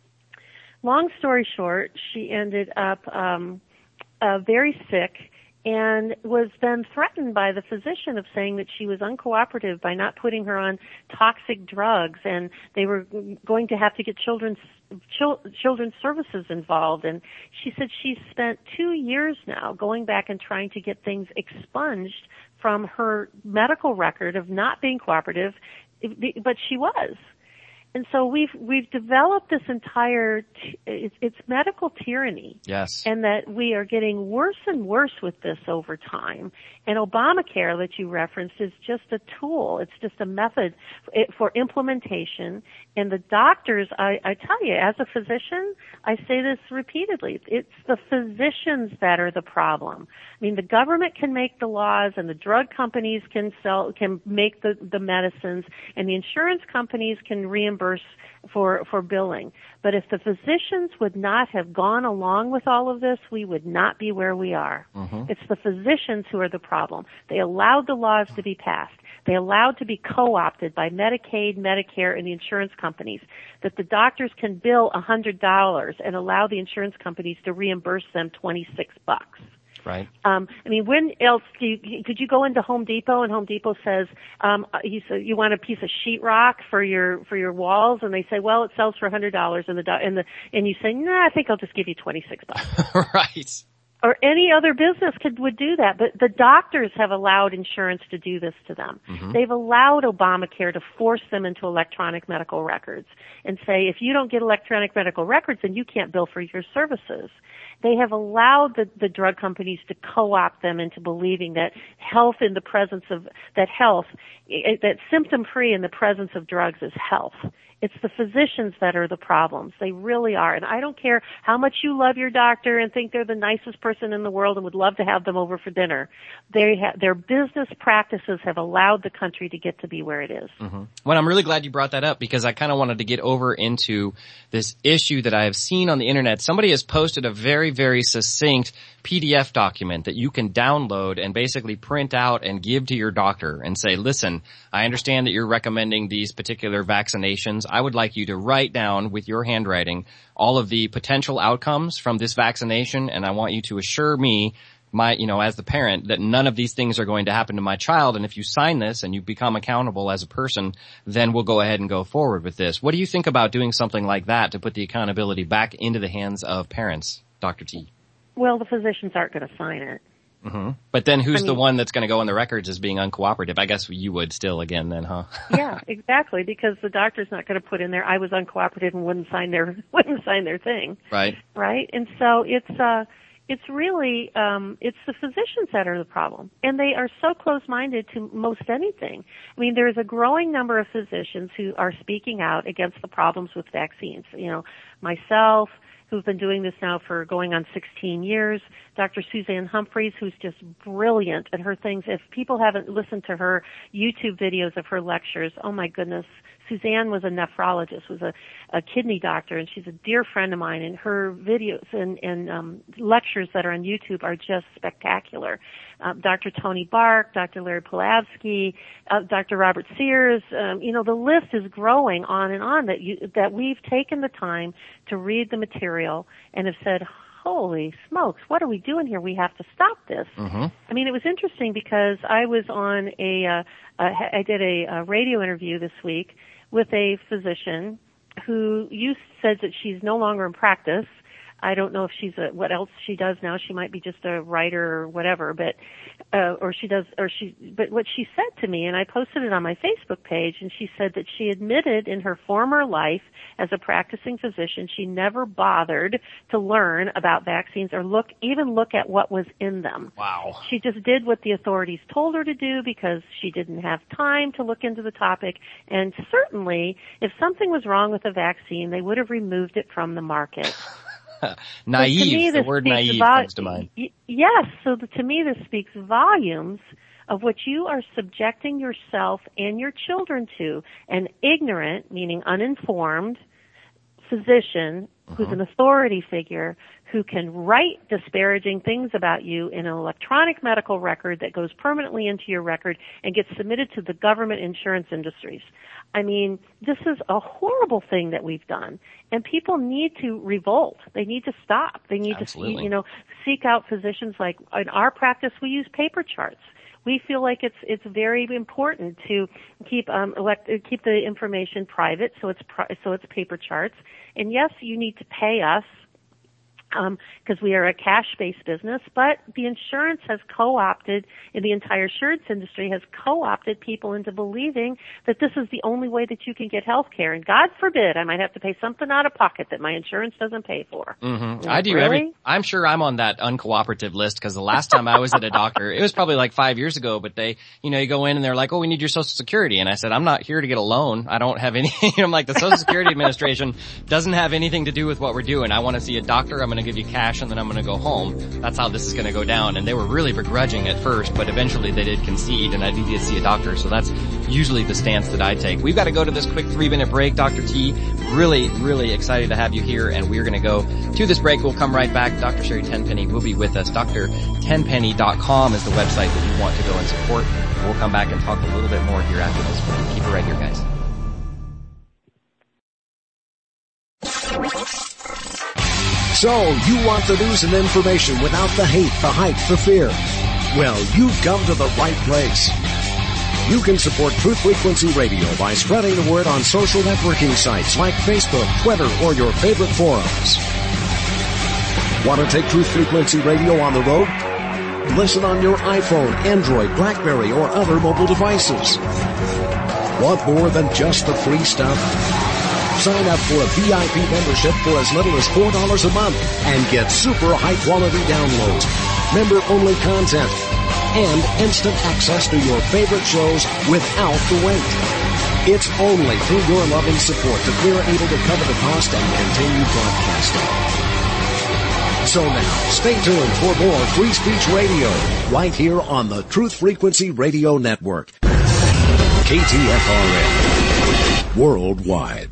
Long story short, she ended up um, uh, very sick and was then threatened by the physician of saying that she was uncooperative by not putting her on toxic drugs, and they were going to have to get children's chil- children's services involved. And she said she's spent two years now going back and trying to get things expunged from her medical record of not being cooperative, but she was. And so we've we've developed this entire t- it's, it's medical tyranny. Yes. And that we are getting worse and worse with this over time. And Obamacare that you referenced is just a tool. It's just a method for implementation. And the doctors, I, I tell you, as a physician, I say this repeatedly. It's the physicians that are the problem. I mean, the government can make the laws, and the drug companies can sell, can make the the medicines, and the insurance companies can reimburse for for billing. But if the physicians would not have gone along with all of this, we would not be where we are. Mm-hmm. It's the physicians who are the problem. They allowed the laws to be passed. They allowed to be co-opted by Medicaid, Medicare, and the insurance companies, that the doctors can bill one hundred dollars and allow the insurance companies to reimburse them twenty-six bucks. Right. Um, I mean, when else do you, could you go into Home Depot and Home Depot says, um, you say you want a piece of sheetrock for your for your walls, and they say, well, it sells for a hundred dollars, and the and the and you say, no, nah, I think I'll just give you twenty six bucks. Right. or any other business could would do that, but the doctors have allowed insurance to do this to them. Mm-hmm. They've allowed Obamacare to force them into electronic medical records and say, if you don't get electronic medical records, then you can't bill for your services. They have allowed the, the drug companies to co-opt them into believing that health in the presence of, that health, that symptom-free in the presence of drugs is health. It's the physicians that are the problems. They really are. And I don't care how much you love your doctor and think they're the nicest person in the world and would love to have them over for dinner. They ha- their business practices have allowed the country to get to be where it is. Mm-hmm. Well, I'm really glad you brought that up because I kind of wanted to get over into this issue that I have seen on the internet. Somebody has posted a very, very succinct P D F document that you can download and basically print out and give to your doctor and say, listen, I understand that you're recommending these particular vaccinations. I would like you to write down with your handwriting all of the potential outcomes from this vaccination, and I want you to assure me, my, you know, as the parent, that none of these things are going to happen to my child, and if you sign this and you become accountable as a person, then we'll go ahead and go forward with this. What do you think about doing something like that to put the accountability back into the hands of parents, Doctor T? Well, the physicians aren't going to sign it. Mm-hmm. But then who's I mean, the one that's going to go in the records as being uncooperative? I guess you would still again then, huh? Yeah, exactly, because the doctor's not going to put in there, I was uncooperative and wouldn't sign their, wouldn't sign their thing. Right. Right? And so it's, uh, it's really, um, it's the physicians that are the problem. And they are so close-minded to most anything. I mean, there's a growing number of physicians who are speaking out against the problems with vaccines. You know, myself, who've been doing this now for going on sixteen years, Doctor Suzanne Humphreys, who's just brilliant at her things. If people haven't listened to her YouTube videos of her lectures, oh my goodness, Suzanne was a nephrologist, was a, a kidney doctor, and she's a dear friend of mine, and her videos and, and um, lectures that are on YouTube are just spectacular. Uh, Doctor Tony Bark, Doctor Larry Polavsky, uh, Doctor Robert Sears, um, you know, the list is growing on and on that you, that we've taken the time to read the material and have said, holy smokes, what are we doing here? We have to stop this. Mm-hmm. I mean, it was interesting because I was on a, uh, uh, I did a, a radio interview this week with a physician who you said that she's no longer in practice. I don't know if she's a, what else she does now. She might be just a writer or whatever, but, uh, or she does, or she, but what she said to me, and I posted it on my Facebook page, and she said that she admitted in her former life as a practicing physician, she never bothered to learn about vaccines or look, even look at what was in them. Wow. She just did what the authorities told her to do because she didn't have time to look into the topic, and certainly if something was wrong with the vaccine, they would have removed it from the market. Naive, the word naive vol- comes to mind. Y- yes, so the, to me this speaks volumes of what you are subjecting yourself and your children to, an ignorant, meaning uninformed, physician uh-huh. who's an authority figure who can write disparaging things about you in an electronic medical record that goes permanently into your record and gets submitted to the government insurance industries. I mean, this is a horrible thing that we've done, and people need to revolt. They need to stop. They need Absolutely. to, you know, seek out physicians. Like in our practice, we use paper charts. We feel like it's it's very important to keep um elect, keep the information private, so it's pri- so it's paper charts. And yes, you need to pay us because um, we are a cash-based business, but the insurance has co-opted, in the entire insurance industry has co-opted people into believing that this is the only way that you can get health care. And God forbid I might have to pay something out of pocket that my insurance doesn't pay for. Mm-hmm. Like, I do really? every, I'm sure I'm on that uncooperative list because the last time I was at a doctor, it was probably like five years ago, but they, you know, you go in and they're like, oh, we need your Social Security. And I said, I'm not here to get a loan. I don't have any, I'm like, the Social Security Administration doesn't have anything to do with what we're doing. I want to see a doctor. I'm going to give you cash and then I'm going to go home. That's how this is going to go down. And they were really begrudging at first, but eventually they did concede and I did see a doctor. So that's usually the stance that I take. We've got to go to this quick three minute break. Doctor T, really, really excited to have you here and we're going to go to this break. We'll come right back. Doctor Sherry Tenpenny will be with us. D R tenpenny dot com is the website that you want to go and support. We'll come back and talk a little bit more here after this break. Keep it right here, guys. So, you want the news and information without the hate, the hype, the fear? Well, you've come to the right place. You can support Truth Frequency Radio by spreading the word on social networking sites like Facebook, Twitter, or your favorite forums. Want to take Truth Frequency Radio on the road? Listen on your iPhone, Android, BlackBerry, or other mobile devices. Want more than just the free stuff? Sign up for a V I P membership for as little as four dollars a month and get super high-quality downloads, member-only content, and instant access to your favorite shows without the wait. It's only through your loving support that we're able to cover the cost and continue broadcasting. So now, stay tuned for more Free Speech Radio, right here on the Truth Frequency Radio Network. K T F R N, worldwide.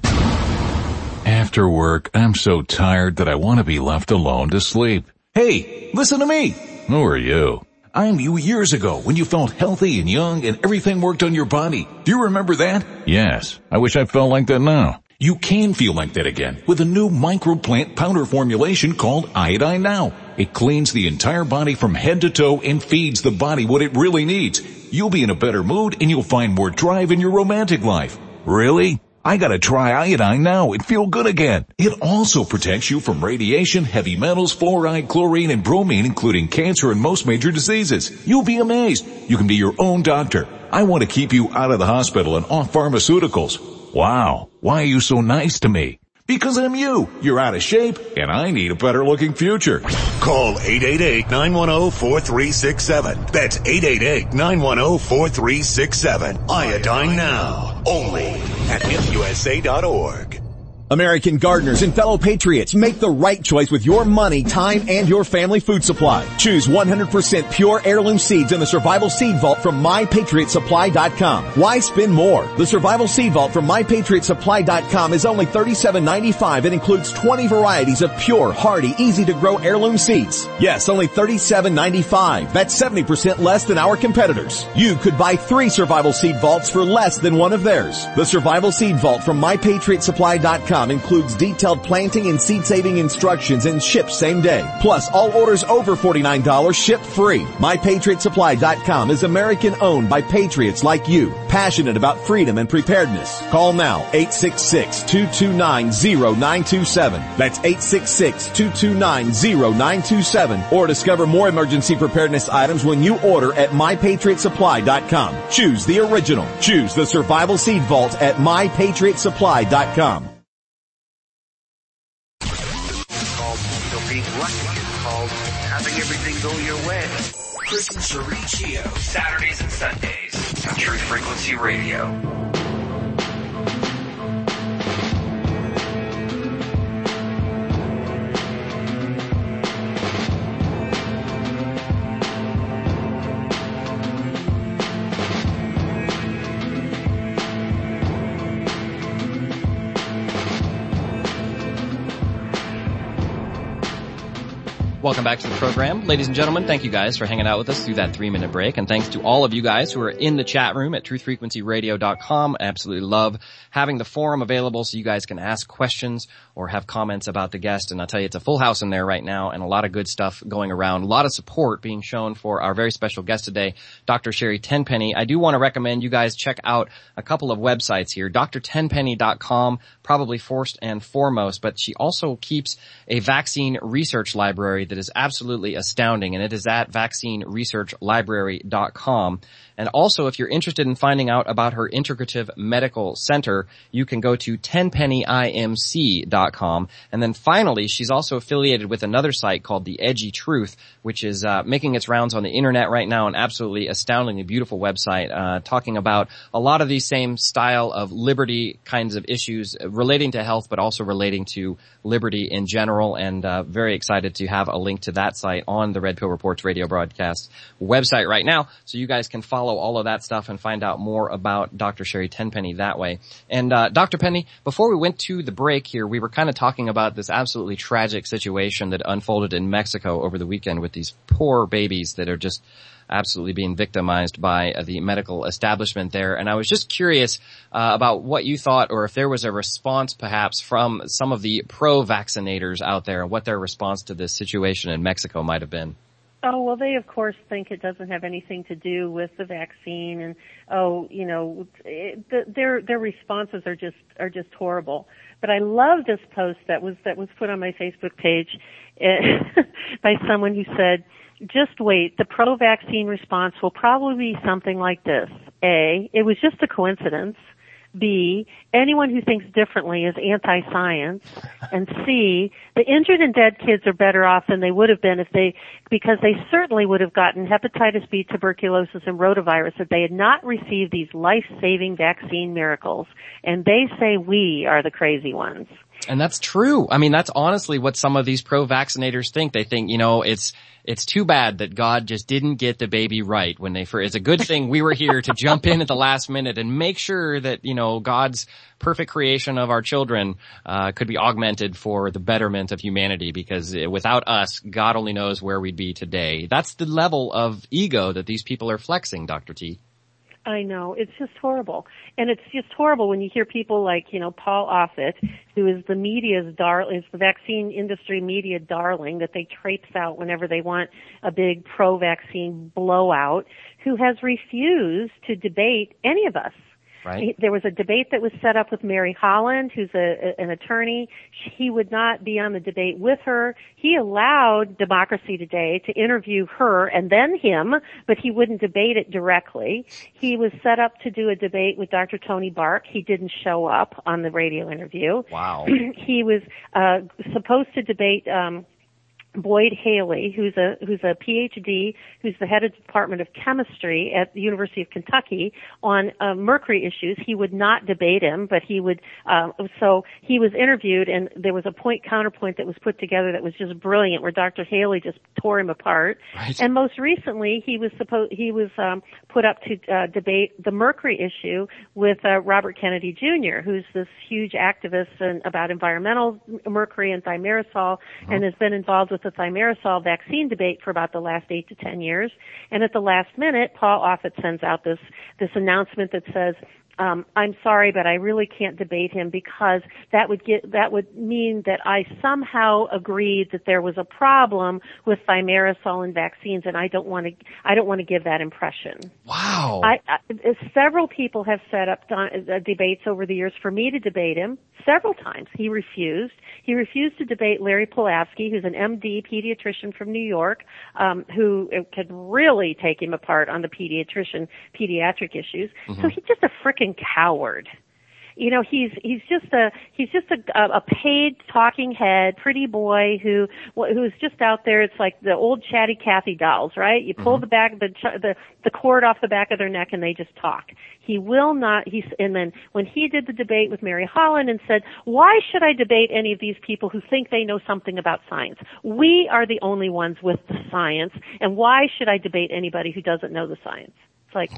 After work, I'm so tired that I want to be left alone to sleep. Hey, listen to me. Who are you? I'm you years ago when you felt healthy and young and everything worked on your body. Do you remember that? Yes. I wish I felt like that now. You can feel like that again with a new microplant powder formulation called Iodine Now. It cleans the entire body from head to toe and feeds the body what it really needs. You'll be in a better mood and you'll find more drive in your romantic life. Really? I gotta try Iodine Now and feel good again. It also protects you from radiation, heavy metals, fluoride, chlorine, and bromine, including cancer and most major diseases. You'll be amazed. You can be your own doctor. I want to keep you out of the hospital and off pharmaceuticals. Wow. Why are you so nice to me? Because I'm you. You're out of shape, and I need a better looking future. Call eight eight eight, nine one zero, four three six seven. That's eight eight eight, nine one zero, four three six seven. Iodine Now. Only at hemp U S A dot org. American gardeners and fellow patriots, make the right choice with your money, time, and your family food supply. Choose one hundred percent pure heirloom seeds in the Survival Seed Vault from my patriot supply dot com. Why spend more? The Survival Seed Vault from my patriot supply dot com is only thirty-seven ninety-five and includes twenty varieties of pure, hardy, easy-to-grow heirloom seeds. Yes, only thirty-seven ninety-five. That's seventy percent less than our competitors. You could buy three Survival Seed Vaults for less than one of theirs. The Survival Seed Vault from my patriot supply dot com includes detailed planting and seed-saving instructions and ships same day. Plus, all orders over forty-nine dollars ship free. my patriot supply dot com is American-owned by patriots like you, passionate about freedom and preparedness. Call now, eight six six, two two nine, zero nine two seven. That's eight six six, two two nine, zero nine two seven. Or discover more emergency preparedness items when you order at my patriot supply dot com. Choose the original. Choose the Survival Seed Vault at my patriot supply dot com. Being lucky is called having everything go your way. Chris and Cherie Chio, Saturdays and Sundays on Truth Frequency Radio. Welcome back to the program. Ladies and gentlemen, thank you guys for hanging out with us through that three-minute break. And thanks to all of you guys who are in the chat room at truth frequency radio dot com. I absolutely love having the forum available so you guys can ask questions or have comments about the guest. And I'll tell you, it's a full house in there right now and a lot of good stuff going around. A lot of support being shown for our very special guest today, Doctor Sherry Tenpenny. I do want to recommend you guys check out a couple of websites here. D R tenpenny dot com, probably first and foremost, but she also keeps a vaccine research library that is absolutely astounding, and it is at vaccine research library dot com. And also, if you're interested in finding out about her Integrative Medical Center, you can go to tenpenny I M C dot com. And then finally, she's also affiliated with another site called The Edgy Truth, which is uh, making its rounds on the internet right now, an absolutely astoundingly beautiful website, uh, talking about a lot of these same style of liberty kinds of issues relating to health, but also relating to liberty in general. And uh, very excited to have a link to that site on the Red Pill Reports radio broadcast website right now, so you guys can follow all of that stuff and find out more about Doctor Sherry Tenpenny that way. And uh, Doctor Penny, before we went to the break here, we were kind of talking about this absolutely tragic situation that unfolded in Mexico over the weekend with these poor babies that are just absolutely being victimized by uh, the medical establishment there. And I was just curious uh, about what you thought, or if there was a response perhaps from some of the pro-vaccinators out there, and what their response to this situation in Mexico might have been. Oh, well, they, of course, think it doesn't have anything to do with the vaccine, and, oh, you know, it, the, their their responses are just are just horrible. But I love this post that was that was put on my Facebook page uh, by someone who said, just wait, the pro-vaccine response will probably be something like this. A, it was just a coincidence. B, anyone who thinks differently is anti-science. And C, the injured and dead kids are better off than they would have been if they, because they certainly would have gotten hepatitis B, tuberculosis, and rotavirus if they had not received these life-saving vaccine miracles. And they say we are the crazy ones. And that's true. I mean, that's honestly what some of these pro-vaccinators think. They think, you know, it's, it's too bad that God just didn't get the baby right when they first, it's a good thing we were here to jump in at the last minute and make sure that, you know, God's perfect creation of our children, uh, could be augmented for the betterment of humanity, because without us, God only knows where we'd be today. That's the level of ego that these people are flexing, Doctor T. I know. It's just horrible. And it's just horrible when you hear people like, you know, Paul Offit, who is the media's dar- is the vaccine industry media darling that they traipse out whenever they want a big pro-vaccine blowout, who has refused to debate any of us. Right. There was a debate that was set up with Mary Holland, who's a, an attorney. He would not be on the debate with her. He allowed Democracy Today to interview her and then him, but he wouldn't debate it directly. He was set up to do a debate with Doctor Tony Bark. He didn't show up on the radio interview. Wow. He was uh supposed to debate um Boyd Haley, who's a who's a P H D, who's the head of the Department of Chemistry at the University of Kentucky on uh, mercury issues. He would not debate him, but he would. Uh, so he was interviewed, and there was a point counterpoint that was put together that was just brilliant, where Doctor Haley just tore him apart. Right. And most recently, he was supposed he was um, put up to uh, debate the mercury issue with uh, Robert Kennedy Junior, who's this huge activist and, about environmental mercury and thimerosal, mm-hmm. and has been involved with the thimerosal vaccine debate for about the last eight to ten years. And at the last minute, Paul Offit sends out this this announcement that says, um, I'm sorry, but I really can't debate him because that would get that would mean that I somehow agreed that there was a problem with thimerosal and vaccines, and I don't want to I don't want to give that impression. Wow. I, I, several people have set up uh, debates over the years for me to debate him. Several times he refused. He refused to debate Larry Pulaski, who's an M D pediatrician from New York, um, who could really take him apart on the pediatrician pediatric issues. Mm-hmm. So he's just a frickin' coward. You know, he's he's just a he's just a, a paid talking head, pretty boy who who's just out there. It's like the old chatty Cathy dolls, right? You pull mm-hmm. the back the the the cord off the back of their neck and they just talk. He will not. He's and then when he did the debate with Mary Holland and said, "Why should I debate any of these people who think they know something about science? We are the only ones with the science, and why should I debate anybody who doesn't know the science?" It's like,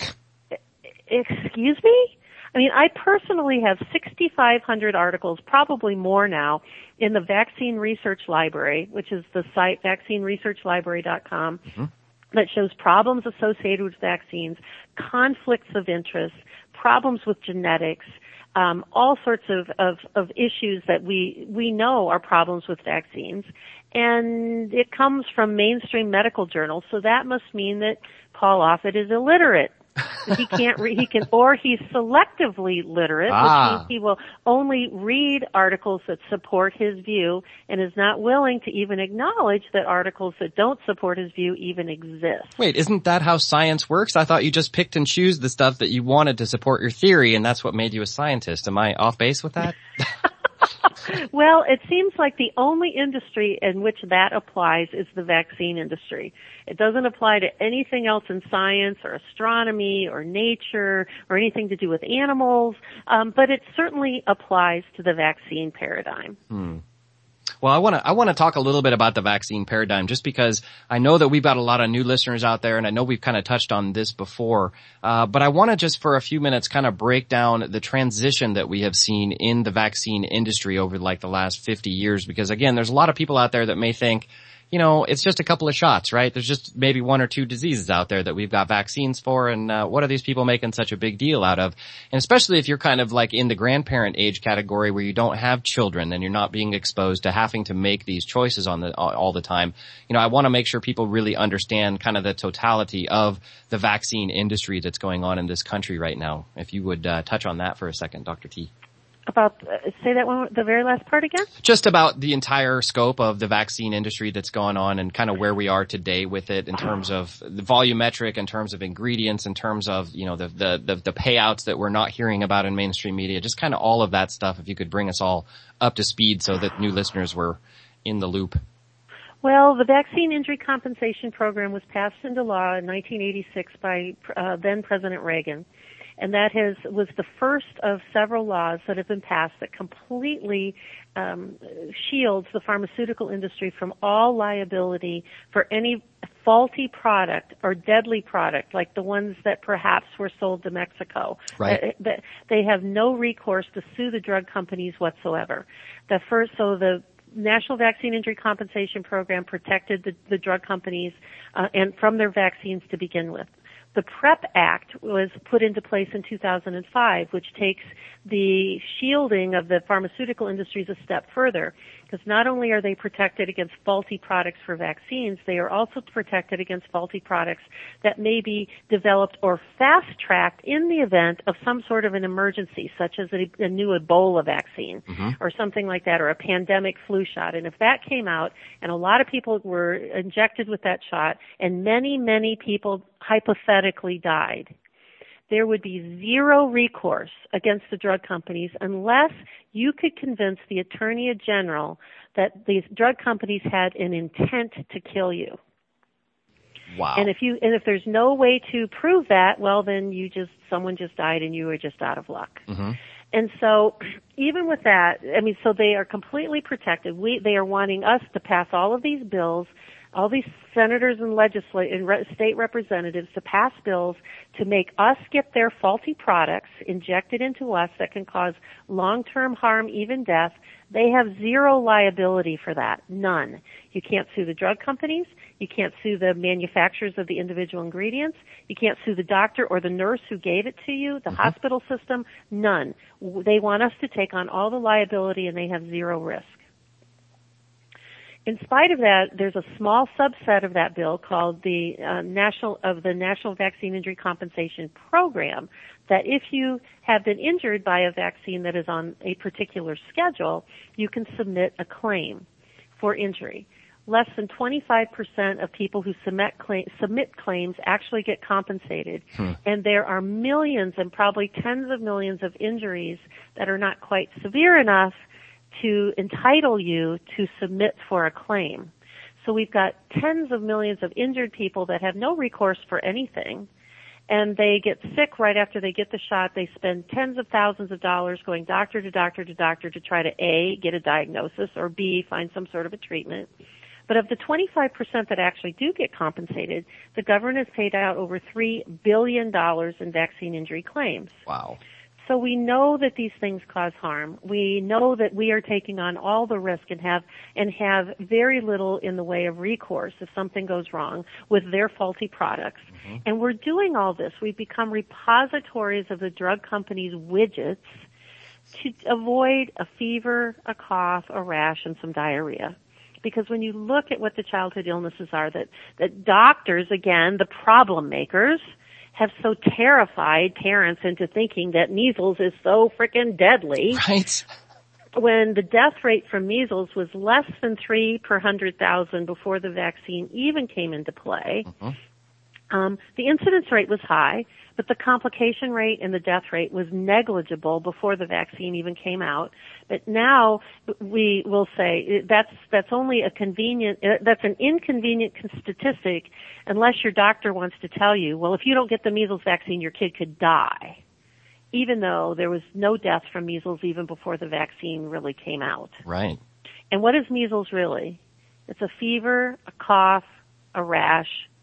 excuse me. I mean, I personally have sixty-five hundred articles, probably more now, in the Vaccine Research Library, which is the site vaccine research library dot com, mm-hmm. that shows problems associated with vaccines, conflicts of interest, problems with genetics, um, all sorts of, of, of issues that we, we know are problems with vaccines. And it comes from mainstream medical journals, so that must mean that Paul Offit is illiterate. He can't read, he can, or he's selectively literate, ah. which means he will only read articles that support his view and is not willing to even acknowledge that articles that don't support his view even exist. Wait, isn't that how science works? I thought you just picked and choose the stuff that you wanted to support your theory, and that's what made you a scientist. Am I off base with that? Well, it seems like the only industry in which that applies is the vaccine industry. It doesn't apply to anything else in science or astronomy or nature or anything to do with animals, um, but it certainly applies to the vaccine paradigm. Hmm. Well, I want to I want to talk a little bit about the vaccine paradigm, just because I know that we've got a lot of new listeners out there, and I know we've kind of touched on this before. Uh, but I want to just for a few minutes kind of break down the transition that we have seen in the vaccine industry over like the last fifty years, because again, there's a lot of people out there that may think, you know, it's just a couple of shots, right? There's just maybe one or two diseases out there that we've got vaccines for, and uh, what are these people making such a big deal out of? And especially if you're kind of like in the grandparent age category where you don't have children and you're not being exposed to having to make these choices on the all the time. You know, I want to make sure people really understand kind of the totality of the vaccine industry that's going on in this country right now. If you would uh, touch on that for a second, Doctor T. About, uh, say that one, the very last part again? Just about the entire scope of the vaccine industry that's going on and kind of where we are today with it in terms of the volumetric, in terms of ingredients, in terms of, you know, the, the, the, the payouts that we're not hearing about in mainstream media, just kind of all of that stuff, if you could bring us all up to speed so that new listeners were in the loop. Well, the Vaccine Injury Compensation Program was passed into law in nineteen eighty-six by uh, then President Reagan. And that has was the first of several laws that have been passed that completely um, shields the pharmaceutical industry from all liability for any faulty product or deadly product, like the ones that perhaps were sold to Mexico. Right. Uh, they have no recourse to sue the drug companies whatsoever. The first, so the National Vaccine Injury Compensation Program protected the, the drug companies uh, and from their vaccines to begin with. The PrEP Act was put into place in two thousand five, which takes the shielding of the pharmaceutical industries a step further, because not only are they protected against faulty products for vaccines, they are also protected against faulty products that may be developed or fast-tracked in the event of some sort of an emergency, such as a, a new Ebola vaccine mm-hmm. or something like that, or a pandemic flu shot. And if that came out and a lot of people were injected with that shot and many, many people hypothetically died, there would be zero recourse against the drug companies unless you could convince the Attorney General that these drug companies had an intent to kill you. Wow. And if you and if there's no way to prove that, well, then you just someone just died and you were just out of luck. Mm-hmm. And so, even with that, I mean, so they are completely protected. We they are wanting us to pass all of these bills, all these senators and legislat- and re- state representatives to pass bills to make us get their faulty products injected into us that can cause long-term harm, even death. They have zero liability for that, none. You can't sue the drug companies. You can't sue the manufacturers of the individual ingredients. You can't sue the doctor or the nurse who gave it to you, the mm-hmm. hospital system, none. They want us to take on all the liability and they have zero risk. In spite of that, there's a small subset of that bill called the uh, National of the National Vaccine Injury Compensation Program that if you have been injured by a vaccine that is on a particular schedule, you can submit a claim for injury. Less than twenty-five percent of people who submit, claim, submit claims actually get compensated. Hmm. And there are millions and probably tens of millions of injuries that are not quite severe enough to entitle you to submit for a claim. So we've got tens of millions of injured people that have no recourse for anything, and they get sick right after they get the shot. They spend tens of thousands of dollars going doctor to doctor to doctor to try to A, get a diagnosis, or B, find some sort of a treatment. But of the twenty-five percent that actually do get compensated, the government has paid out over three billion dollars in vaccine injury claims. Wow. So we know that these things cause harm. We know that we are taking on all the risk and have and have very little in the way of recourse if something goes wrong with their faulty products. Mm-hmm. And we're doing all this. We've become repositories of the drug companies' widgets to avoid a fever, a cough, a rash, and some diarrhea. Because when you look at what the childhood illnesses are that, that doctors, again, the problem makers, have so terrified parents into thinking that measles is so frickin' deadly. Right. When the death rate from measles was less than three per hundred thousand before the vaccine even came into play. Mm-hmm. Um, the incidence rate was high, but the complication rate and the death rate was negligible before the vaccine even came out. But now we will say that's that's only a convenient, that's an inconvenient statistic unless your doctor wants to tell you, well, if you don't get the measles vaccine, your kid could die, even though there was no death from measles even before the vaccine really came out. Right. And what is measles really? It's a fever, a cough, a rash,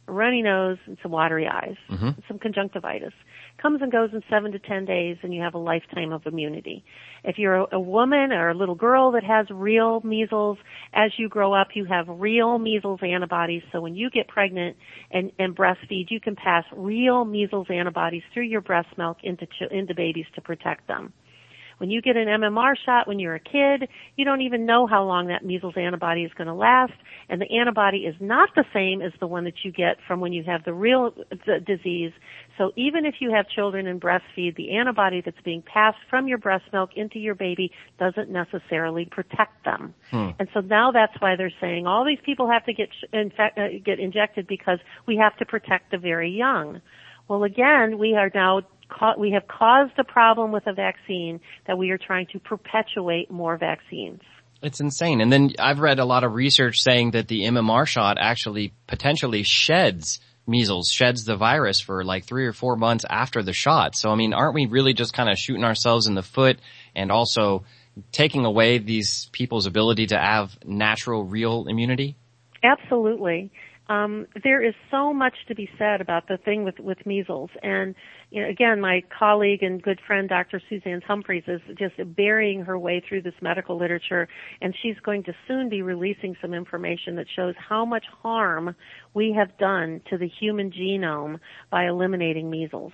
a runny nose, and some watery eyes, Mm-hmm. and some conjunctivitis. Comes and goes in seven to ten days, and you have a lifetime of immunity. If you're a, a woman or a little girl that has real measles, as you grow up, you have real measles antibodies. So when you get pregnant and, and breastfeed, you can pass real measles antibodies through your breast milk into ch- into babies to protect them. When you get an M M R shot when you're a kid, you don't even know how long that measles antibody is going to last, and the antibody is not the same as the one that you get from when you have the real the disease. So even if you have children and breastfeed, the antibody that's being passed from your breast milk into your baby doesn't necessarily protect them. Hmm. And so now that's why they're saying all these people have to get infect, uh, get injected because we have to protect the very young. Well, again, we are now we have caused a problem with a vaccine that we are trying to perpetuate more vaccines. It's insane. And then I've read a lot of research saying that the M M R shot actually potentially sheds measles, sheds the virus for like three or four months after the shot. So, I mean, aren't we really just kind of shooting ourselves in the foot and also taking away these people's ability to have natural, real immunity? Absolutely. Um, there is so much to be said about the thing with, with measles. And, you know, again, my colleague and good friend, Doctor Suzanne Humphreys, is just burying her way through this medical literature, and she's going to soon be releasing some information that shows how much harm we have done to the human genome by eliminating measles.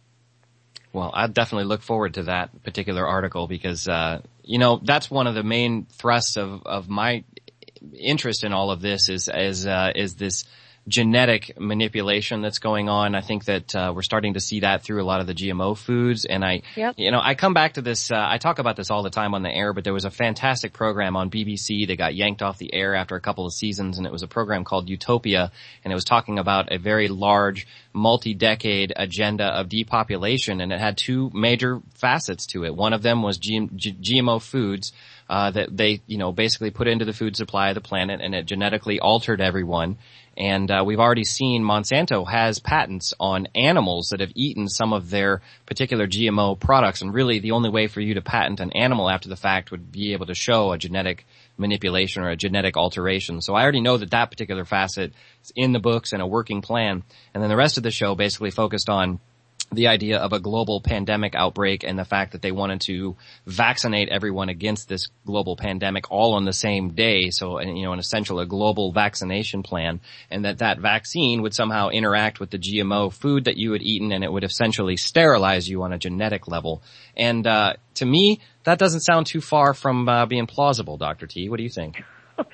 Well, I definitely look forward to that particular article because, uh, you know, that's one of the main thrusts of, of my interest in all of this is, is, uh, is this genetic manipulation that's going on. I think that, uh, we're starting to see that through a lot of the G M O foods. And I, yep. you know, I come back to this, uh, I talk about this all the time on the air, but there was a fantastic program on B B C that got yanked off the air after a couple of seasons, and it was a program called Utopia, and it was talking about a very large multi-decade agenda of depopulation, and it had two major facets to it. One of them was G- G- G M O foods, uh, that they, you know, basically put into the food supply of the planet, and it genetically altered everyone. And uh, we've already seen Monsanto has patents on animals that have eaten some of their particular G M O products. And really the only way for you to patent an animal after the fact would be able to show a genetic manipulation or a genetic alteration. So I already know that that particular facet is in the books and a working plan. And then the rest of the show basically focused on the idea of a global pandemic outbreak and the fact that they wanted to vaccinate everyone against this global pandemic all on the same day. So, you know, an essential, a global vaccination plan, and that that vaccine would somehow interact with the G M O food that you had eaten, and it would essentially sterilize you on a genetic level. And, uh, to me, that doesn't sound too far from, uh, being plausible, Doctor T. What do you think?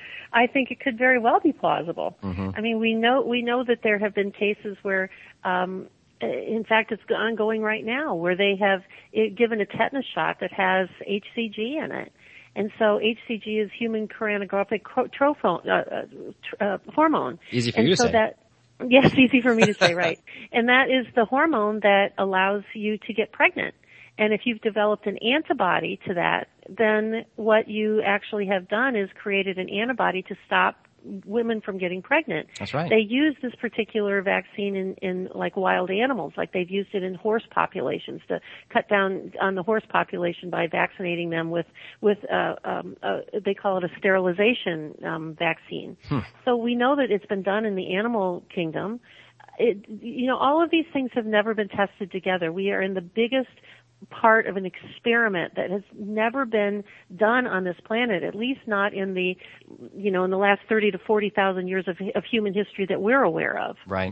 I think it could very well be plausible. Mm-hmm. I mean, we know, we know that there have been cases where, um, in fact, it's ongoing right now where they have given a tetanus shot that has H C G in it. And so H C G is human chorianogrophic trophone, uh, uh, hormone. Easy for and you to so say. That, yes, easy for me to say, right. And that is the hormone that allows you to get pregnant. And if you've developed an antibody to that, then what you actually have done is created an antibody to stop women from getting pregnant. That's right. They use this particular vaccine in, in like wild animals, like they've used it in horse populations to cut down on the horse population by vaccinating them with, with, uh, um, uh, they call it a sterilization, um, vaccine. Hmm. So we know that it's been done in the animal kingdom. It, you know, all of these things have never been tested together. We are in the biggest part of an experiment that has never been done on this planet, at least not in the, you know, in the last thirty to forty thousand years of, of human history that we're aware of. Right.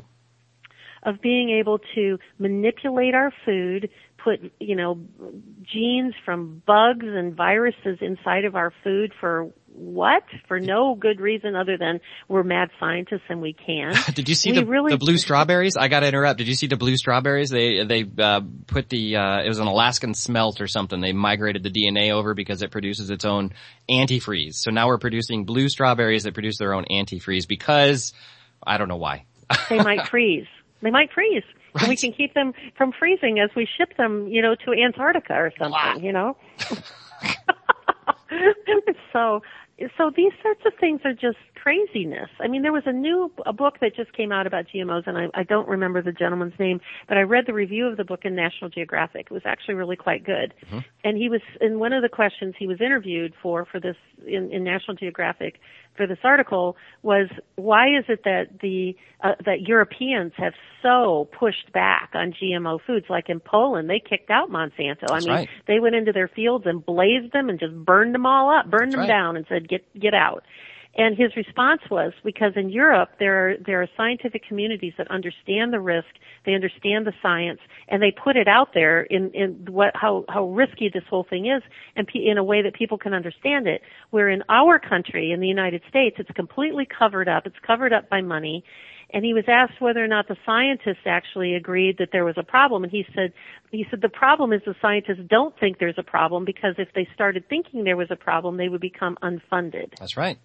Of being able to manipulate our food, put, you know, genes from bugs and viruses inside of our food for what? For no good reason other than we're mad scientists and we can. Did you see we the, really the blue strawberries? I got to interrupt. Did you see the blue strawberries? They they uh, put the uh, it was an Alaskan smelt or something. They migrated the D N A over because it produces its own antifreeze. So now we're producing blue strawberries that produce their own antifreeze because I don't know why. They might freeze. They might freeze. Right. And we can keep them from freezing as we ship them, you know, to Antarctica or something, wow. you know. so, so these sorts of things are just craziness. I mean, there was a new a book that just came out about G M Os, and I, I don't remember the gentleman's name, but I read the review of the book in National Geographic. It was actually really quite good. Mm-hmm. And he was, in one of the questions he was interviewed for, for this, in, in National Geographic, for this article, was why is it that the, uh, that Europeans have so pushed back on G M O foods? Like in Poland, they kicked out Monsanto. That's I mean, right. They went into their fields and blazed them and just burned them all up, burned That's them right. down and said, get, get out. And his response was, because in Europe there are, there are scientific communities that understand the risk, they understand the science, and they put it out there in, in what, how, how risky this whole thing is, and pe- in a way that people can understand it. Where in our country, in the United States, it's completely covered up. It's covered up by money. And he was asked whether or not the scientists actually agreed that there was a problem, and he said, he said the problem is the scientists don't think there's a problem, because if they started thinking there was a problem, they would become unfunded. That's right.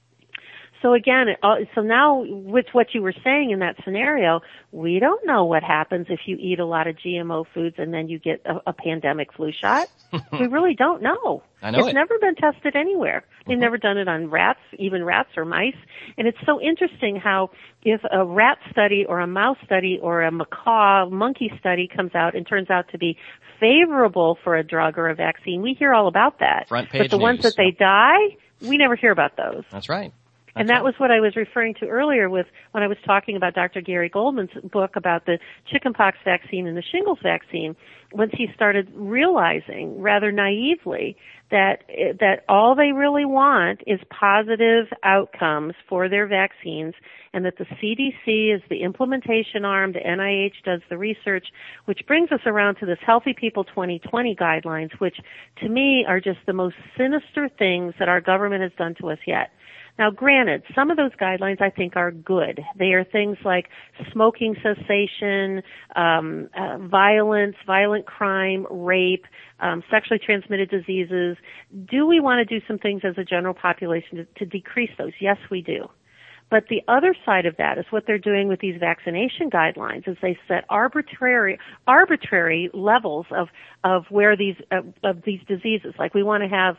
So again, it, uh, so now with what you were saying in that scenario, we don't know what happens if you eat a lot of G M O foods and then you get a, a pandemic flu shot. We really don't know. I know It's it. never been tested anywhere. They've mm-hmm. never done it on rats, even rats or mice. And it's so interesting how if a rat study or a mouse study or a macaw monkey study comes out and turns out to be favorable for a drug or a vaccine, we hear all about that. Front page But the ones news. that they die, we never hear about those. That's right. That's and that right. was what I was referring to earlier with when I was talking about Doctor Gary Goldman's book about the chickenpox vaccine and the shingles vaccine. Once he started realizing rather naively that that all they really want is positive outcomes for their vaccines, and that the C D C is the implementation arm, the N I H does the research, which brings us around to this Healthy People twenty twenty guidelines, which to me are just the most sinister things that our government has done to us yet. Now, granted, some of those guidelines I think are good. They are things like smoking cessation, um, uh, violence, violent crime, rape, um, sexually transmitted diseases. Do we want to do some things as a general population to, to decrease those? Yes, we do. But the other side of that is what they're doing with these vaccination guidelines, is they set arbitrary arbitrary levels of of where these of, of these diseases. Like we want to have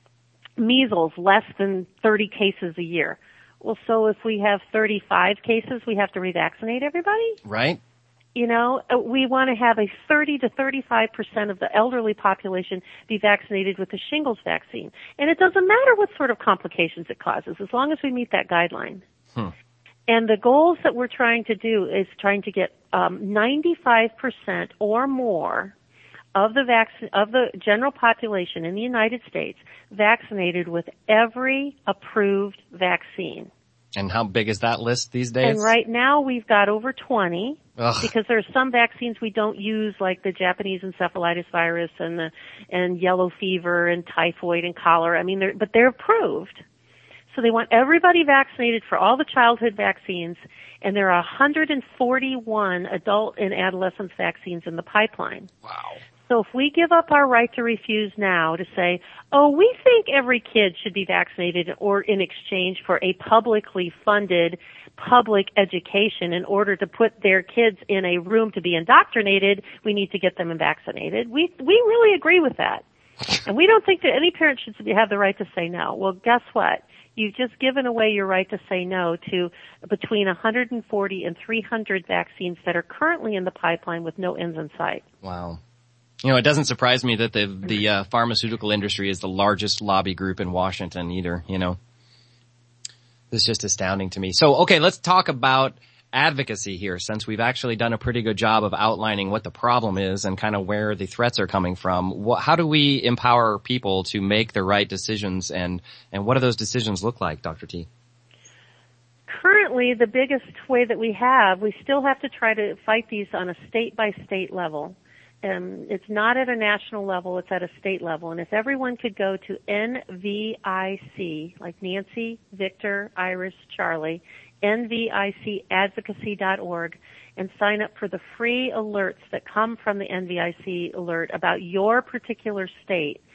measles less than thirty cases a year. Well, so if we have thirty-five cases, we have to revaccinate everybody? Right. You know, we want to have a thirty to thirty-five percent of the elderly population be vaccinated with the shingles vaccine. And it doesn't matter what sort of complications it causes, as long as we meet that guideline. Hmm. And the goals that we're trying to do is trying to get um, ninety-five percent or more of the vac- of the general population in the United States vaccinated with every approved vaccine. And how big is that list these days? And right now we've got over twenty. Ugh. Because there are some vaccines we don't use, like the Japanese encephalitis virus and the and yellow fever and typhoid and cholera. I mean, they're, but they're approved. So they want everybody vaccinated for all the childhood vaccines, and there are one hundred forty-one adult and adolescent vaccines in the pipeline. Wow. So if we give up our right to refuse now to say, oh, we think every kid should be vaccinated, or in exchange for a publicly funded public education in order to put their kids in a room to be indoctrinated, we need to get them vaccinated. We we really agree with that. And we don't think that any parent should have the right to say no. Well, guess what? You've just given away your right to say no to between one hundred forty and three hundred vaccines that are currently in the pipeline with no ends in sight. Wow. You know, it doesn't surprise me that the the uh, pharmaceutical industry is the largest lobby group in Washington either, you know. It's just astounding to me. So, okay, let's talk about advocacy here, since we've actually done a pretty good job of outlining what the problem is and kind of where the threats are coming from. What, how do we empower people to make the right decisions, and, and what do those decisions look like, Doctor T? Currently, the biggest way that we have, we still have to try to fight these on a state-by-state level. Um, it's not at a national level, it's at a state level. And if everyone could go to N V I C, like Nancy, Victor, Iris, Charlie, N V I C advocacy dot org, and sign up for the free alerts that come from the N V I C alert about your particular state,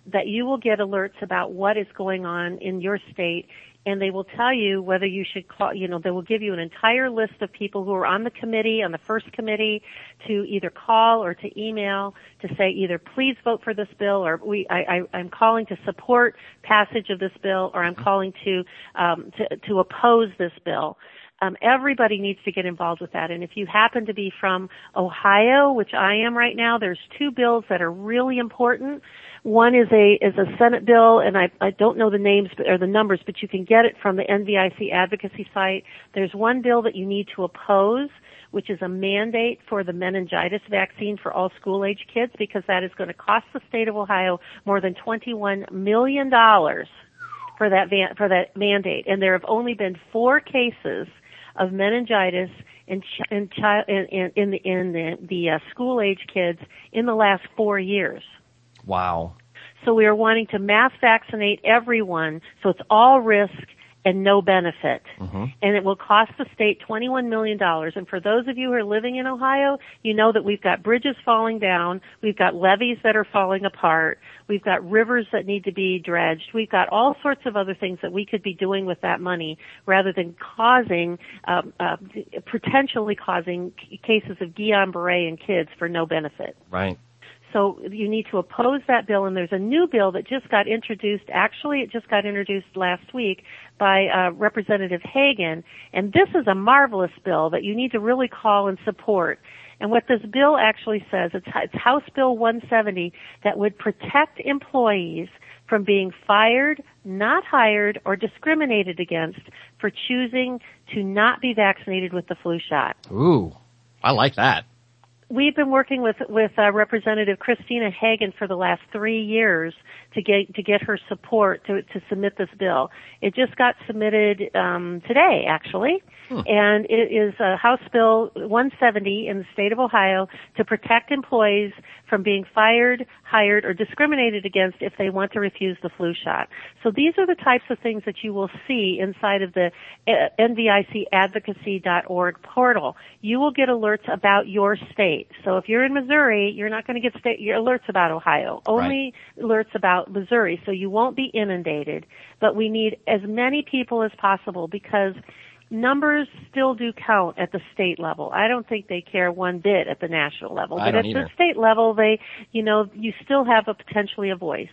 that you will get alerts about what is going on in your state, and they will tell you whether you should call, you know, they will give you an entire list of people who are on the committee, on the first committee, to either call or to email to say either please vote for this bill, or we, I, I, I'm calling to support passage of this bill, or I'm calling to, um, to, to oppose this bill. Um, everybody needs to get involved with that. And if you happen to be from Ohio, which I am right now, there's two bills that are really important. One is a is a Senate bill, and I, I don't know the names or the numbers, but you can get it from the N V I C advocacy site. There's one bill that you need to oppose, which is a mandate for the meningitis vaccine for all school-age kids, because that is going to cost the state of Ohio more than twenty-one million dollars for that van, for that mandate. And there have only been four cases of meningitis in ch- in, chi- in, in, in the in the, the uh, school-age kids in the last four years. Wow. So we are wanting to mass vaccinate everyone, so it's all risk and no benefit. Mm-hmm. And it will cost the state twenty-one million dollars. And for those of you who are living in Ohio, you know that we've got bridges falling down, we've got levees that are falling apart, we've got rivers that need to be dredged, we've got all sorts of other things that we could be doing with that money rather than causing, um, uh, potentially causing cases of Guillain-Barré in kids for no benefit. Right. So you need to oppose that bill, and there's a new bill that just got introduced. Actually, it just got introduced last week by uh, Representative Hagan, and this is a marvelous bill that you need to really call and support. And what this bill actually says, it's, it's House Bill one seventy, that would protect employees from being fired, not hired, or discriminated against for choosing to not be vaccinated with the flu shot. Ooh, I like that. We've been working with with uh, Representative Christina Hagan for the last three years to get to get her support to to submit this bill. It just got submitted um, today, actually, hmm. and it is uh, House Bill one seventy in the state of Ohio to protect employees from being fired, hired, or discriminated against if they want to refuse the flu shot. So these are the types of things that you will see inside of the N V I C advocacy dot org portal. You will get alerts about your state. So if you're in Missouri, you're not going to get state your alerts about Ohio, only right. alerts about Missouri, so you won't be inundated. But we need as many people as possible, because numbers still do count at the state level. I don't think they care one bit at the national level. I but don't at either. the state level, they, you know, you still have a potentially a voice.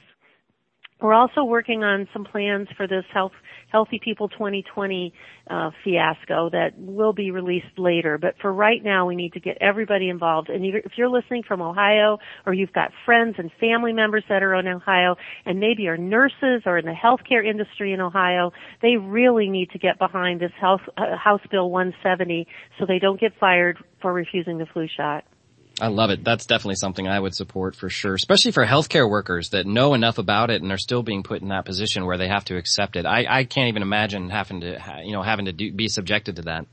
We're also working on some plans for this Health, Healthy People twenty twenty uh, fiasco that will be released later. But for right now, we need to get everybody involved. And if you're listening from Ohio, or you've got friends and family members that are in Ohio, and maybe are nurses or in the healthcare industry in Ohio, they really need to get behind this House, uh, House Bill one seventy so they don't get fired for refusing the flu shot. I love it. That's definitely something I would support for sure, especially for healthcare workers that know enough about it and are still being put in that position where they have to accept it. I, I can't even imagine having to, you know, having to do, be subjected to that.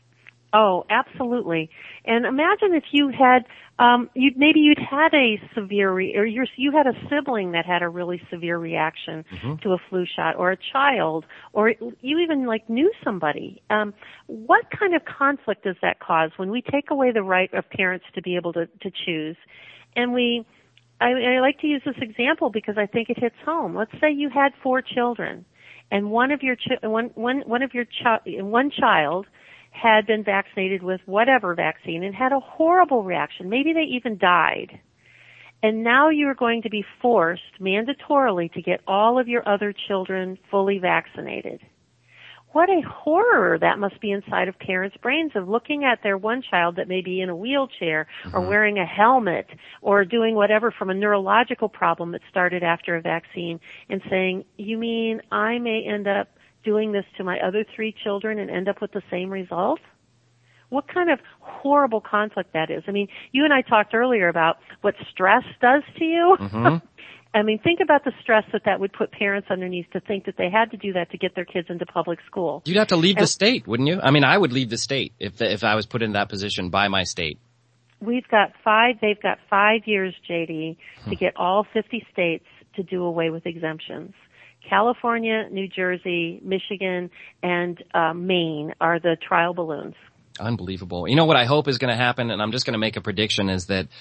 Oh, absolutely. And imagine if you had, um, you maybe you'd had a severe, re- or you're, you had a sibling that had a really severe reaction mm-hmm. to a flu shot, or a child, or you even like knew somebody. Um, what kind of conflict does that cause when we take away the right of parents to be able to, to choose? And we, I, I like to use this example because I think it hits home. Let's say you had four children, and one of your chi- one one one of your chi- one child had been vaccinated with whatever vaccine and had a horrible reaction. Maybe they even died. And now you're going to be forced mandatorily to get all of your other children fully vaccinated. What a horror that must be inside of parents' brains of looking at their one child that may be in a wheelchair mm-hmm. or wearing a helmet or doing whatever from a neurological problem that started after a vaccine and saying, you mean I may end up doing this to my other three children and end up with the same result? What kind of horrible conflict that is. I mean, you and I talked earlier about what stress does to you. Mm-hmm. I mean, think about the stress that that would put parents underneath to think that they had to do that to get their kids into public school. You'd have to leave and the state, wouldn't you? I mean, I would leave the state if if I was put in that position by my state. We've got five, they've got five years, J D, to get all fifty states to do away with exemptions. California, New Jersey, Michigan, and uh, Maine are the trial balloons. Unbelievable. You know what I hope is going to happen, and I'm just going to make a prediction, is that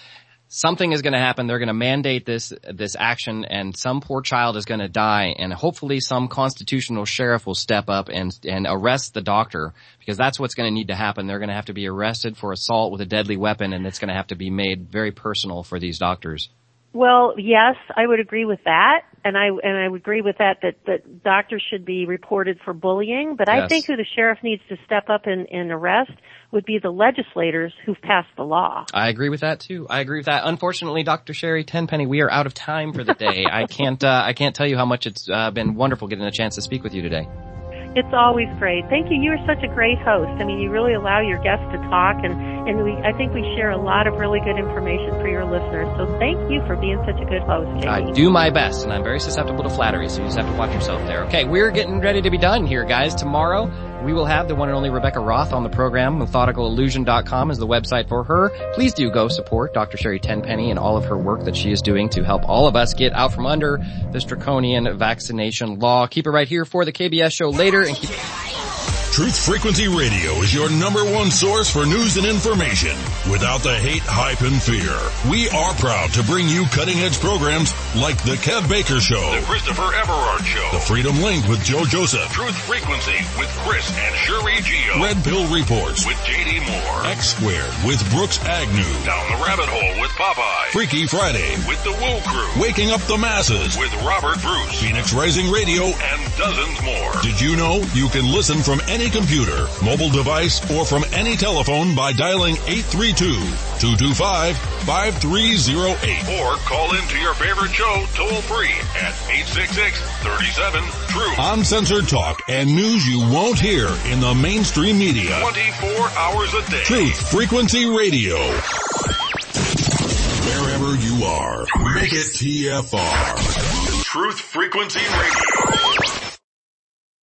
something is going to happen. They're going to mandate this, this action, and some poor child is going to die, and hopefully some constitutional sheriff will step up and, and arrest the doctor, because that's what's going to need to happen. They're going to have to be arrested for assault with a deadly weapon, and it's going to have to be made very personal for these doctors. Well, yes, I would agree with that, and I and I would agree with that that, that doctors should be reported for bullying. But Yes. I think who the sheriff needs to step up and, and arrest would be the legislators who've passed the law. I agree with that too. I agree with that. Unfortunately, Doctor Sherry Tenpenny, we are out of time for the day. I can't uh, I can't tell you how much it's uh, been wonderful getting a chance to speak with you today. It's always great. Thank you. You are such a great host. I mean, you really allow your guests to talk, and, and we, I think we share a lot of really good information for your listeners. So thank you for being such a good host, J D. I do my best, and I'm very susceptible to flattery, so you just have to watch yourself there. Okay, we're getting ready to be done here, guys. Tomorrow, we will have the one and only Rebecca Roth on the program. methodical illusion dot com is the website for her. Please do go support Doctor Sherry Tenpenny and all of her work that she is doing to help all of us get out from under this draconian vaccination law. Keep it right here for the K B S show later, and keep... Truth Frequency Radio is your number one source for news and information without the hate, hype, and fear. We are proud to bring you cutting-edge programs like The Kev Baker Show, The Christopher Everard Show, The Freedom Link with Joe Joseph, Truth Frequency with Chris and Sherry Gio, Red Pill Reports with J D Moore, X Squared with Brooks Agnew, Down the Rabbit Hole with Popeye, Freaky Friday with The Woo Crew, Waking Up the Masses with Robert Bruce, Phoenix Rising Radio, and dozens more. Did you know you can listen from any computer, mobile device, or from any telephone by dialing eight three two, two two five, five three zero eight or call into your favorite show toll free at eight six six, three seven, truth. Uncensored talk and news you won't hear in the mainstream media. twenty-four hours a day. Truth Frequency Radio. Wherever you are, make it T F R. Truth Frequency Radio.